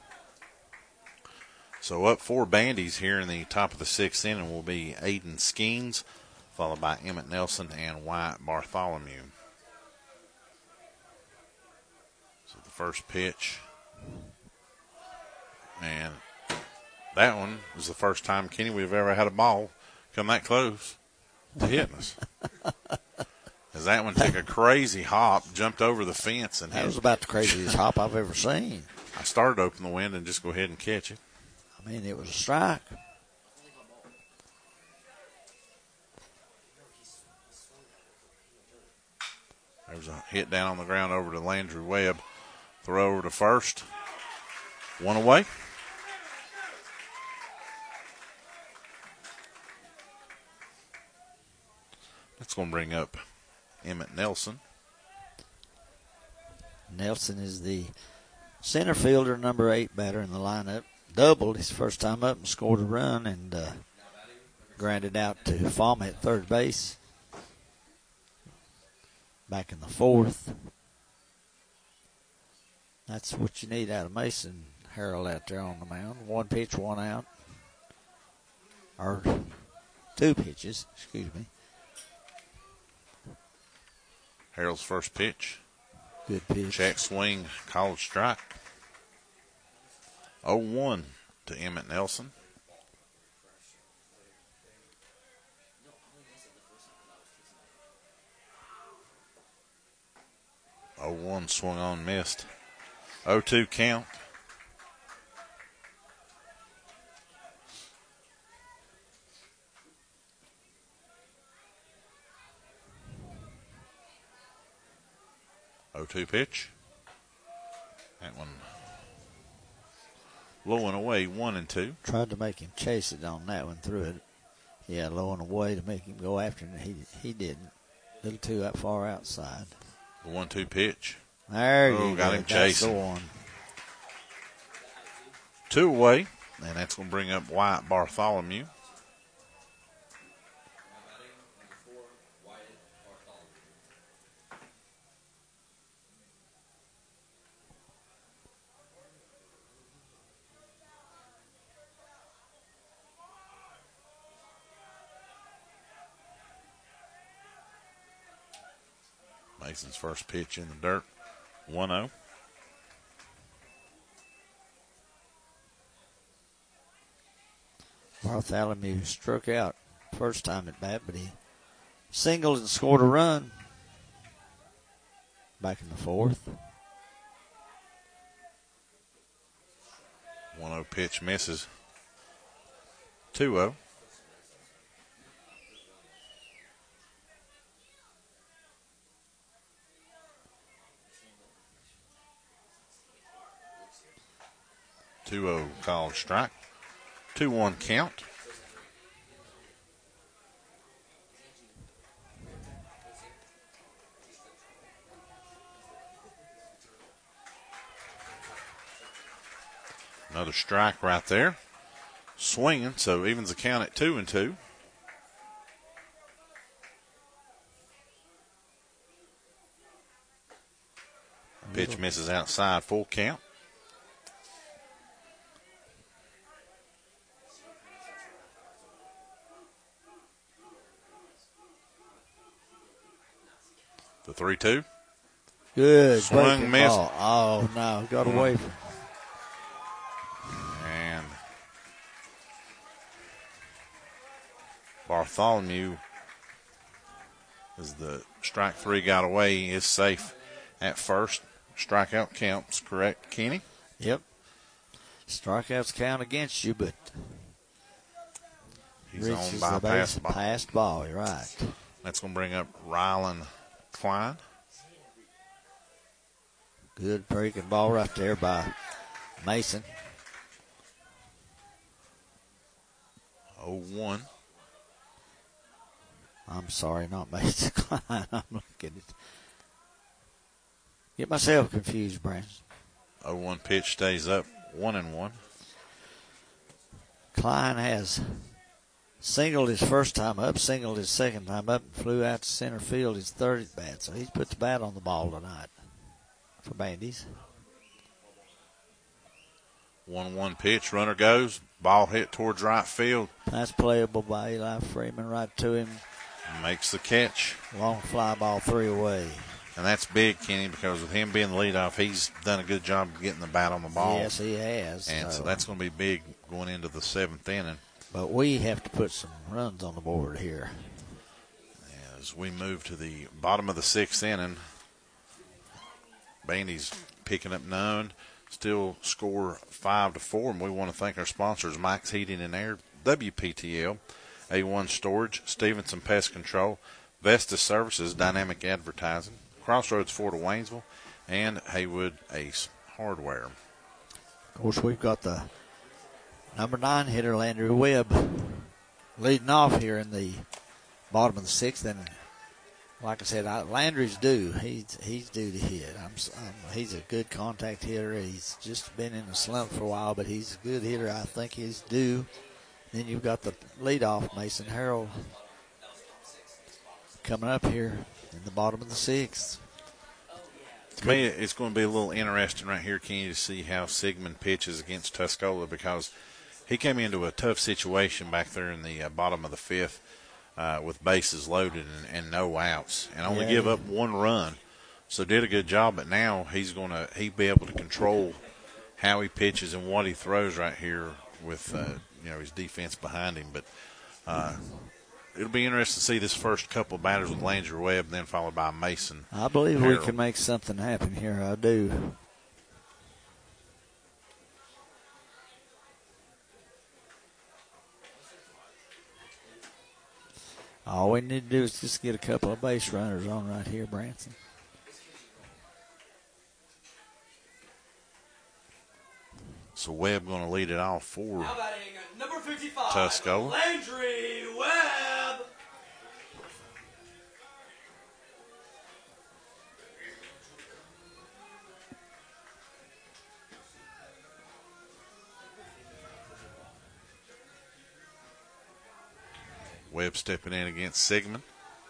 So up 4 bandies here in the top of the 6th inning will be Aiden Skeens, followed by Emmett Nelson and Wyatt Bartholomew. So the first pitch. And that one was the first time, Kenny, we've ever had a ball come that close to hitting us. As that one took a crazy hop, jumped over the fence, and that was about the craziest hop I've ever seen. I started to open the window and just go ahead and catch it. I mean, it was a strike. There's a hit down on the ground over to Landry Webb. Throw over to first. 1 away. That's going to bring up Emmett Nelson. Nelson is the center fielder, number 8 batter in the lineup. Doubled his first time up and scored a run and grounded out to Fama at third base. Back in the 4th. That's what you need out of Mason Harold out there on the mound. 1 pitch, 1 out. Or 2 pitches, excuse me. Harold's first pitch. Good pitch. Check swing, called strike. 0-1 to Emmett Nelson. One swung on, missed. 0-2 count. Oh-2 pitch. That one low and away, 1-2. Tried to make him chase it on that one, threw it. Yeah, low and away to make him go after it. He didn't. A little too far outside. The 1-2 pitch. There you go. Got him chasing. That's the one. 2 away, and that's going to bring up Wyatt Bartholomew. Mason's first pitch in the dirt, 1-0. Bartholomew struck out first time at bat, but he singled and scored a run back in the 4th. 1-0 pitch misses. 2-0. Called strike. 2-1 count. Another strike right there. Swinging, so evens the count at 2-2. Pitch misses outside, full count. The 3-2. Good. Swung, missed. Oh, no. Got away from. And Bartholomew, as the strike 3 got away, is safe at first. Strikeout counts, correct, Kenny? Yep. Strikeouts count against you, but he's on by pass ball. Passed ball, you're right. That's going to bring up Rylan Klein. Good breaking ball right there by Mason. 0-1. I'm sorry, not Mason Klein. I'm looking at. Get myself confused, Brandon. 0-1 pitch stays up, 1-1. Klein has singled his first time up, singled his second time up, and flew out to center field his third at bat. So he's put the bat on the ball tonight for Bandies. 1-1 pitch, runner goes, ball hit towards right field. That's playable by Eli Freeman right to him. Makes the catch. Long fly ball 3 away. And that's big, Kenny, because with him being the leadoff, he's done a good job of getting the bat on the ball. Yes, he has. And so that's going to be big going into the 7th inning. But we have to put some runs on the board here. As we move to the bottom of the 6th inning, Bandy's picking up none. Still score 5-4, and we want to thank our sponsors, Mike's Heating and Air, WPTL, A1 Storage, Stevenson Pest Control, Vestas Services, Dynamic Advertising, Crossroads Ford of Waynesville, and Haywood Ace Hardware. Of course, we've got the number 9 hitter, Landry Webb, leading off here in the bottom of the 6th, and like I said, Landry's due. He's due to hit. He's a good contact hitter. He's just been in a slump for a while, but he's a good hitter. I think he's due. Then you've got the leadoff, Mason Harrell, coming up here in the bottom of the 6th. To me, it's going to be a little interesting right here, Kenny, to see how Sigmund pitches against Tuscola, because he came into a tough situation back there in the bottom of the 5th with bases loaded and no outs, and only give up 1 run. So did a good job, but now he'll be able to control how he pitches and what he throws right here with his defense behind him. But it'll be interesting to see this first couple of batters with Landry Webb, then followed by Mason. I believe Harrell. we can make something happen here. I do. All we need to do is just get a couple of base runners on right here, Branson. So Webb going to lead it off for Now batting number 55, Tuscola. Landry Webb. Webb stepping in against Sigmund.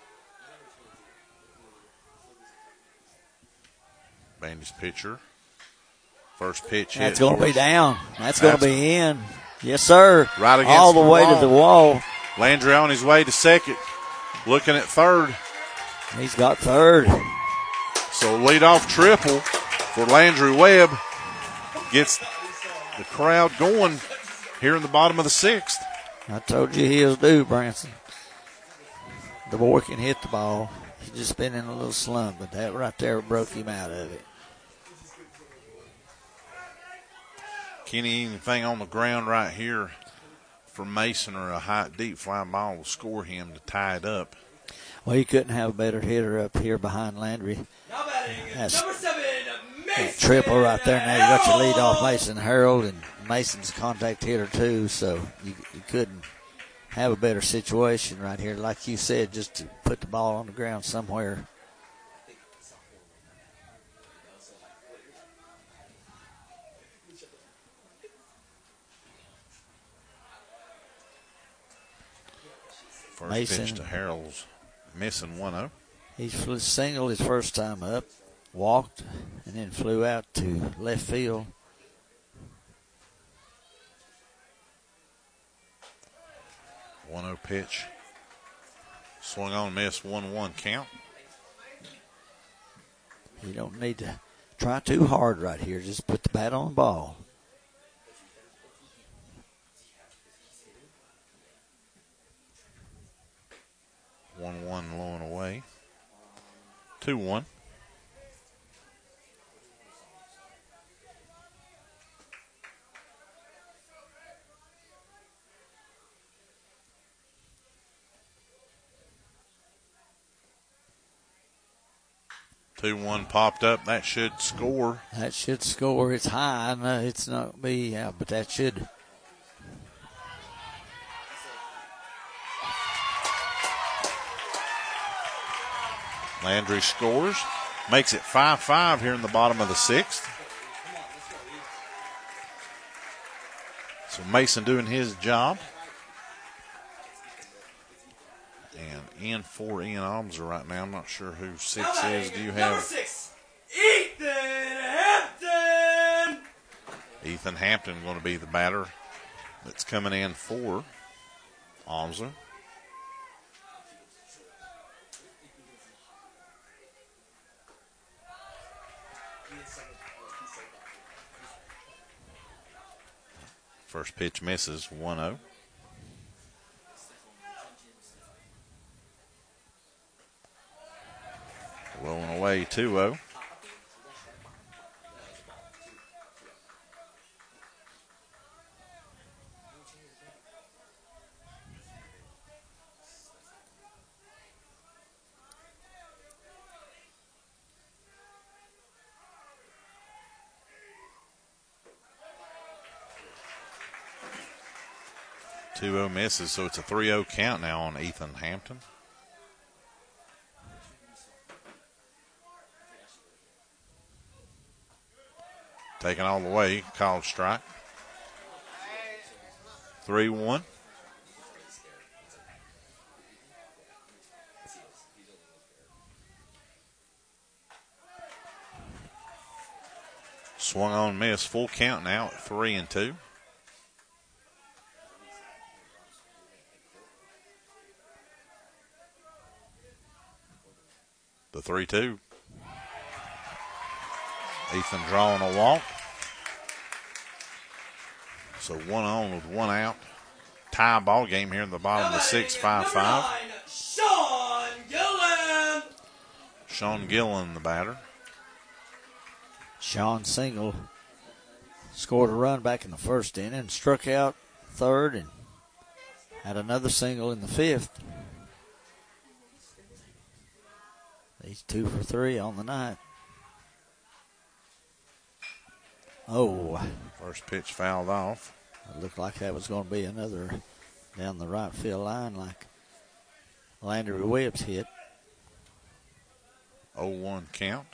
Bandy's pitcher. First pitch hit. That's going to be down. That's going to be in. Yes, sir. Right against all the the way wall. to the wall. Landry on his way to second. Looking at third. He's got third. So leadoff triple for Landry Webb. Gets the crowd going here in the bottom of the 6th. I told you he was due, Branson. The boy can hit the ball. He's just been in a little slump, but that right there broke him out of it. Kenny, anything on the ground right here for Mason or a high, deep fly ball will score him to tie it up. Well, you couldn't have a better hitter up here behind Landry. Now batting That's number 7, Mason. that triple right there. Now you got your lead off Mason Harold, and Mason's a contact hitter too, so you couldn't have a better situation right here. Like you said, just to put the ball on the ground somewhere. First Mason. pitch to Harold's missing 1-0. He singled his first time up, walked, and then flew out to left field. Pitch. Swung on, missed 1-1 count. You don't need to try too hard right here. Just put the bat on the ball. One low and away. 2-1. Popped up. That should score. That should score. It's high. No, it's not me, but that should. Landry scores. Makes it 5-5 here in the bottom of the 6th. So Mason doing his job. And in for Ian Almser right now. I'm not sure who 6 is. Do you Number have 6, Ethan Hampton. Ethan Hampton going to be the batter that's coming in for Almser? First pitch misses 1-0. Rolling away 2-0. Misses, so it's a 3-0 count now on Ethan Hampton. Taken all the way, called strike. 3-1. Swung on, miss. Full count now at 3-2. The 3-2. Ethan drawing a walk. So 1 on with 1 out. Tie ball game here in the bottom of the 6th, 5-5. Sean Gillen. Sean Gillen, the batter. Sean Single scored a run back in the first inning, struck out third, and had another single in the 5th. He's 2 for 3 on the night. Oh. First pitch fouled off. It looked like that was going to be another down the right field line like Landry Webb's hit. 0-1 count.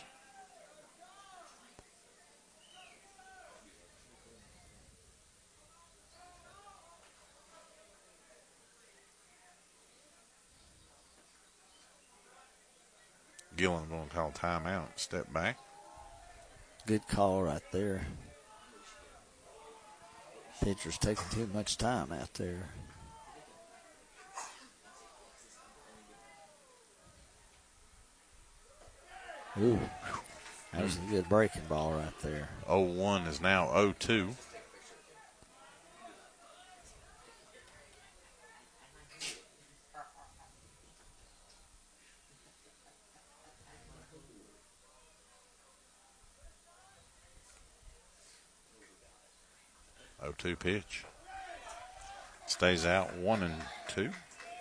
Gillen going to call timeout. Step back. Good call right there. Pitcher's taking too much time out there. Ooh, that was a good breaking ball right there. 0-1 is now 0-2. Two pitch. Stays out 1-2.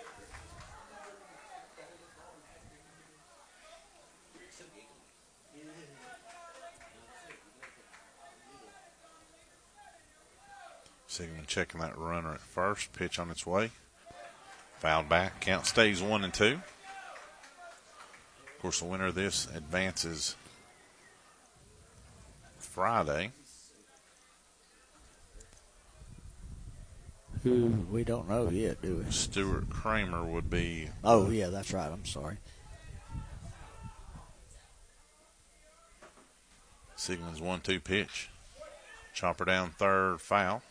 Sigmund checking that runner at first. Pitch on its way. Fouled back. Count stays 1-2. Of course, the winner of this advances Friday. Who we don't know yet, do we? Stuart Kramer would be. Oh, yeah, that's right. I'm sorry. Sigmund's 1-2 pitch. Chopper down third, foul.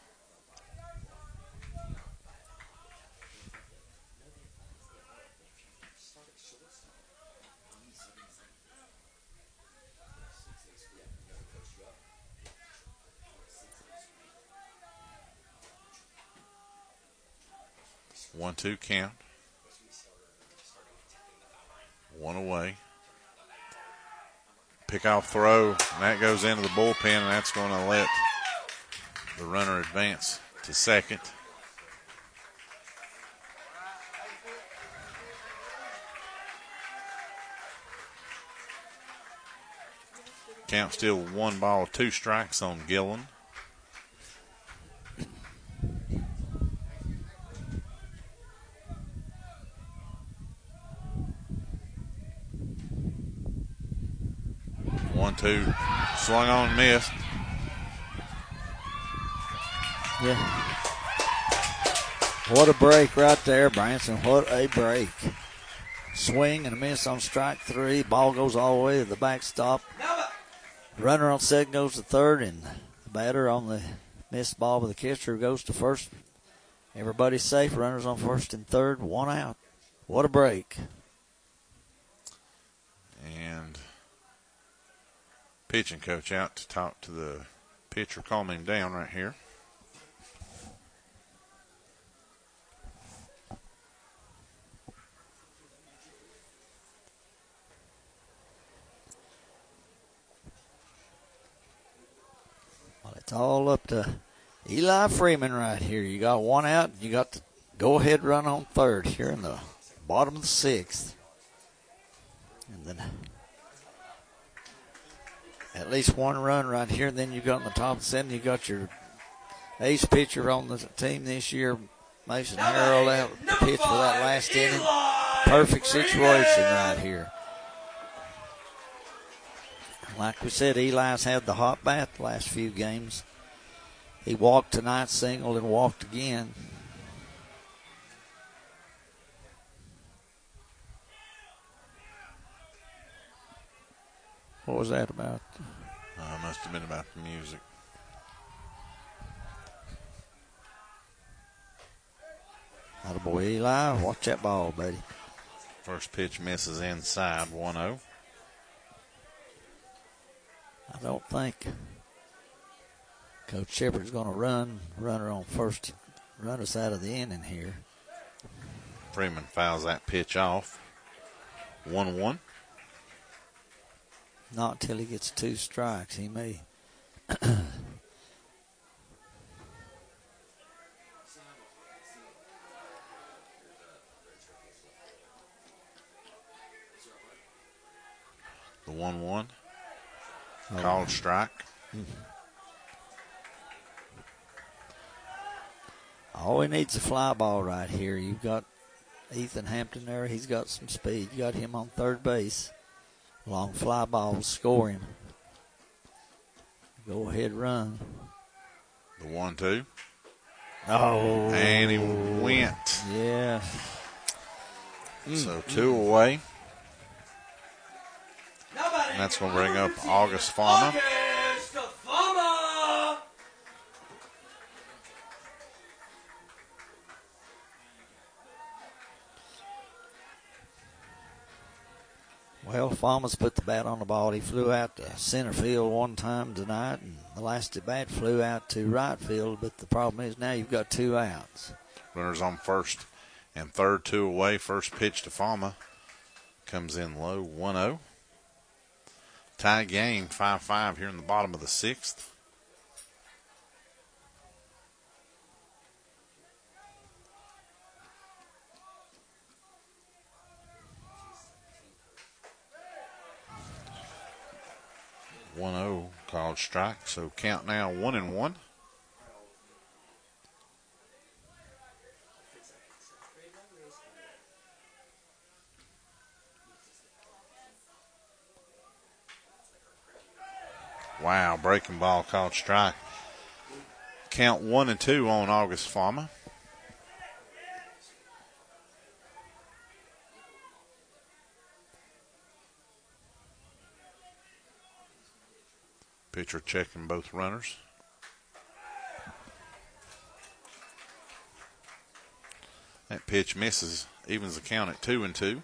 One-two count. One away. Pickoff throw, and that goes into the bullpen, and that's going to let the runner advance to second. Count still 1 ball, 2 strikes on Gillen. One-two, swung on, missed. Yeah. What a break right there, Branson. What a break. Swing and a miss on strike 3. Ball goes all the way to the backstop. Runner on second goes to third, and the batter on the missed ball with the catcher goes to first. Everybody's safe. Runners on first and third. 1 out. What a break. And pitching coach out to talk to the pitcher, calm him down right here. Well, it's all up to Eli Freeman right here. You got 1 out. You got the go-ahead run on third here in the bottom of the 6th. And then at least 1 run right here. Then you got in the top of the 7th. You got your ace pitcher on the team this year, Mason Harrell, out to pitch for that last inning. Perfect situation right here. Like we said, Eli's had the hot bat the last few games. He walked tonight, singled, and walked again. What was that about? Must have been about the music. Attaboy, Eli. Watch that ball, buddy. First pitch misses inside, 1-0. I don't think Coach Shepard's going to runner on first, run us out of the inning here. Freeman fouls that pitch off. 1-1. Not till he gets 2 strikes. He may. The 1-1. Called strike. All he needs is a fly ball right here. You've got Ethan Hampton there. He's got some speed. You got him on third base. Long fly ball score him. Go ahead, run. The 1-2. Oh. And he went. Yeah. So 2 away. And that's going to bring up August Farmer. Well, Farmer's put the bat on the ball. He flew out to center field one time tonight, and the last at bat flew out to right field. But the problem is now you've got 2 outs. Runners on first and third, 2 away. First pitch to Farmer comes in low, 1-0. Tie game, 5-5 here in the bottom of the 6th. Called strike, so count now 1-1. Wow, breaking ball called strike. Count 1-2 on August Farmer. Pitcher checking both runners. That pitch misses, evens the count at 2-2.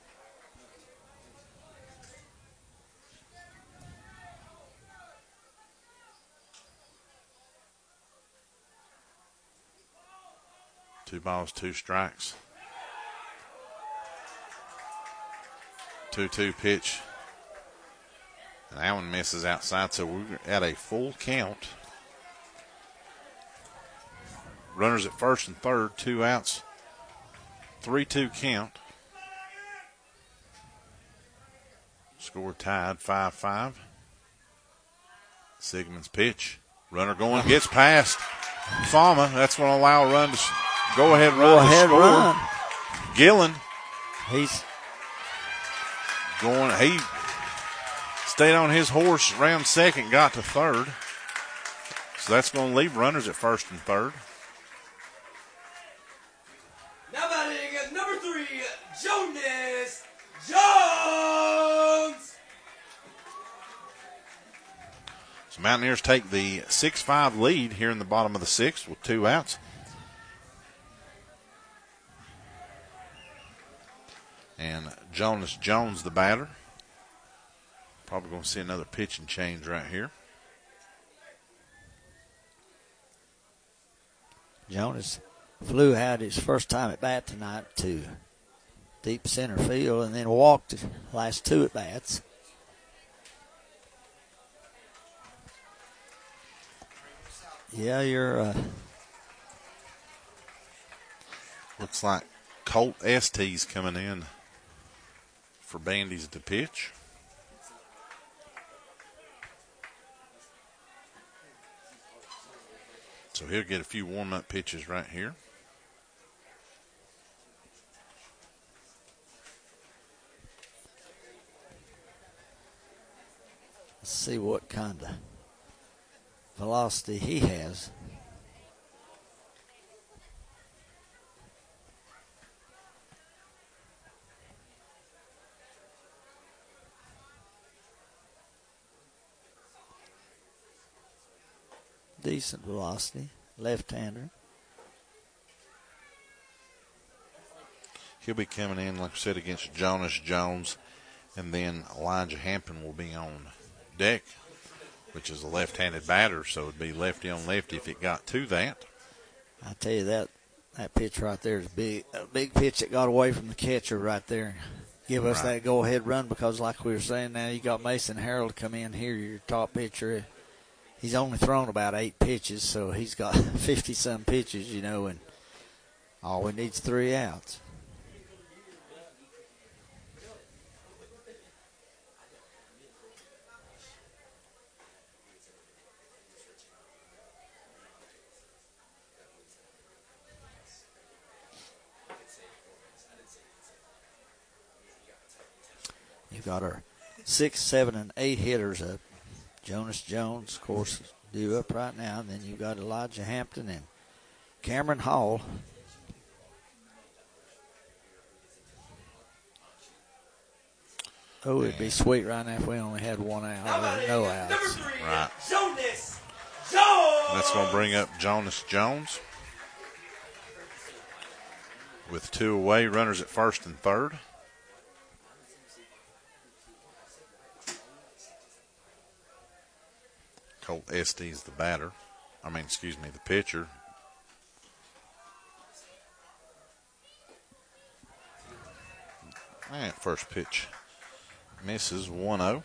Two balls, 2 strikes. 2-2 pitch. And that one misses outside, so we're at a full count. Runners at first and third, 2 outs. 3-2 count. Score tied, 5-5. Sigmund's pitch. Runner going, gets past Farmer. That's going to allow a run to go ahead run. Gillen. He's going. He stayed on his horse, round second, got to third. So that's going to leave runners at first and third. Now batting at number 3, Jonas Jones. So Mountaineers take the 6-5 lead here in the bottom of the 6th with 2 outs. And Jonas Jones, the batter. Probably going to see another pitching change right here. Jonas flew out his first time at bat tonight to deep center field and then walked the last 2 at bats. Yeah, you're. Looks like Colt Estes coming in for Bandy's to pitch. So he'll get a few warm-up pitches right here. see what kind of velocity he has. Decent velocity, left-hander. He'll be coming in, like I said, against Jonas Jones, and then Elijah Hampton will be on deck, which is a left-handed batter, so it would be lefty on lefty if it got to that. I tell you, that pitch right there is a big pitch that got away from the catcher right there. Give us that go-ahead run because, like we were saying, now you got Mason Harold come in here, your top pitcher. He's only thrown about 8 pitches, so he's got 50-some pitches, and all we need is 3 outs. You've got our 6, 7, and 8 hitters up. Jonas Jones, of course, due up right now. And then you've got Elijah Hampton and Cameron Hall. Oh, it'd be sweet right now if we only had 1 out or no outs. Number 3, Right. Jonas Jones. That's going to bring up Jonas Jones with 2 away, runners at first and third. Colt Estes the batter. The pitcher. And first pitch misses 1-0.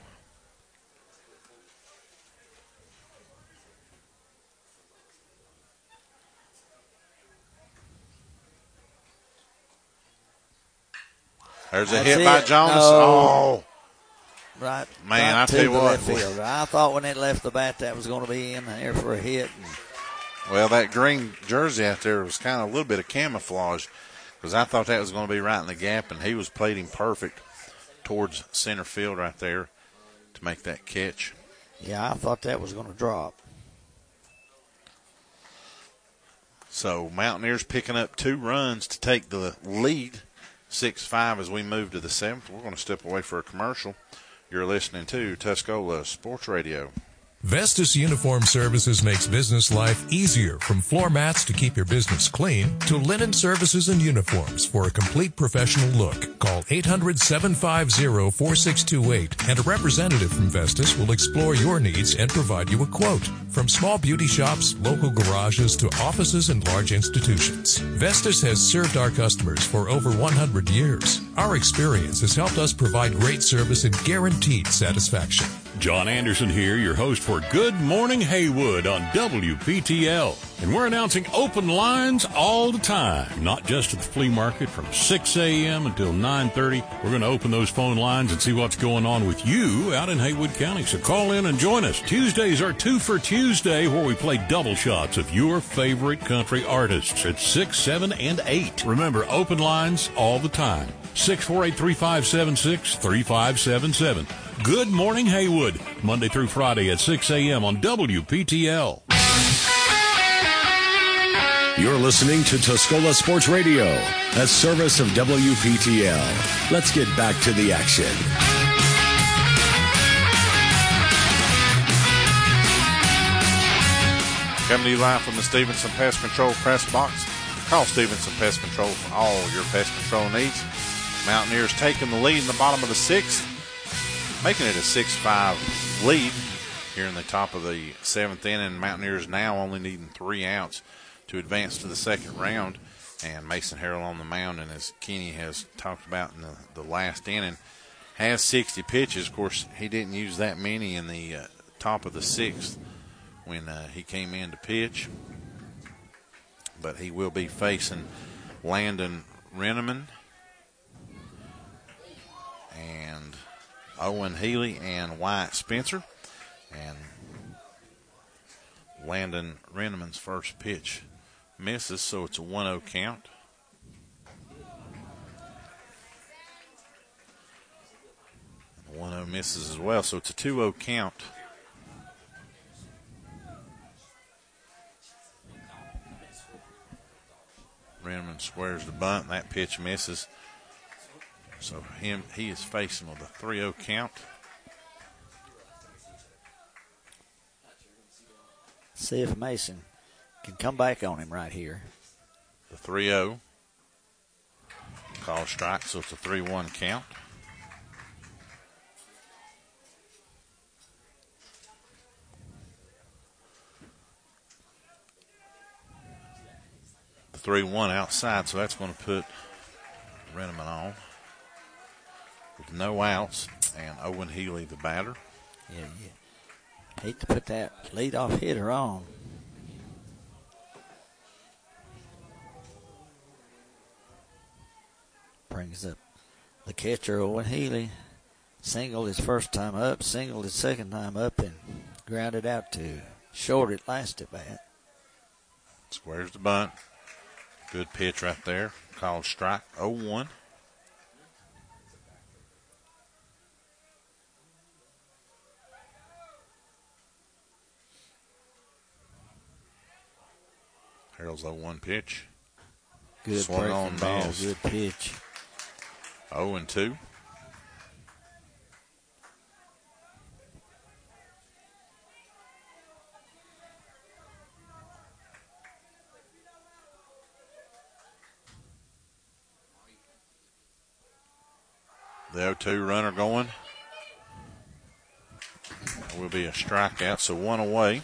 There's a hit by Jonas. No. Oh. Right. Man, right I tell you to the what. left field. I thought when it left the bat that was going to be in there for a hit. Well, that green jersey out there was kind of a little bit of camouflage because I thought that was going to be right in the gap, and he was plating perfect towards center field right there to make that catch. Yeah, I thought that was going to drop. So Mountaineers picking up 2 runs to take the lead, 6-5 as we move to the 7th. We're going to step away for a commercial. You're listening to Tuscola Sports Radio. Vestas Uniform Services makes business life easier, from floor mats to keep your business clean to linen services and uniforms for a complete professional look. Call 800-750-4628 and a representative from Vestas will explore your needs and provide you a quote. From small beauty shops, local garages to offices and large institutions, Vestas has served our customers for over 100 years. Our experience has helped us provide great service and guaranteed satisfaction. John Anderson here, your host for Good Morning Haywood on WPTL. And we're announcing open lines all the time, not just at the flea market from 6 a.m. until 9:30. We're going to open those phone lines and see what's going on with you out in Haywood County. So call in and join us. Tuesdays are 2 for Tuesday, where we play double shots of your favorite country artists at 6, 7, and 8. Remember, open lines all the time. 648-3576, 3577. Good Morning Haywood, Monday through Friday at 6 a.m. on WPTL. You're listening to Tuscola Sports Radio, a service of WPTL. Let's get back to the action. Coming to you live from the Stevenson Pest Control press box. Call Stevenson Pest Control for all your pest control needs. Mountaineers taking the lead in the bottom of the 6th, making it a 6-5 lead here in the top of the 7th inning. Mountaineers now only needing 3 outs to advance to the 2nd round. And Mason Harrell on the mound, and as Kenny has talked about in the last inning, has 60 pitches. Of course, he didn't use that many in the top of the 6th when he came in to pitch. But he will be facing Landon Renneman and Owen Healy and Wyatt Spencer. And Landon Renneman's first pitch misses, so it's a 1-0 count. And 1-0 misses as well, so it's a 2-0 count Renneman squares the bunt, and that pitch misses. So he is facing with a 3-0 count. See if Mason can come back on him right here. The 3-0. Call strike, so it's a 3-1 count. The 3-1 outside, so that's going to put Renneman on with no outs, and Owen Healy the batter. Yeah. Hate to put that leadoff hitter on. Brings up the catcher, Owen Healy. Singled his first time up, singled his second time up, and grounded out to short at last at bat. Squares the bunt. Good pitch right there. Called strike, 0-1. Harold's 0-1 pitch. Good Swung breaking on, ball, missed. good pitch. 0-2. The 0-2 runner going. There will be a strikeout, so one away.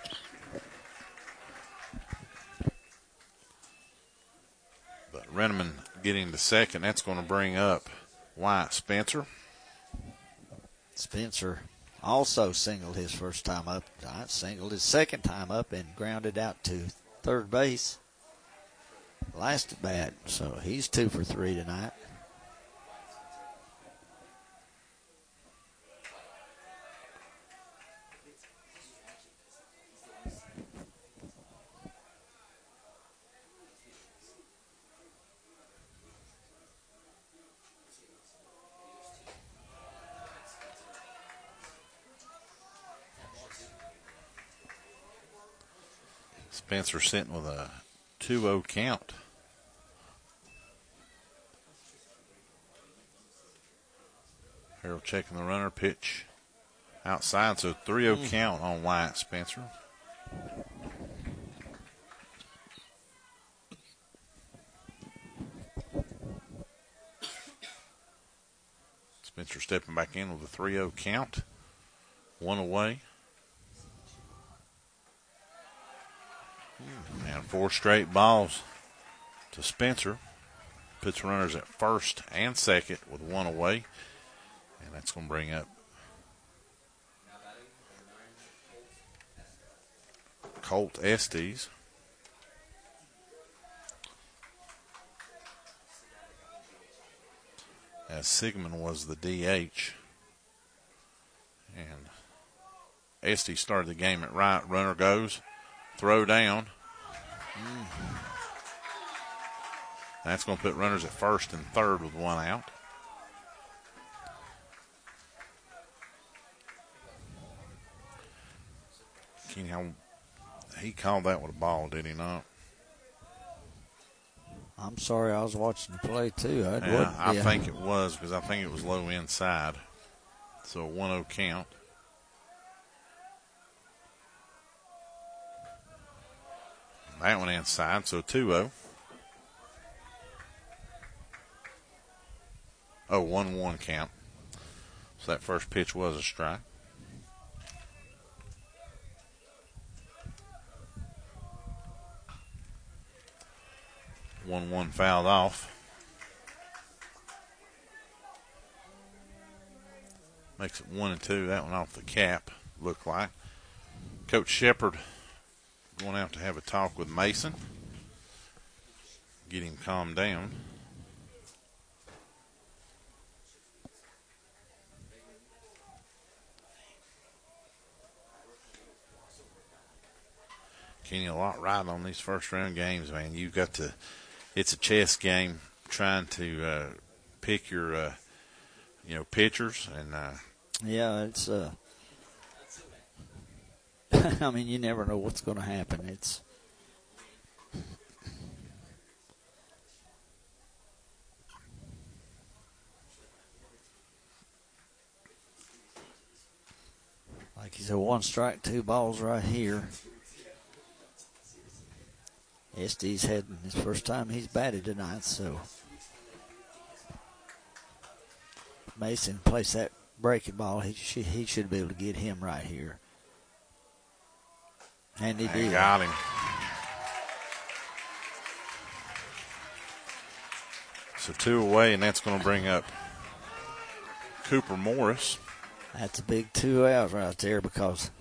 But Renneman getting to second, that's going to bring up Wyatt Spencer. Spencer also singled his first time up. Singled his second time up and grounded out to third base. Last at bat, so he's 2 for 3 tonight. Spencer sitting with a 2-0 count. Harold checking the runner, pitch outside, so 3-0 count on Wyatt Spencer. Spencer stepping back in with a 3-0 count. One away. And 4 straight balls to Spencer. Puts runners at first and second with 1 away. And that's going to bring up Colt Estes. As Sigmund was the DH. And Estes started the game at right. Runner goes. Throw down. That's going to put runners at first and third with 1 out. Kenny, he called that with a ball, did he not? I'm sorry, I was watching the play too. I think it was, because I think it was low inside. So a 1-0 count. That one inside, so 2-0. Oh, 1-1 count. So that first pitch was a strike. One fouled off. Makes it 1-2. That one off the cap, looked like. Coach Shepard going out to have a talk with Mason. Get him calmed down. Kenny, a lot right on these first round games, man. You've got to, it's a chess game trying to pick your, pitchers. And yeah, it's I mean, you never know what's going to happen. a 1 strike, 2 balls right here. Estes had his first time he's batted tonight, so Mason placed that breaking ball. He should be able to get him right here. And he did. Got him. So 2 away, and that's going to bring up Cooper Morris. That's a big 2 out right there because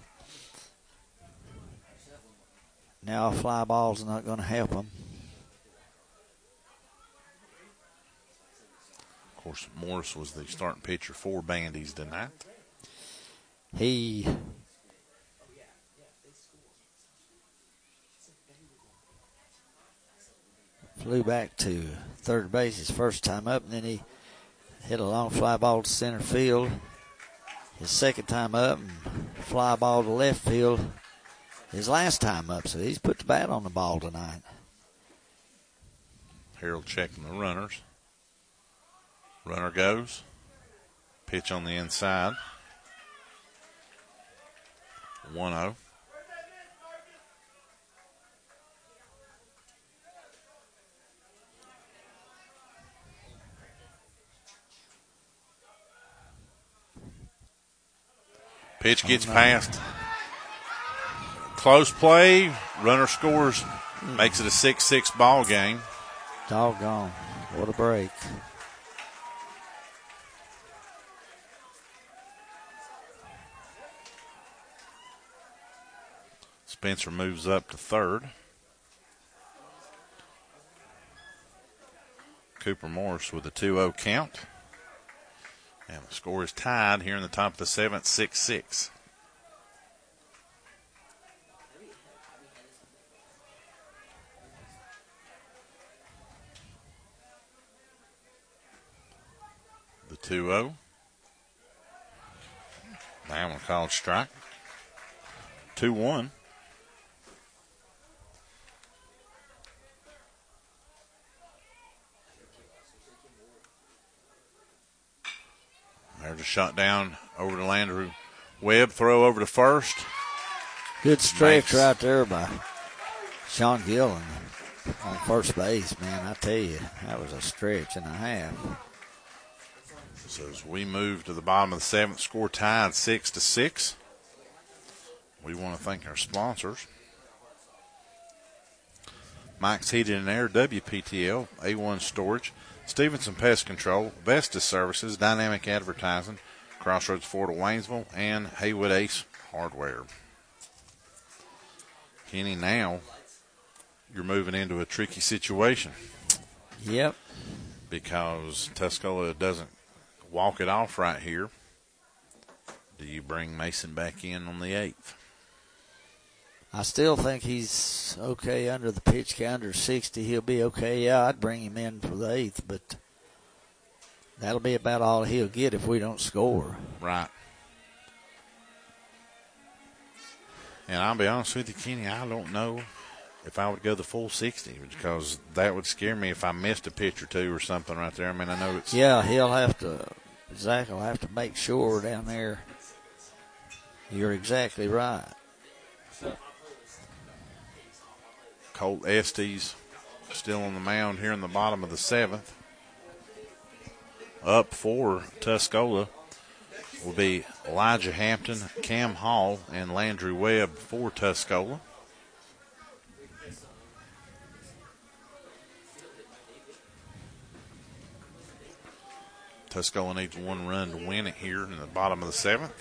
now a fly ball's not going to help him. Of course, Morris was the starting pitcher for Bandy's tonight. He flew back to third base his first time up, and then he hit a long fly ball to center field. His second time up, and fly ball to left field his last time up. So he's put the bat on the ball tonight. Harold checking the runners. Runner goes. Pitch on the inside. 1-0. Pitch gets past. Close play. Runner scores. Makes it a 6-6 ball game. Doggone. What a break. Spencer moves up to third. Cooper Morris with a 2-0 count. And the score is tied here in the top of the 7th, 6-6. The 2-0. Now one called strike. 2-1. There's a shot down over to Landry Webb. Throw over to first. Good stretch right there by Sean Gillen on first base, man. I tell you, that was a stretch and a half. So as we move to the bottom of the 7th, score tied 6-6. We want to thank our sponsors. Mike's Heating and Air, WPTL, A1 Storage, Stevenson Pest Control, Vestas Services, Dynamic Advertising, Crossroads Ford of Waynesville, and Haywood Ace Hardware. Kenny, now you're moving into a tricky situation. Yep. Because Tuscola doesn't walk it off right here. Do you bring Mason back in on the 8th? I still think he's okay under the pitch count, under 60. He'll be okay. Yeah, I'd bring him in for the 8th, but that'll be about all he'll get if we don't score. Right. And I'll be honest with you, Kenny, I don't know if I would go the full 60 because that would scare me if I missed a pitch or two or something right there. I mean, I know it's... Yeah, he'll have to, Zach will have to make sure down there. You're exactly right. Colt Estes still on the mound here in the bottom of the 7th. Up for Tuscola will be Elijah Hampton, Cam Hall, and Landry Webb for Tuscola. Tuscola needs 1 run to win it here in the bottom of the 7th.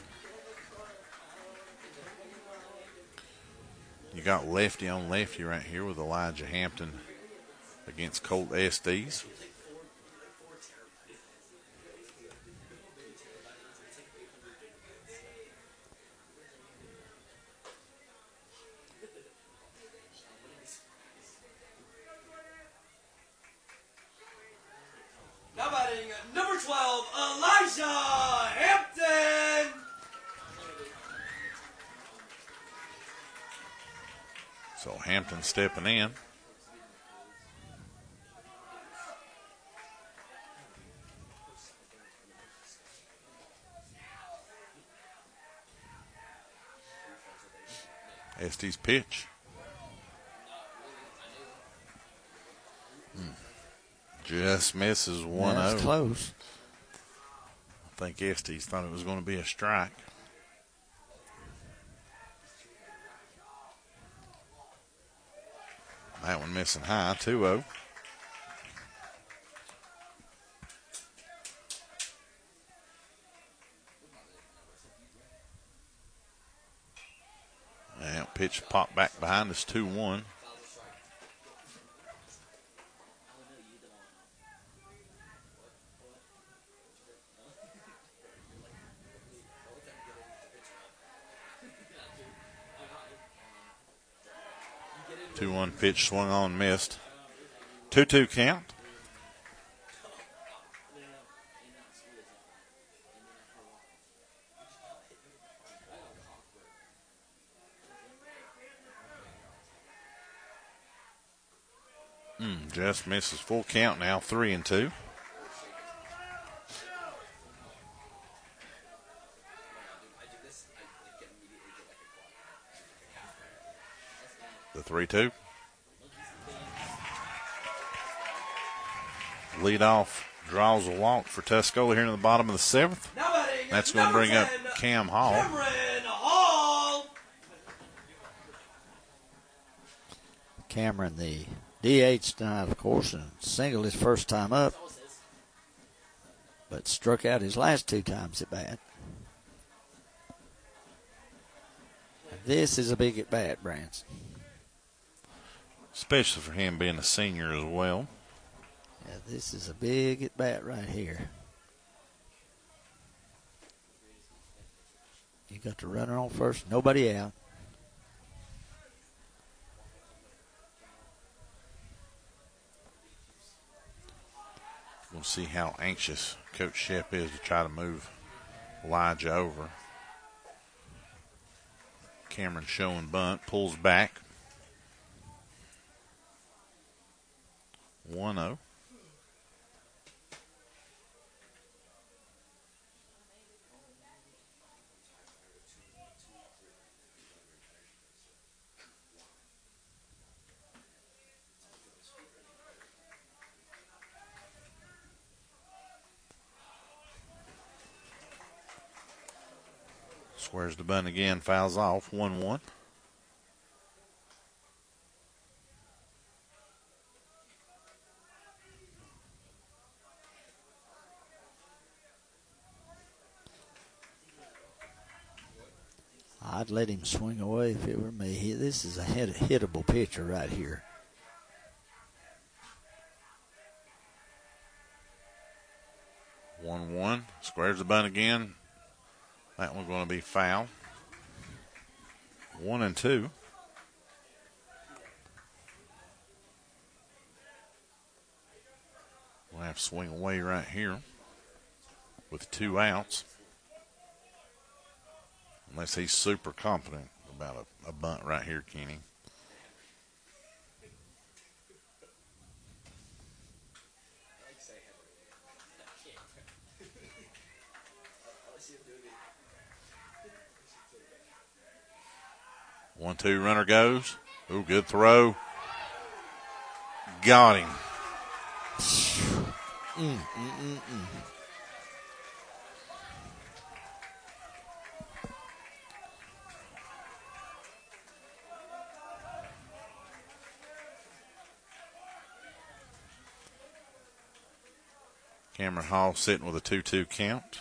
You got lefty on lefty right here with Elijah Hampton against Colt Estes. Now batting number 12, Elijah Hampton. So Hampton stepping in. Estes pitch. Just misses 1-0. That's close. I think Estes thought it was going to be a strike. That one missing high, 2-0. Now pitch popped back behind us, 2-1. Two-one pitch swung on, missed. 2-2 count. Just misses. Full count now, 3-2. The 3-2. Lead off draws a walk for Tuscola here in the bottom of the 7th. That's going to bring up Cam Hall. Cameron Hall. Cameron, the DH tonight, of course, and singled his first time up, but struck out his last 2 times at bat. This is a big at bat, Branson. Especially for him being a senior as well. Yeah, this is a big at bat right here. You got the runner on first, nobody out. We'll see how anxious Coach Shep is to try to move Elijah over. Cameron showing bunt, pulls back. 1-0. Squares the bunt again, fouls off, 1-1. I'd let him swing away if it were me. This is a hittable pitcher right here. One. Squares the bunt again. That one's going to be foul. 1-2. We'll have to swing away right here with 2 outs. Unless he's super confident about a bunt right here, Kenny. One-two, runner goes. Ooh, good throw. Got him. Cameron Hall sitting with a 2-2 count.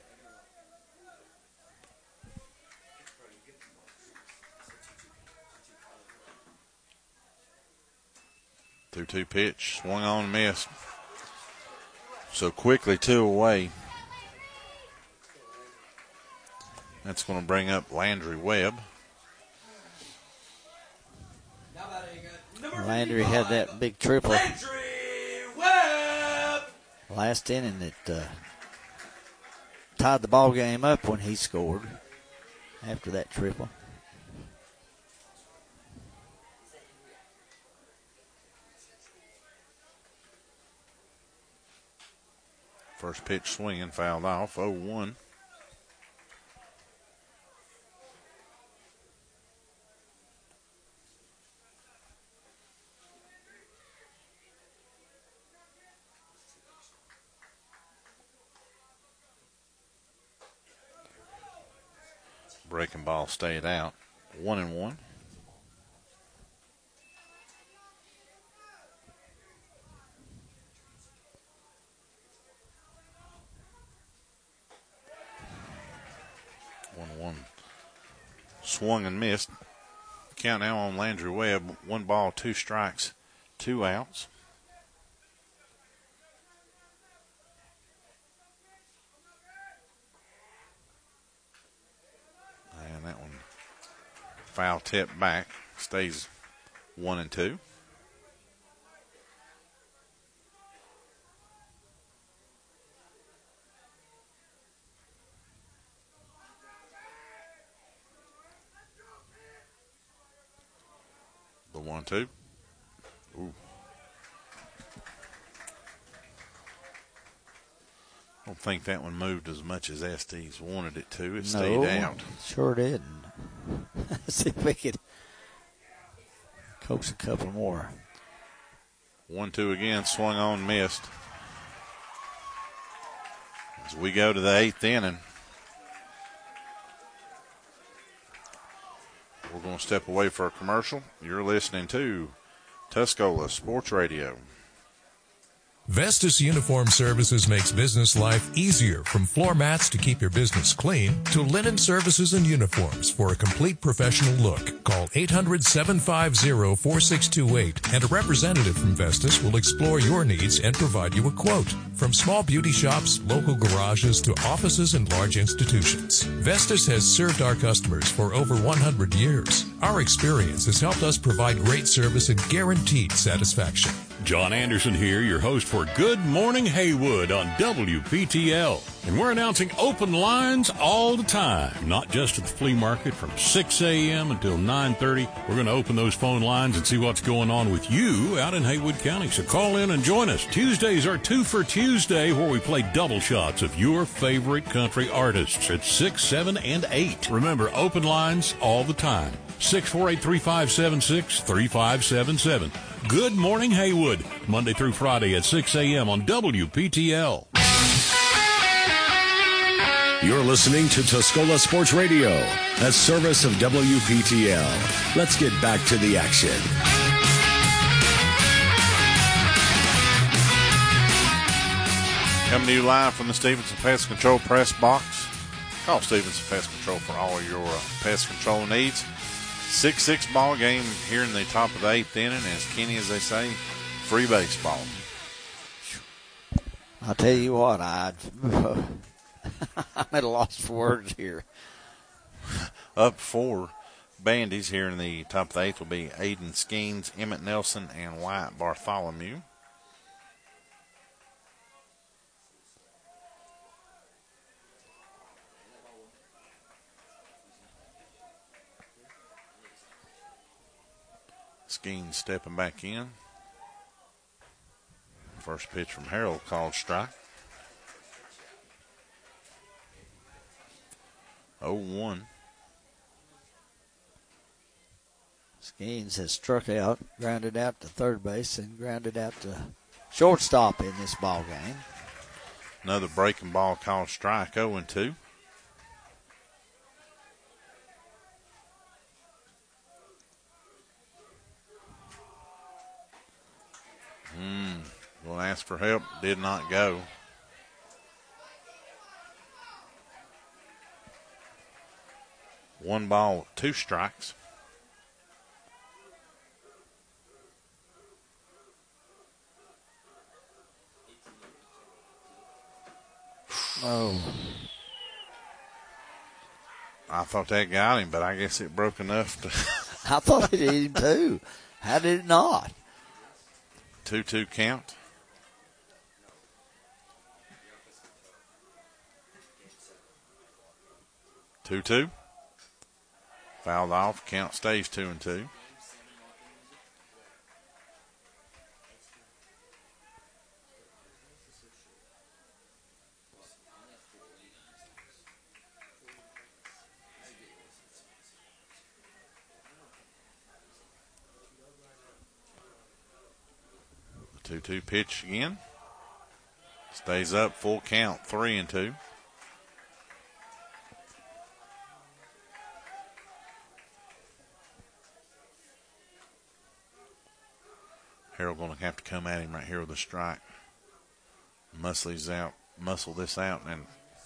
Two pitch, swung on, missed. So quickly 2 away. That's going to bring up Landry Webb. Landry had that big triple Landry Webb. last inning that tied the ball game up when he scored after that triple. First pitch swinging, fouled off, 0-1. Breaking ball stayed out. 1-1. Swung and missed. Count now on Landry Webb. 1 ball, 2 strikes, 2 outs. And that one foul tip back. Stays 1-2. The 1-2. Ooh. I don't think that one moved as much as Estes wanted it to. It stayed out. Sure didn't. See if we could coax a couple more. 1-2 again, swung on, missed. As we go to the 8th inning, we're going to step away for a commercial. You're listening to Tuscola Sports Radio. Vestas Uniform Services makes business life easier, from floor mats to keep your business clean to linen services and uniforms for a complete professional look. Call 800-750-4628 and a representative from Vestas will explore your needs and provide you a quote. From small beauty shops, local garages to offices and large institutions, Vestas has served our customers for over 100 years. Our experience has helped us provide great service and guaranteed satisfaction. John Anderson here, your host for Good Morning Haywood on WPTL. And we're announcing open lines all the time, not just at the flea market from 6 a.m. until 9:30. We're going to open those phone lines and see what's going on with you out in Haywood County. So call in and join us. Tuesdays are 2 for Tuesday, where we play double shots of your favorite country artists at 6, 7, and 8. Remember, open lines all the time. 648-3576, 3577. Good Morning Haywood, Monday through Friday at 6 a.m. on WPTL. You're listening to Tuscola Sports Radio, a service of WPTL. Let's get back to the action. Coming to you live from the Stevenson Pest Control press box. Call Stevenson Pest Control for all your pest control needs. 6-6 ball game here in the top of the 8th inning. As Kenny, as they say, free baseball. I'll tell you what, I'm at a loss for words here. Up 4 bandies here in the top of the 8th will be Aiden Skeens, Emmett Nelson, and Wyatt Bartholomew. Skeens stepping back in. First pitch from Harold called strike. 0-1. Skeens has struck out, grounded out to third base, and grounded out to shortstop in this ball game. Another breaking ball called strike, 0-2. Going to ask for help, did not go. One ball, 2 strikes. Oh. I thought that got him, but I guess it broke enough to. I thought it hit him too. How did it not? 2-2 count. Two. Fouled off. Count stays 2-2. The 2-2 pitch again. Stays up. Full count. 3-2. Harold going to have to come at him right here with a strike. Muscle this out, and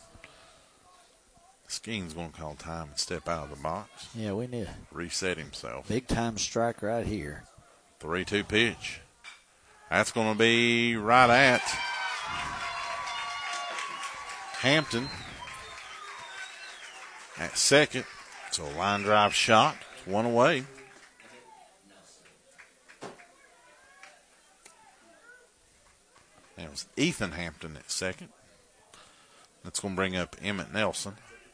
Skeen's going to call time and step out of the box. Yeah, we need to reset himself. Big time strike right here. 3-2 pitch. That's going to be right at Hampton at second. So a line drive shot. It's one away. That was Ethan Hampton at second. That's going to bring up Emmett Nelson.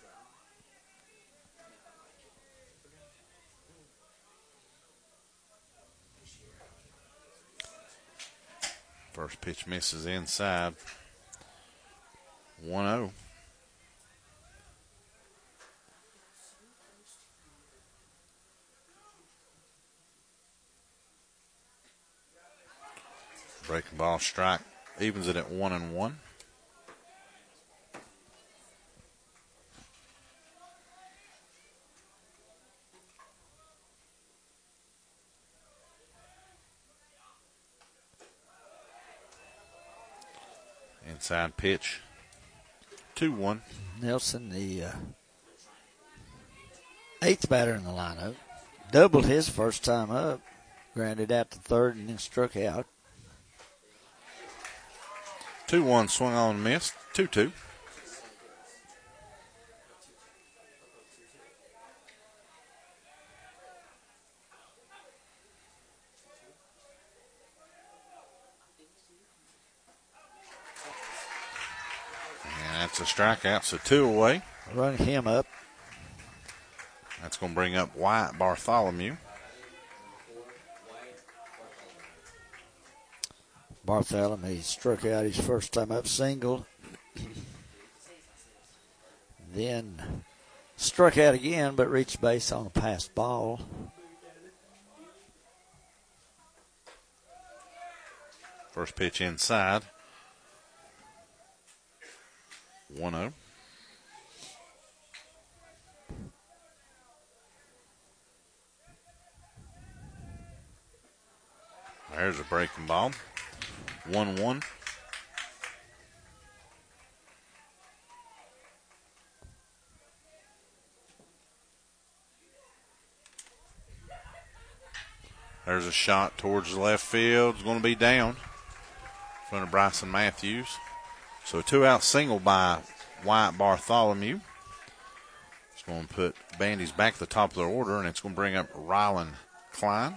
First pitch misses inside. 1-0. Breaking ball strike evens it at 1-1. Inside pitch. 2-1. Nelson, the eighth batter in the lineup, doubled his first time up, grounded out to third, and then struck out. 2-1 swung on and missed. 2-2. That's a strikeout, so 2 away. Run him up. That's going to bring up Wyatt Bartholomew. Bartholomew struck out his first time up, single. Then struck out again, but reached base on a passed ball. First pitch inside. 1-0. There's a breaking ball. 1-1. There's a shot towards the left field. It's going to be down in front of Bryson Matthews. So a 2-out single by Wyatt Bartholomew. It's going to put Bandy's back at the top of their order, and it's going to bring up Rylan Klein.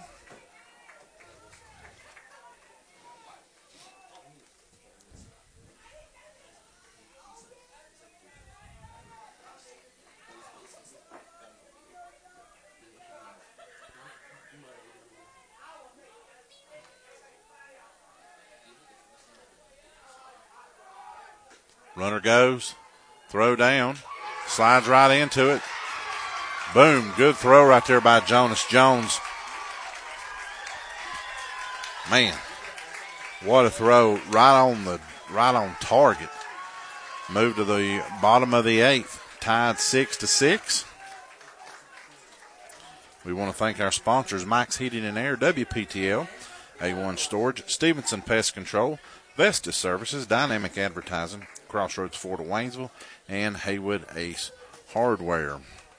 Runner goes, throw down, slides right into it. Boom, good throw right there by Jonas Jones. Man, what a throw, right on target. Moved to the bottom of the eighth, tied 6-6. We want to thank our sponsors, Mike's Heating and Air, WPTL, A1 Storage, Stevenson Pest Control, Vestas Services, Dynamic Advertising, Crossroads Ford of Waynesville, and Haywood Ace Hardware.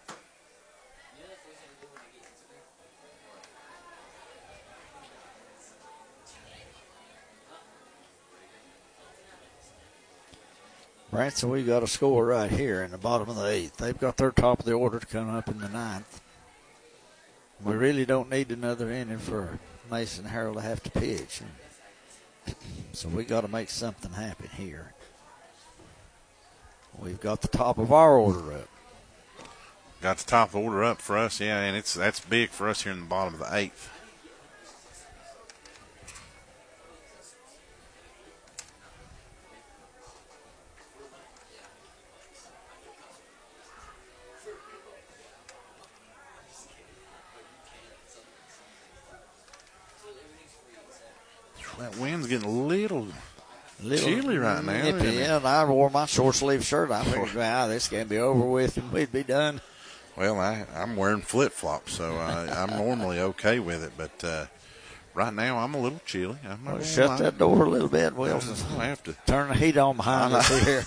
Branson, we've got a score right here in the bottom of the eighth. They've got their top of the order to come up in the ninth. We really don't need another inning for Mason Harold to have to pitch. So we got to make something happen here. We've got the top of our order up. Got the top of the order up for us, yeah, and that's big for us here in the bottom of the eighth. That wind's getting a little chilly right now. Yeah, and I wore my short sleeve shirt. I figured, this can't be over with, and we'd be done. Well, I'm wearing flip flops, so I'm normally okay with it. But Right now, I'm a little chilly. Well, shut that door a little bit, Wilson. I have to turn the heat on behind us here.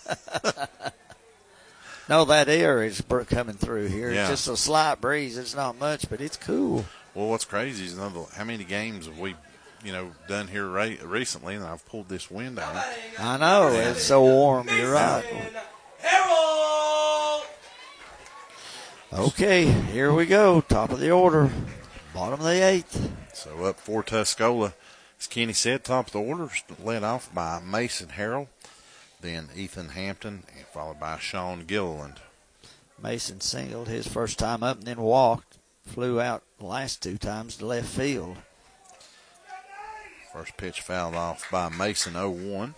No, that air is coming through here. Yeah. It's just a slight breeze. It's not much, but it's cool. Well, what's crazy is how many games have we, done here recently, and I've pulled this wind out. I know. It's so warm. You're right. Harold! Okay, here we go. Top of the order. Bottom of the 8th. So up for Tuscola, as Kenny said, top of the order, led off by Mason Harrell, then Ethan Hampton, and followed by Sean Gilliland. Mason singled his first time up and then walked. Flew out the last 2 times to left field. First pitch fouled off by Mason, 0-1.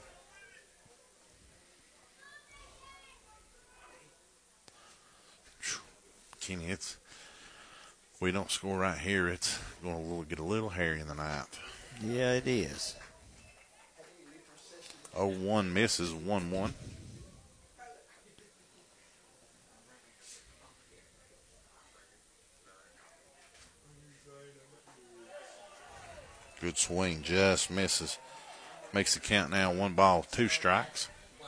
Kenny, we don't score right here, it's going to get a little hairy in the ninth. Yeah, it is. 0-1 misses, 1-1. Good swing, just misses. Makes the count now 1 ball, 2 strikes.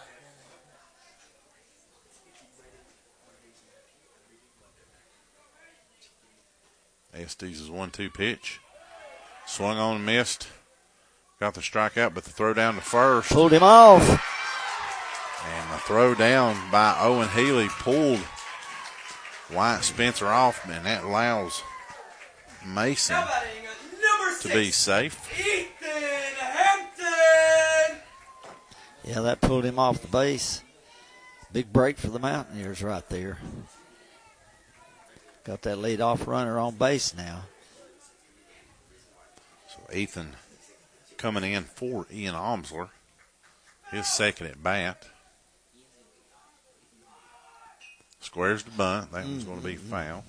Estes' 1-2 pitch. Swung on and missed. Got the strikeout, but the throw down to first. Pulled him off. And the throw down by Owen Healy pulled Wyatt Spencer off, and that allows Mason to be safe. Ethan Hampton! Yeah, that pulled him off the base. Big break for the Mountaineers right there. Got that leadoff runner on base now. So Ethan coming in for Ian Omsler. His second at bat. Squares the bunt. That one's going to be foul.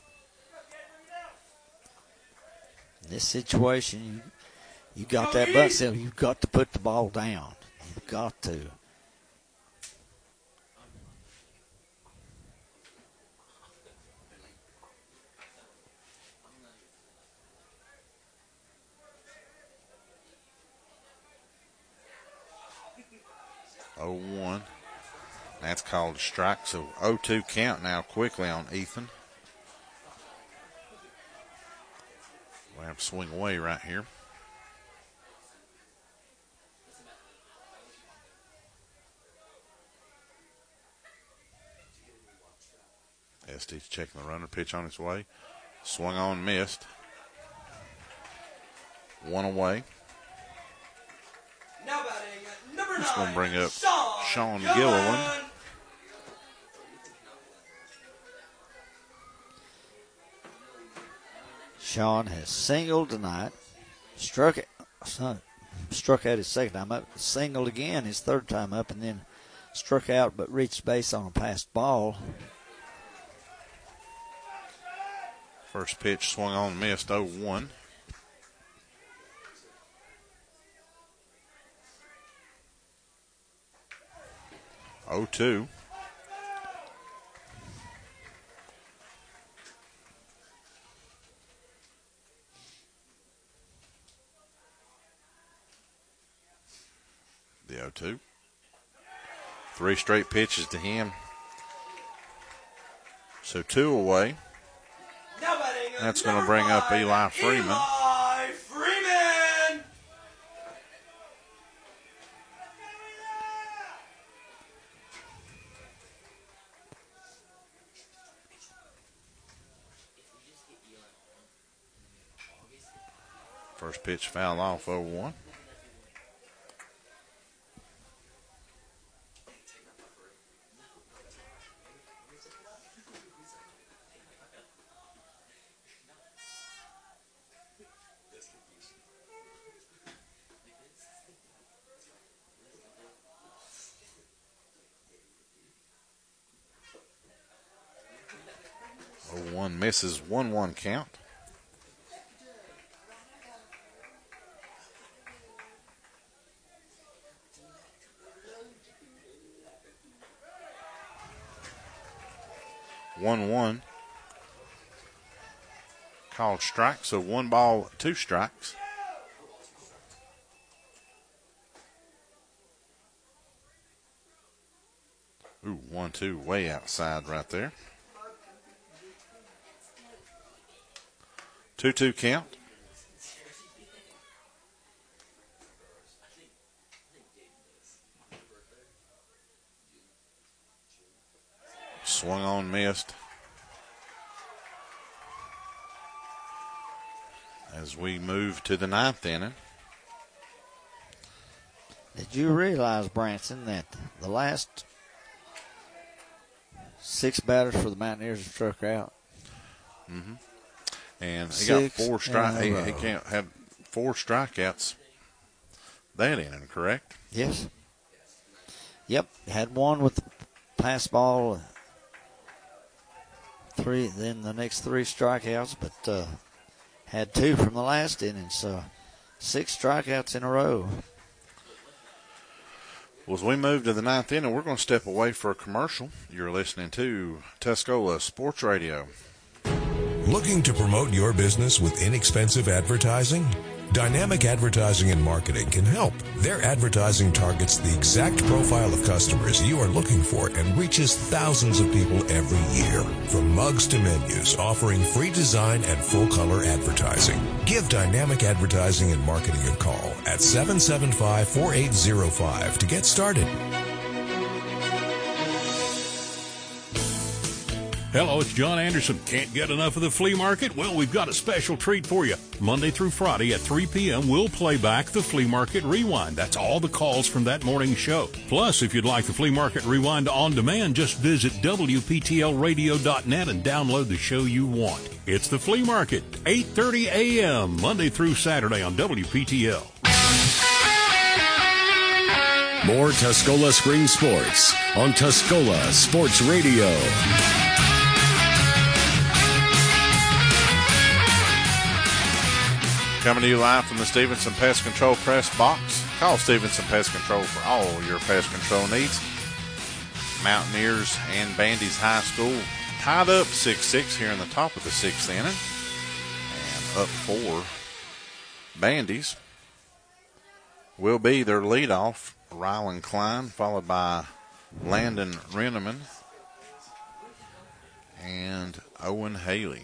In this situation, you got that bunt still. You've got to put the ball down. You've got to. Oh, 1. That's called a strike. So 0-2 count now quickly on Ethan. We'll have to swing away right here. Estes checking the runner, pitch on its way. Swung on, missed. 1 away. Now batting number 9. It's going to bring up Sean Gilliland. Sean has singled tonight. Struck out his second time up. Singled again his third time up, and then struck out but reached base on a passed ball. First pitch swung on, missed, 0-1. Oh, 2. The 0-2. 3 straight pitches to him. So 2 away. Now batting That's going to number bring up 5, Eli Freeman. Eli Freeman! First pitch foul off, 0-1. One misses, 1-1 count. called strike. So 1 ball, 2 strikes. Ooh, 1-2 way outside right there. 2-2 count. Swung on, missed. As we move to the 9th inning. Did you realize, Branson, that the last 6 batters for the Mountaineers have struck out? Mm-hmm. And he got 4 strikeouts. He had 4 strikeouts that inning, correct? Yes. Yep. Had 1 with the pass ball. 3, then the next 3 strikeouts, but had 2 from the last inning, so 6 strikeouts in a row. Well, as we move to the 9th inning, we're going to step away for a commercial. You're listening to Tuscola Sports Radio. Looking to promote your business with inexpensive advertising? Dynamic Advertising and Marketing can help. Their advertising targets the exact profile of customers you are looking for and reaches thousands of people every year. From mugs to menus, offering free design and full-color advertising. Give Dynamic Advertising and Marketing a call at 775-4805 to get started. Hello, it's John Anderson. Can't get enough of the flea market? Well, we've got a special treat for you. Monday through Friday at 3 p.m., we'll play back the Flea Market Rewind. That's all the calls from that morning show. Plus, if you'd like the Flea Market Rewind on demand, just visit WPTLradio.net and download the show you want. It's the Flea Market, 8:30 a.m., Monday through Saturday on WPTL. More Tuscola Spring Sports on Tuscola Sports Radio. Coming to you live from the Stevenson Pest Control Press Box. Call Stevenson Pest Control for all your pest control needs. Mountaineers and Bandy's High School tied up 6-6 here in the top of the 6th inning. And up 4 Bandy's will be their leadoff, Rylan Klein, followed by Landon Renneman and Owen Haley.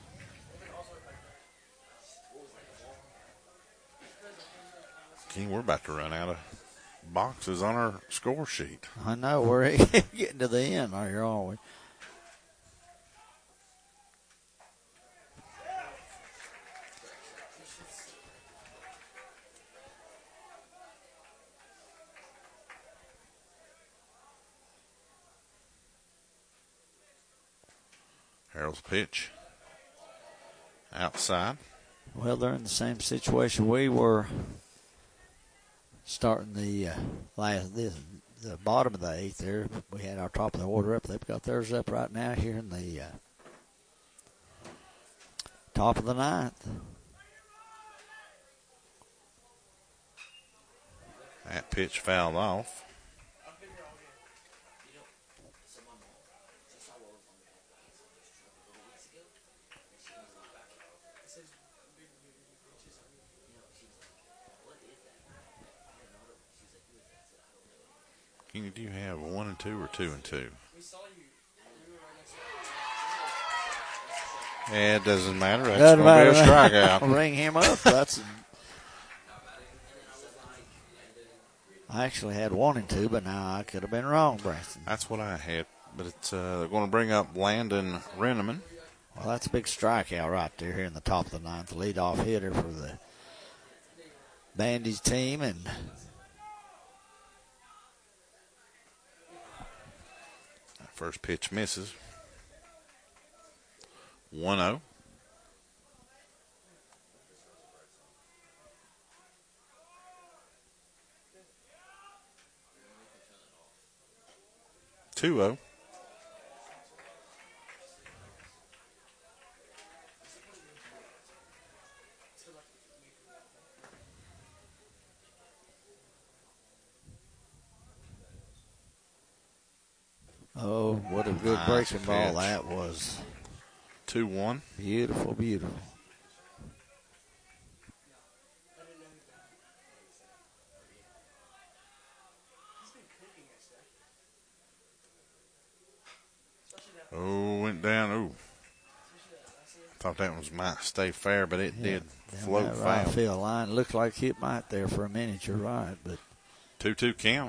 We're about to run out of boxes on our score sheet. I know. We're getting to the end here, aren't we? Harold's pitch outside. Well, they're in the same situation we were starting the bottom of the 8th there. We had our top of the order up. They've got theirs up right now here in the top of the 9th. That pitch fouled off. Do you have 1 and 2 or 2 and 2? Yeah, it doesn't matter. That's going to be a strikeout. Ring him up. I actually had 1 and 2, but now I could have been wrong, Braxton. That's what I had, but it's they're going to bring up Landon Renneman. Well, that's a big strikeout right there here in the top of the 9th. Leadoff hitter for the Bandy's team, and first pitch misses. 1-0. Two-0. Oh, what a good breaking ball that was. 2-1. Beautiful, beautiful. Oh, went down. Oh. Thought that was might stay fair, but it did float Down that right foul. field line. Looked like it might there for a minute. You're right, but 2-2 count.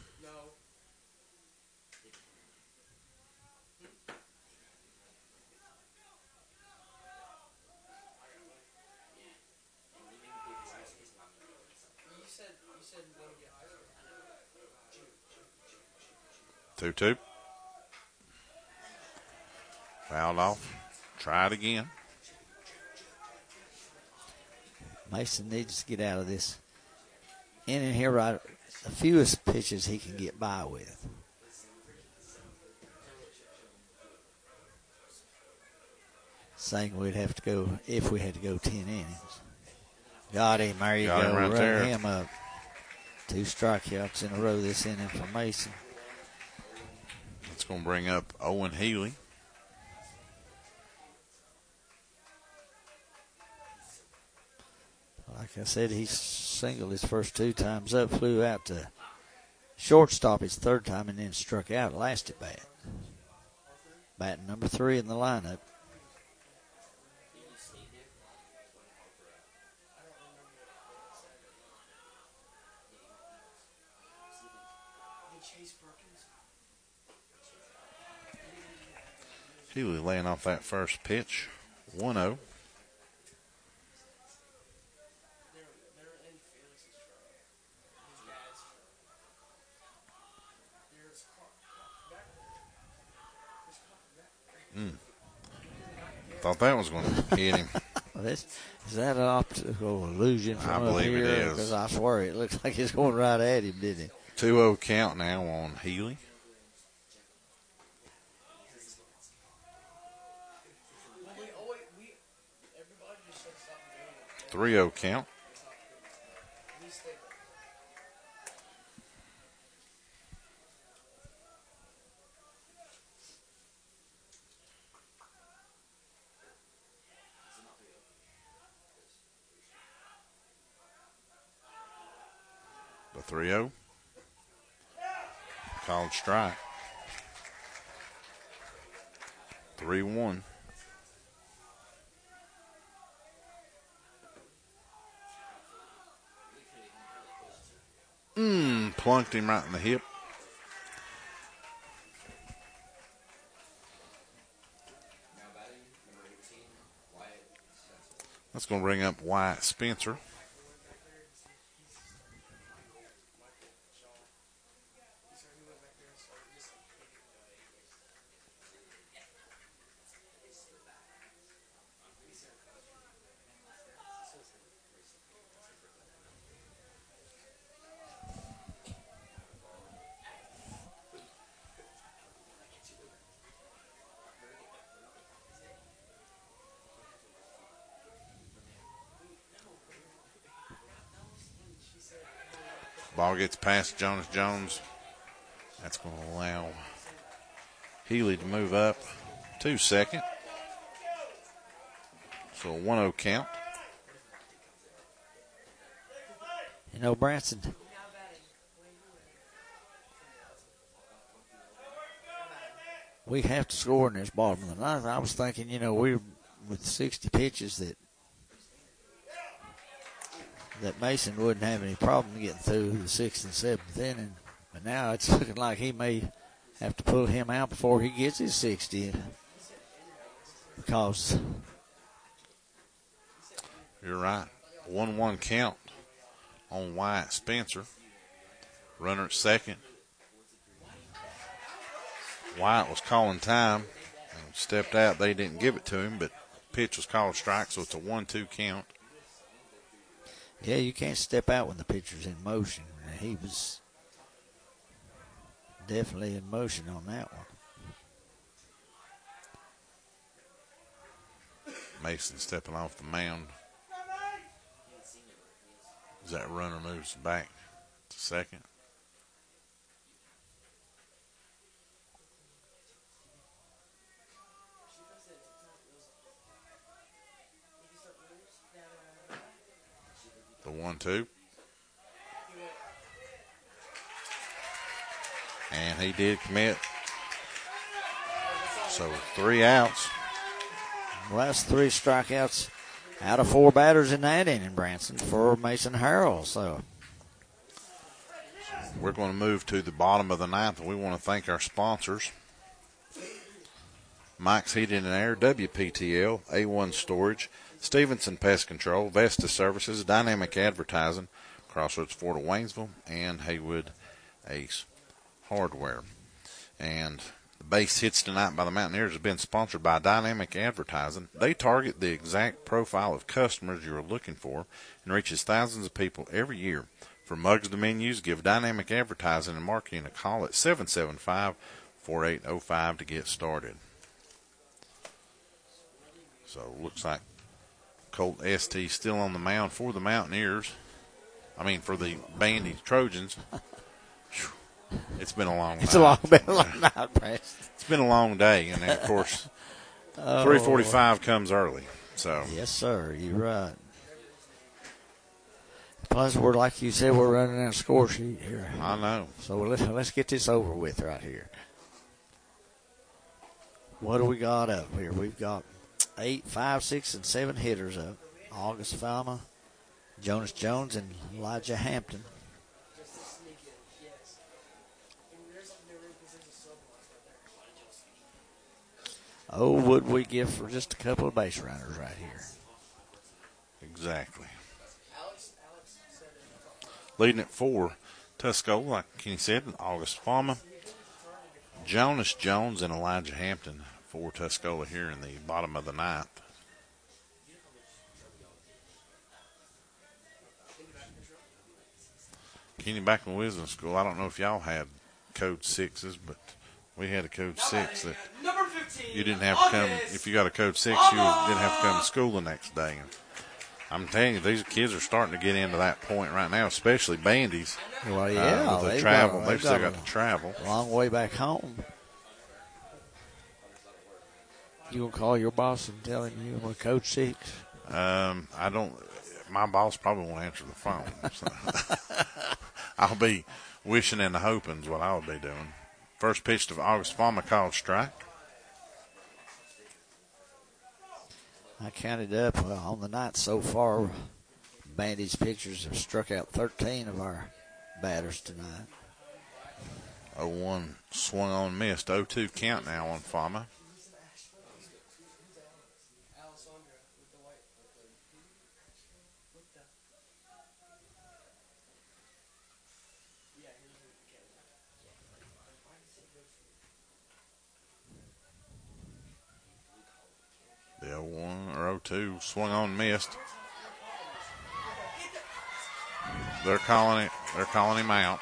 Two. Fouled off. Try it again. Mason needs to get out of this inning here right. The fewest pitches he can get by with. Saying we'd have to go, if we had to go 10 innings. Got him. There you Got go. him right Run there. him up. 2 strikeouts in a row this inning for Mason. It's going to bring up Owen Healy. Like I said, he singled his first 2 times up, flew out to shortstop his 3rd time, and then struck out last at bat. Batting number 3 in the lineup. Healy laying off that first pitch. 1-0. Thought that was going to hit him. Is that an optical illusion from I up believe it here? is. Because I swear it looks like it's going right at him, didn't it? 2-0 count now on Healy. We 3-0 count. The 3-0. Called strike. 3-1. Plunked him right in the hip. That's going to bring up Wyatt Spencer. Ball gets past Jonas Jones. That's going to allow Healy to move up to second. So a 1-0 count. You know, Branson, we have to score in this bottom of the ninth. I was thinking, you know, we're with 60 pitches that Mason wouldn't have any problem getting through the 6th and 7th inning. But now it's looking like he may have to pull him out before he gets his 60. Because You're right. 1-1 count on Wyatt Spencer. Runner at second. Wyatt was calling time and stepped out. They didn't give it to him, but pitch was called strike, so it's a 1-2 count. yeah, you can't step out when the pitcher's in motion. And he was definitely in motion on that one. Mason stepping off the mound. As that runner moves back to second. The 1-2. And he did commit So 3 outs. Last 3 strikeouts out of 4 batters in that inning, Branson, for Mason Harrell. So we're going to move to the bottom of the 9th, and we want to thank our sponsors. Mike's Heating and Air, WPTL, A1 Storage, Stevenson Pest Control, Vesta Services, Dynamic Advertising, Crossroads Ford of Waynesville, and Haywood Ace Hardware. And the base hits tonight by the Mountaineers has been sponsored by Dynamic Advertising. They target the exact profile of customers you're looking for and reaches thousands of people every year. For mugs to menus, give Dynamic Advertising and Marketing a call at 775-4805 to get started. So looks like Colt ST still on the mound for the Mountaineers. For the Bandy Trojans. It's been a long night. It's a long night, Preston. It's been a long day, and then, of course, 3:45 comes early. So yes, sir. You're right. Plus, we're like you said, we're running out of score sheet here. I know. So let's get this over with right here. What do we got up here? We've got 8, 5, 6, and 7 hitters up. August Fama, Jonas Jones, and Elijah Hampton. Oh, would we give for just a couple of base runners right here? Exactly. Leading it for Tuscola, like Kenny said, August Fama, Jonas Jones, and Elijah Hampton for Tuscola here in the bottom of the 9th. Kenny, back in Wisdom School, I don't know if y'all had code 6s, but we had a code 6 that you didn't have to come. If you got a code 6, you didn't have to come to school the next day. And I'm telling you, these kids are starting to get into that point right now, especially Bandies. Well, yeah, with the travel, they've still got to travel. Long way back home. You gonna call your boss and tell him you want code 6? I don't. My boss probably won't answer the phone. So. I'll be wishing and hoping is what I'll be doing. First pitch to August Fama, called strike. I counted up on the night so far. Bandy's pitchers have struck out 13 of our batters tonight. 0-1 swung on, missed. 0-2 count now on Fama. The 0-1 or 0-2 swung on, missed. They're calling him out.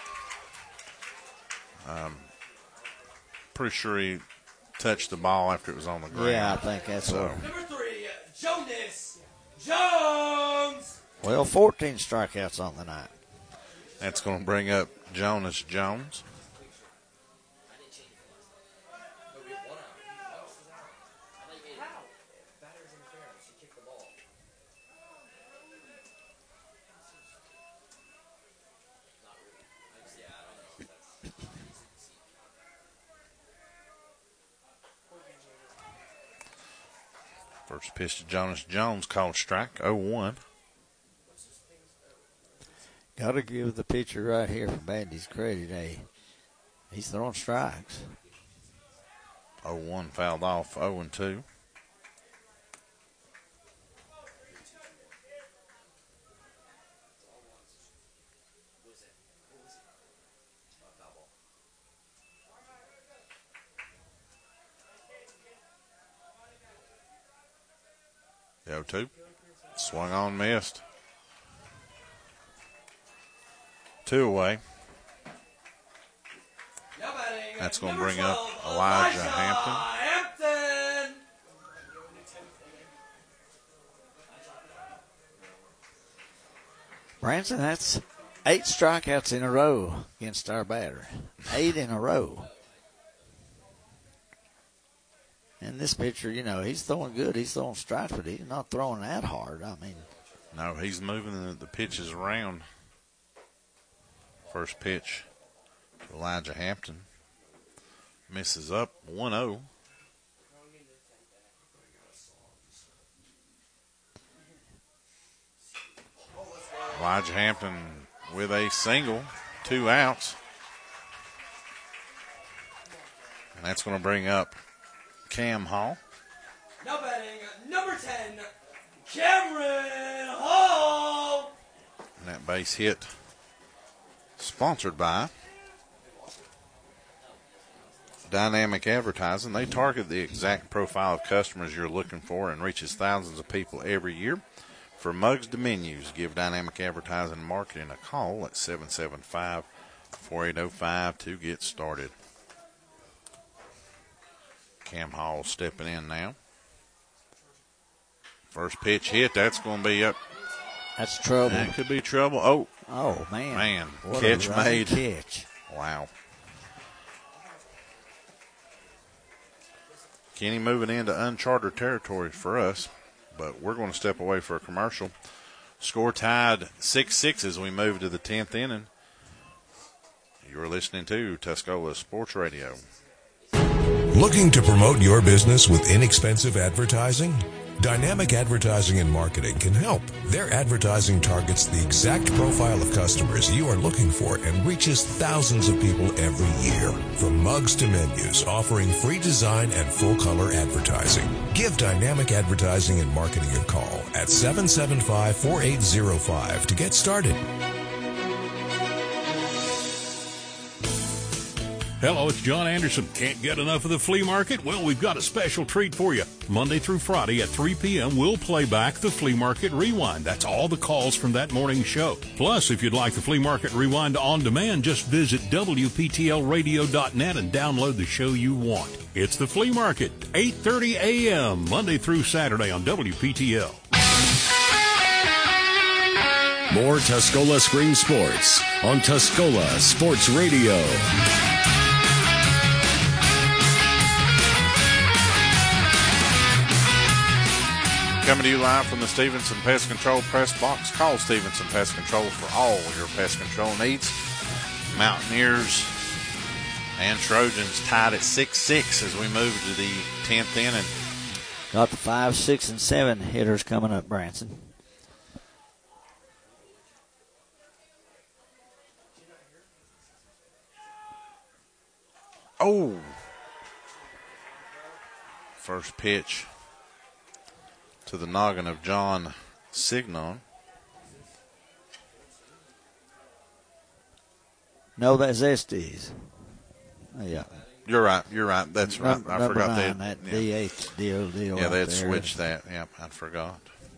Pretty sure he touched the ball after it was on the ground. Yeah, I think that's so. Number 3, Jonas Jones. Well, 14 strikeouts on the night. That's going to bring up Jonas Jones. First pitch to Jonas Jones, called strike, 0-1. Got to give the pitcher right here for Bandy's credit. He's throwing strikes. 0-1 fouled off, 0-2. The 0-2. Swung on, missed. 2 away. That's going to bring up Elijah Hampton. Branson, that's 8 strikeouts in a row against our batter. 8 in a row. And this pitcher, he's throwing good. He's throwing strikes, but he's not throwing that hard. No, he's moving the pitches around. First pitch to Elijah Hampton. Misses up, 1-0. Elijah Hampton with a single, 2 outs. And that's going to bring up Cam Hall. Now batting number 10, Cameron Hall. And that base hit sponsored by Dynamic Advertising. They target the exact profile of customers you're looking for and reaches thousands of people every year. For mugs to menus, give Dynamic Advertising and Marketing a call at 775-4805 to get started. Cam Hall stepping in now. First pitch hit, that's going to be up. That's trouble. That could be trouble. Oh, man. Man, What catch a running made. Catch. Wow. Kenny moving into uncharted territory for us, but we're going to step away for a commercial. Score tied 6-6 as we move to the 10th inning. You're listening to Tuscola Sports Radio. Looking to promote your business with inexpensive advertising? Dynamic Advertising and Marketing can help. Their advertising targets the exact profile of customers you are looking for and reaches thousands of people every year. From mugs to menus, offering free design and full-color advertising. Give Dynamic Advertising and Marketing a call at 775-4805 to get started. Hello, it's John Anderson. Can't get enough of the flea market? Well, we've got a special treat for you. Monday through Friday at 3 p.m., we'll play back the Flea Market Rewind. That's all the calls from that morning show. Plus, if you'd like the Flea Market Rewind on demand, just visit WPTLradio.net and download the show you want. It's the Flea Market, 8:30 a.m., Monday through Saturday on WPTL. More Tuscola Spring Sports on Tuscola Sports Radio. Coming to you live from the Stevenson Pest Control Press Box. Call Stevenson Pest Control for all your pest control needs. Mountaineers and Trojans tied at 6-6 as we move to the 10th inning. Got the 5, 6, and 7 hitters coming up, Branson. Oh! First pitch to the noggin of John Signon. No, that's Estes. Oh, yeah. You're right. That's right. I forgot that. that. Yeah. DH deal. Yeah, they had switched that. Yep, I forgot.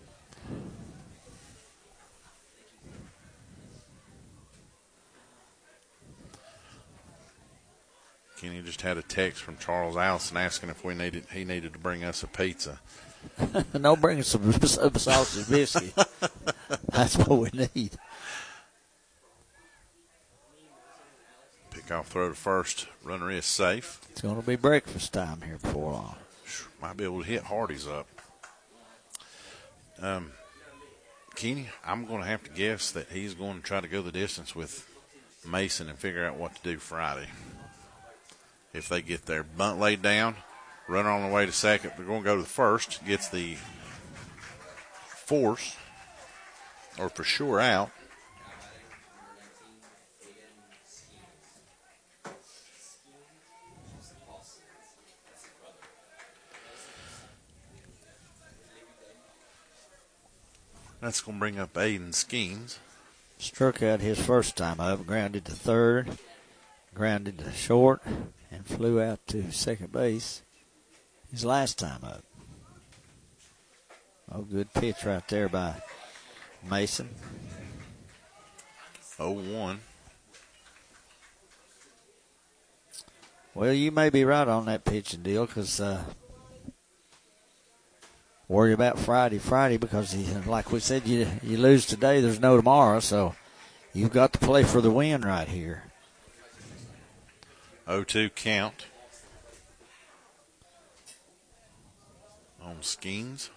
Kenny just had a text from Charles Allison asking if he needed to bring us a pizza. No, bring us some sausage biscuit. That's what we need. Pick off throw to first. Runner is safe. It's going to be breakfast time here before long. Might be able to hit Hardy's up. Kenny, I'm going to have to guess that he's going to try to go the distance with Mason and figure out what to do Friday. If they get their bunt laid down, runner on the way to second, they're going to go to the first, gets the force, or for sure out. That's going to bring up Aiden Skeens. Struck out his first time up, grounded to third, grounded to short, and flew out to second base his last time up. Oh, good pitch right there by Mason. 0-1. Well, you may be right on that pitching deal because worry about Friday because, like we said, you lose today, there's no tomorrow, so you've got to play for the win right here. 0-2 count on Skeens.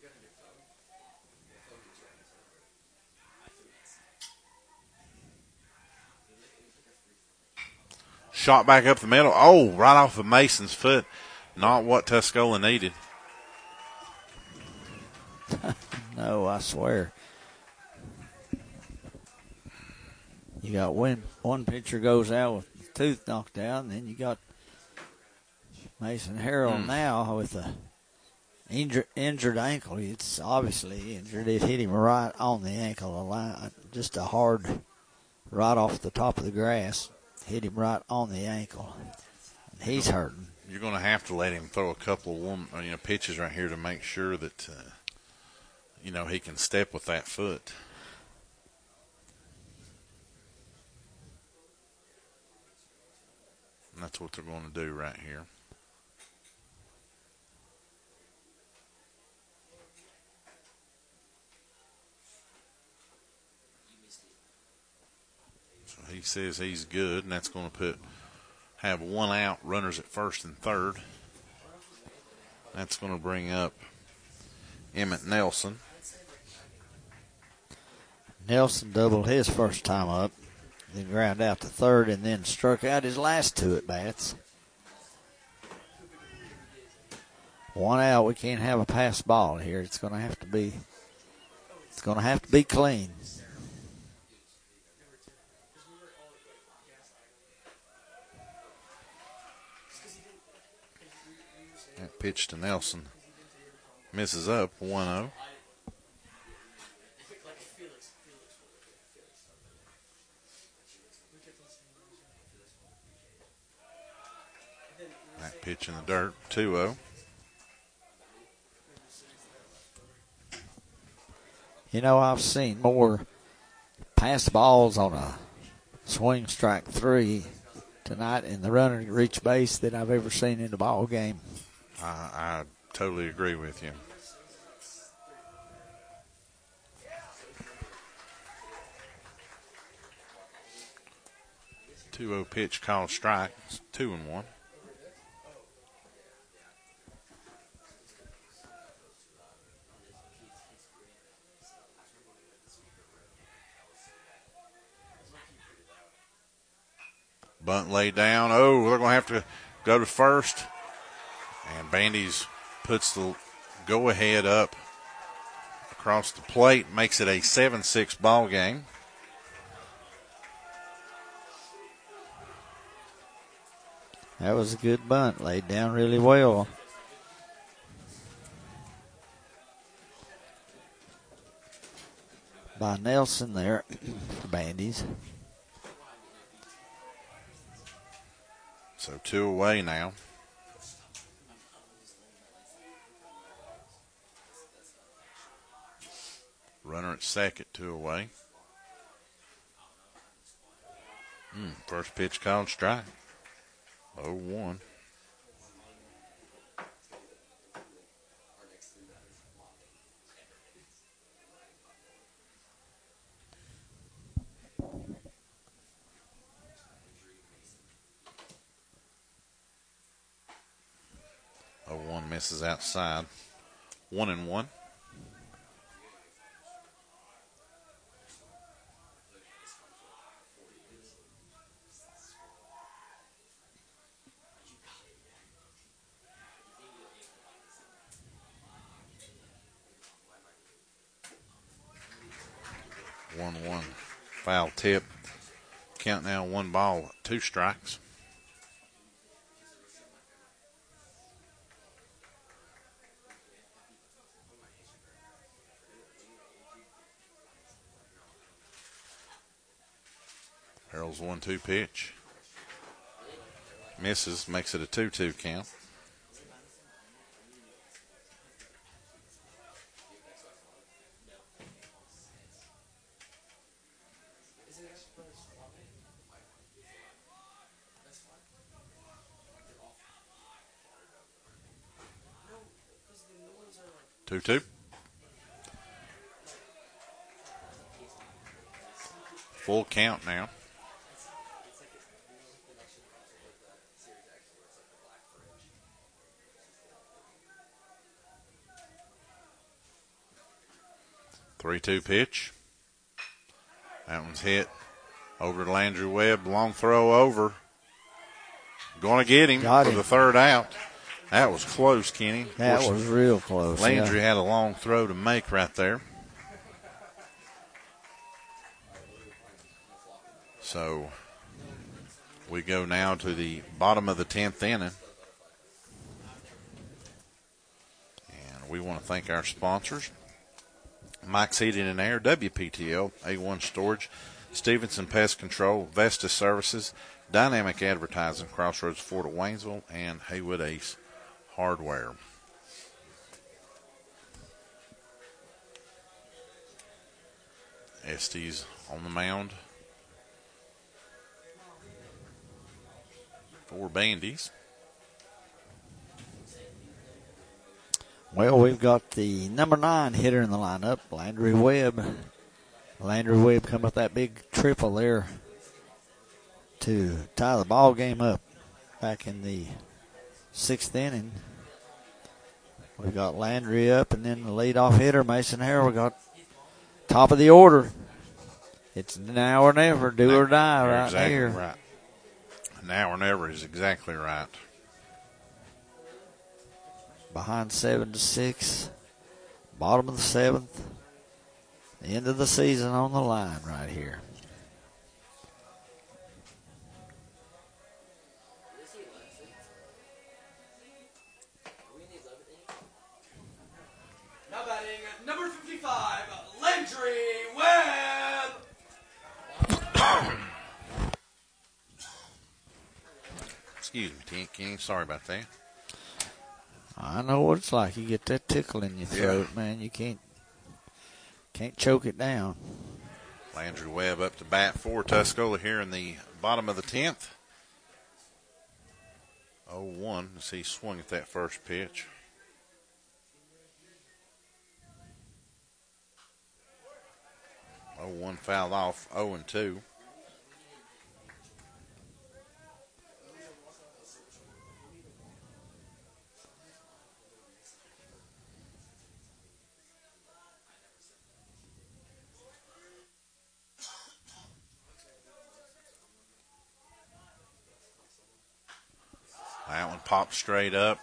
Shot back up the middle. Oh, right off of Mason's foot. Not what Tuscola needed. No, I swear. You got one pitcher goes out with the tooth knocked out, and then you got Mason Harrell now with a injured ankle. It's obviously injured. It hit him right on the ankle, just a hard, right off the top of the grass, hit him right on the ankle. And he's hurting. You're going to have to let him throw a couple of pitches right here to make sure that he can step with that foot. And that's what they're going to do right here. So he says he's good, and that's going to have one out, runners at first and third. That's going to bring up Emmett Nelson. Nelson doubled his first time up, then ground out to third, and then struck out his last two at bats. One out. We can't have a pass ball here. It's going to have to be clean. That pitch to Nelson misses up 1-0. That pitch in the dirt, 2-0. I've seen more pass balls on a swing strike 3 tonight in the runner to reach base than I've ever seen in a ball game. I totally agree with you. Two-0 pitch called strike. It's 2-1. Bunt laid down. Oh, they're going to have to go to first. And Bandy's puts the go-ahead up across the plate, makes it a 7-6 ball game. That was a good bunt, laid down really well. By Nelson there for Bandy's. So 2 away now. Runner at second, 2 away. First pitch called strike. 0-1. One misses outside. 1-1. Foul tip. Count now 1 ball, 2 strikes. Harrell's 1-2 pitch. Misses, makes it a 2-2 count. Two. Full count now. Three-two pitch. That one's hit over to Landry Webb. Long throw over. Going to get him for the third out. That was close, Kenny. That was real close. Landry had a long throw to make right there. So we go now to the bottom of the 10th inning. And we want to thank our sponsors: Mike's Heating and Air, WPTL, A1 Storage, Stevenson Pest Control, Vestas Services, Dynamic Advertising, Crossroads Ford of Waynesville, and Haywood Ace Hardware. Estes on the mound for Bandies. Well, we've got the number 9 hitter in the lineup, Landry Webb. Landry Webb come with that big triple there to tie the ball game up back in the 6th inning. We've got Landry up, and then the leadoff hitter, Mason Harrell. We got top of the order. It's now or never, do or die right exactly here. Right. Now or never is exactly right. Behind 7-6, bottom of the 7th, the end of the season on the line right here. Now batting number 55, Landry Webb. Excuse me, King. Sorry about that. I know what it's like. You get that tickle in your throat, man. You can't choke it down. Landry Webb up to bat for Tuscola here in the bottom of the 10th. 0-1 as he swung at that first pitch. One fouled off, 0-2. That one popped straight up.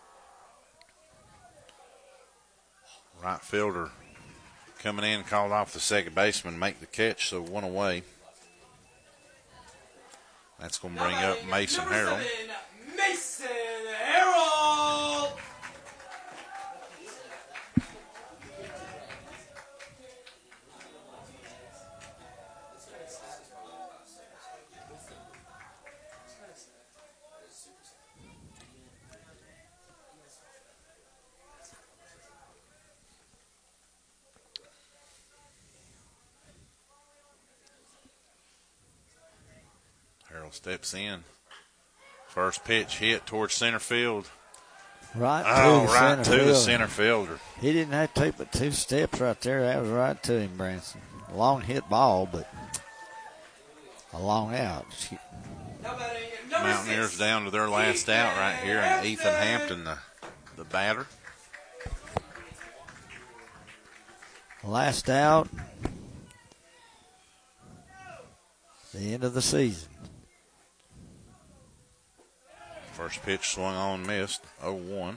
Right fielder coming in, called off the second baseman, make the catch, so one away. That's going to bring up Mason Harrell. Mason Harrell. Harrell steps in. First pitch hit towards center field. Right to the center fielder. He didn't have to take but 2 steps right there. That was right to him, Branson. A long hit ball, but a long out. Mountaineers down to their last out right here, and Ethan Hampton, the batter. Last out. The end of the season. First pitch swung on, missed, 0-1.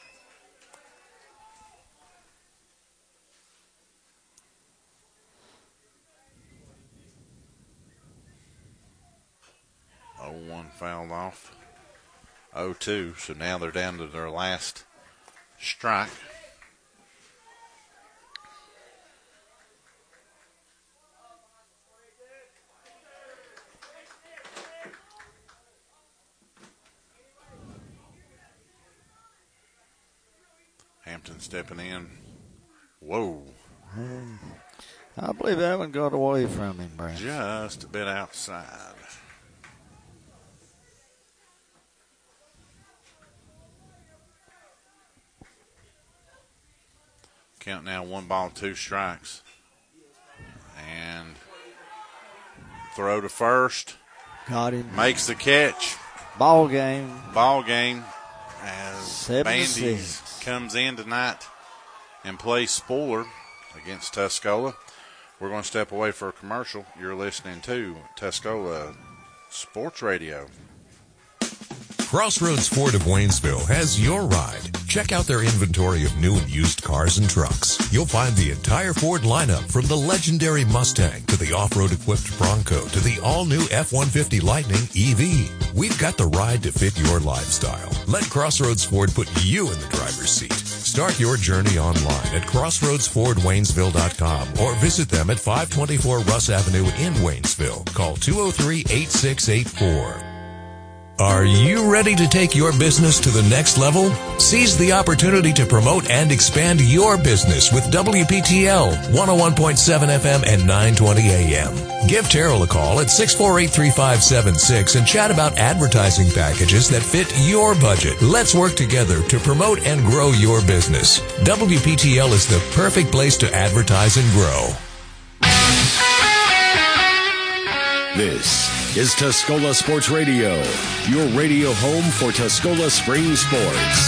Fouled off. 0-2. So now they're down to their last strike. Hampton stepping in. Whoa. I believe that one got away from him, Brad. Just a bit outside. Count now, 1 ball, 2 strikes. And throw to first. Got him. Makes the catch. Ball game. Ball game as 7-6. Bandies comes in tonight and plays spoiler against Tuscola. We're going to step away for a commercial. You're listening to Tuscola Sports Radio. Crossroads Ford of Waynesville has your ride. Check out their inventory of new and used cars and trucks. You'll find the entire Ford lineup, from the legendary Mustang to the off-road equipped Bronco to the all-new F-150 Lightning EV. We've got the ride to fit your lifestyle. Let Crossroads Ford put you in the driver's seat. Start your journey online at crossroadsfordwaynesville.com or visit them at 524 Russ Avenue in Waynesville. Call 203-8684. Are you ready to take your business to the next level? Seize the opportunity to promote and expand your business with WPTL 101.7 FM and 920 AM. Give Terrell a call at 648-3576 and chat about advertising packages that fit your budget. Let's work together to promote and grow your business. WPTL is the perfect place to advertise and grow. This is Tuscola Sports Radio, your radio home for Tuscola Spring sports.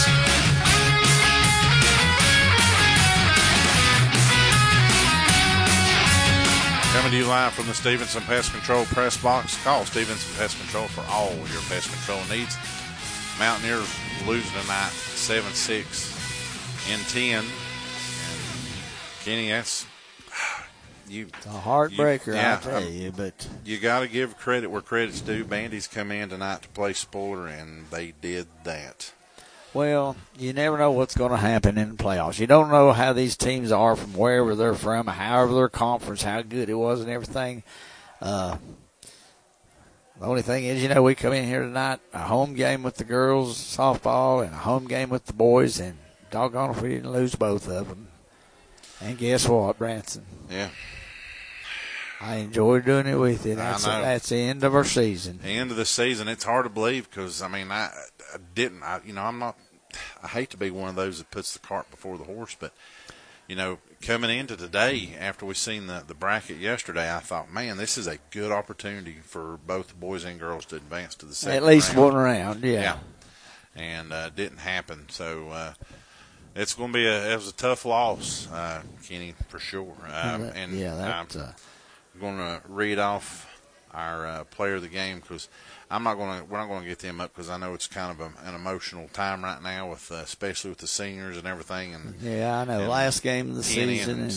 Coming to you live from the Stevenson Pest Control press box. Call Stevenson Pest Control for all your pest control needs. Mountaineers losing tonight 7-6 in 10. And Kenny, that's... It's a heartbreaker, I tell you, but you got to give credit where credit's due. Bandy's come in tonight to play spoiler, and they did that. Well, you never know what's going to happen in the playoffs. You don't know how these teams are from wherever they're from, however their conference, how good it was and everything. The only thing is, we come in here tonight, a home game with the girls softball and a home game with the boys, and doggone if we didn't lose both of them. And guess what, Branson? Yeah. I enjoyed doing it with you. That's the end of our season. The end of the season. It's hard to believe because, I hate to be one of those that puts the cart before the horse, but, coming into today, after we seen the bracket yesterday, I thought, man, this is a good opportunity for both the boys and girls to advance to the second round. At least one round, yeah. And didn't happen. So, it's going to be it was a tough loss, Kenny, for sure. I'm going to read off our player of the game because we're not going to get them up because I know it's kind of an emotional time right now with especially with the seniors and everything. And yeah, I know. Last game of the season,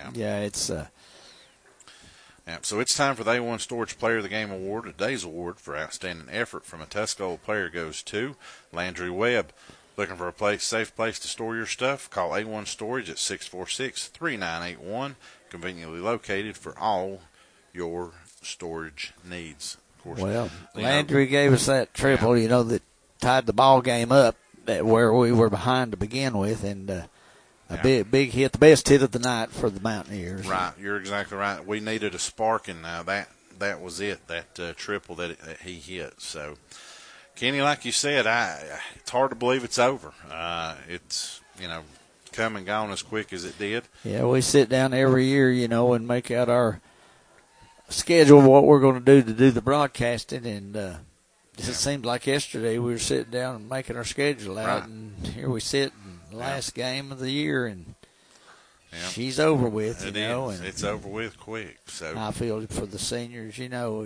so it's time for the A1 Storage Player of the Game Award. Today's award for outstanding effort from a Tuscola player goes to Landry Webb. Looking for a safe place to store your stuff? Call A1 Storage at 646-3981. Conveniently located for all your storage needs. Of course, well, Landry gave us that triple, that tied the ball game up where we were behind to begin with, and a big hit, the best hit of the night for the Mountaineers. Right, you're exactly right. We needed a spark, and that was it, that triple that he hit. So, Kenny, like you said, it's hard to believe it's over. It's, come and gone as quick as it did. Yeah, we sit down every year, and make out our schedule of what we're going to do the broadcasting, and it seemed like yesterday we were sitting down and making our schedule out, and here we sit in the last game of the year, and she's over with, and it's over with quick. So I feel for the seniors, how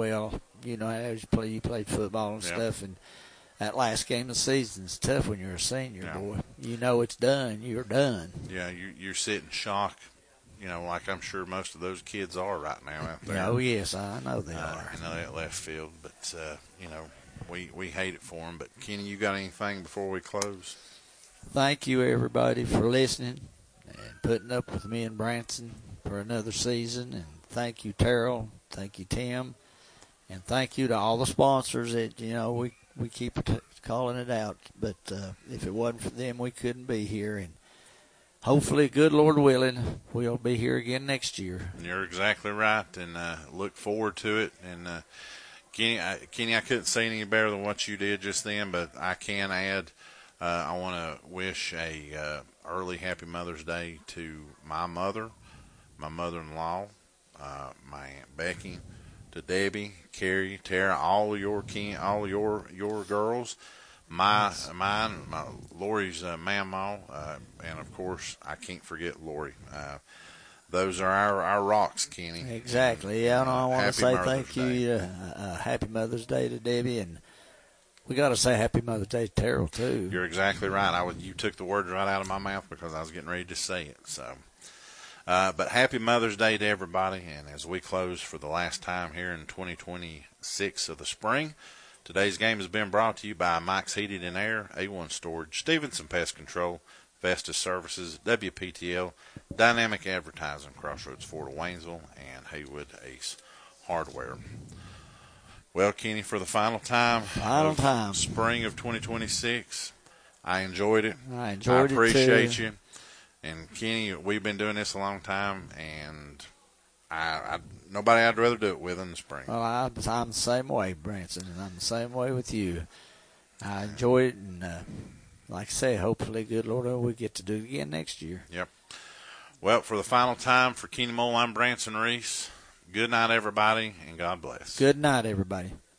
you played football and stuff, and that last game of the season is tough when you're a senior, boy. It's done. You're done. Yeah, you're sitting shock, like I'm sure most of those kids are right now out there. Oh, yes, I know they are. I know that left field, but, we hate it for them. But, Kenny, you got anything before we close? Thank you, everybody, for listening and putting up with me and Branson for another season. And thank you, Terrell. Thank you, Tim. And thank you to all the sponsors that, we keep calling it out. But if it wasn't for them, we couldn't be here. And hopefully, good Lord willing, we'll be here again next year. You're exactly right, and look forward to it. And, Kenny, I couldn't say any better than what you did just then, but I can add I want to wish a early Happy Mother's Day to my mother, my mother-in-law, my Aunt Becky, to Debbie, Carrie, Tara, all your girls, mine, Lori's mama, and of course I can't forget Lori. Those are our rocks, Kenny. Exactly. Yeah, I want to say Mother's thank you. Happy Mother's Day to Debbie, and We got to say Happy Mother's Day to Terrell, too. You're exactly right. You took the words right out of my mouth because I was getting ready to say it. So, but Happy Mother's Day to everybody. And as we close for the last time here in 2026 of the spring, today's game has been brought to you by Mike's Heating and Air, A1 Storage, Stevenson Pest Control, Vestas Services, WPTL, Dynamic Advertising, Crossroads Ford of Waynesville, and Haywood Ace Hardware. Well, Kenny, for the final time, spring of 2026, I enjoyed it. I appreciate too. you. And Kenny, we've been doing this a long time, and nobody I'd rather do it with in the spring. Well, I'm the same way, Branson, and I'm the same way with you. I enjoy it, and like I say, hopefully, good Lord, we get to do it again next year. Yep. Well, for the final time, for Kenny Mole, I'm Branson Reese. Good night, everybody, and God bless. Good night, everybody.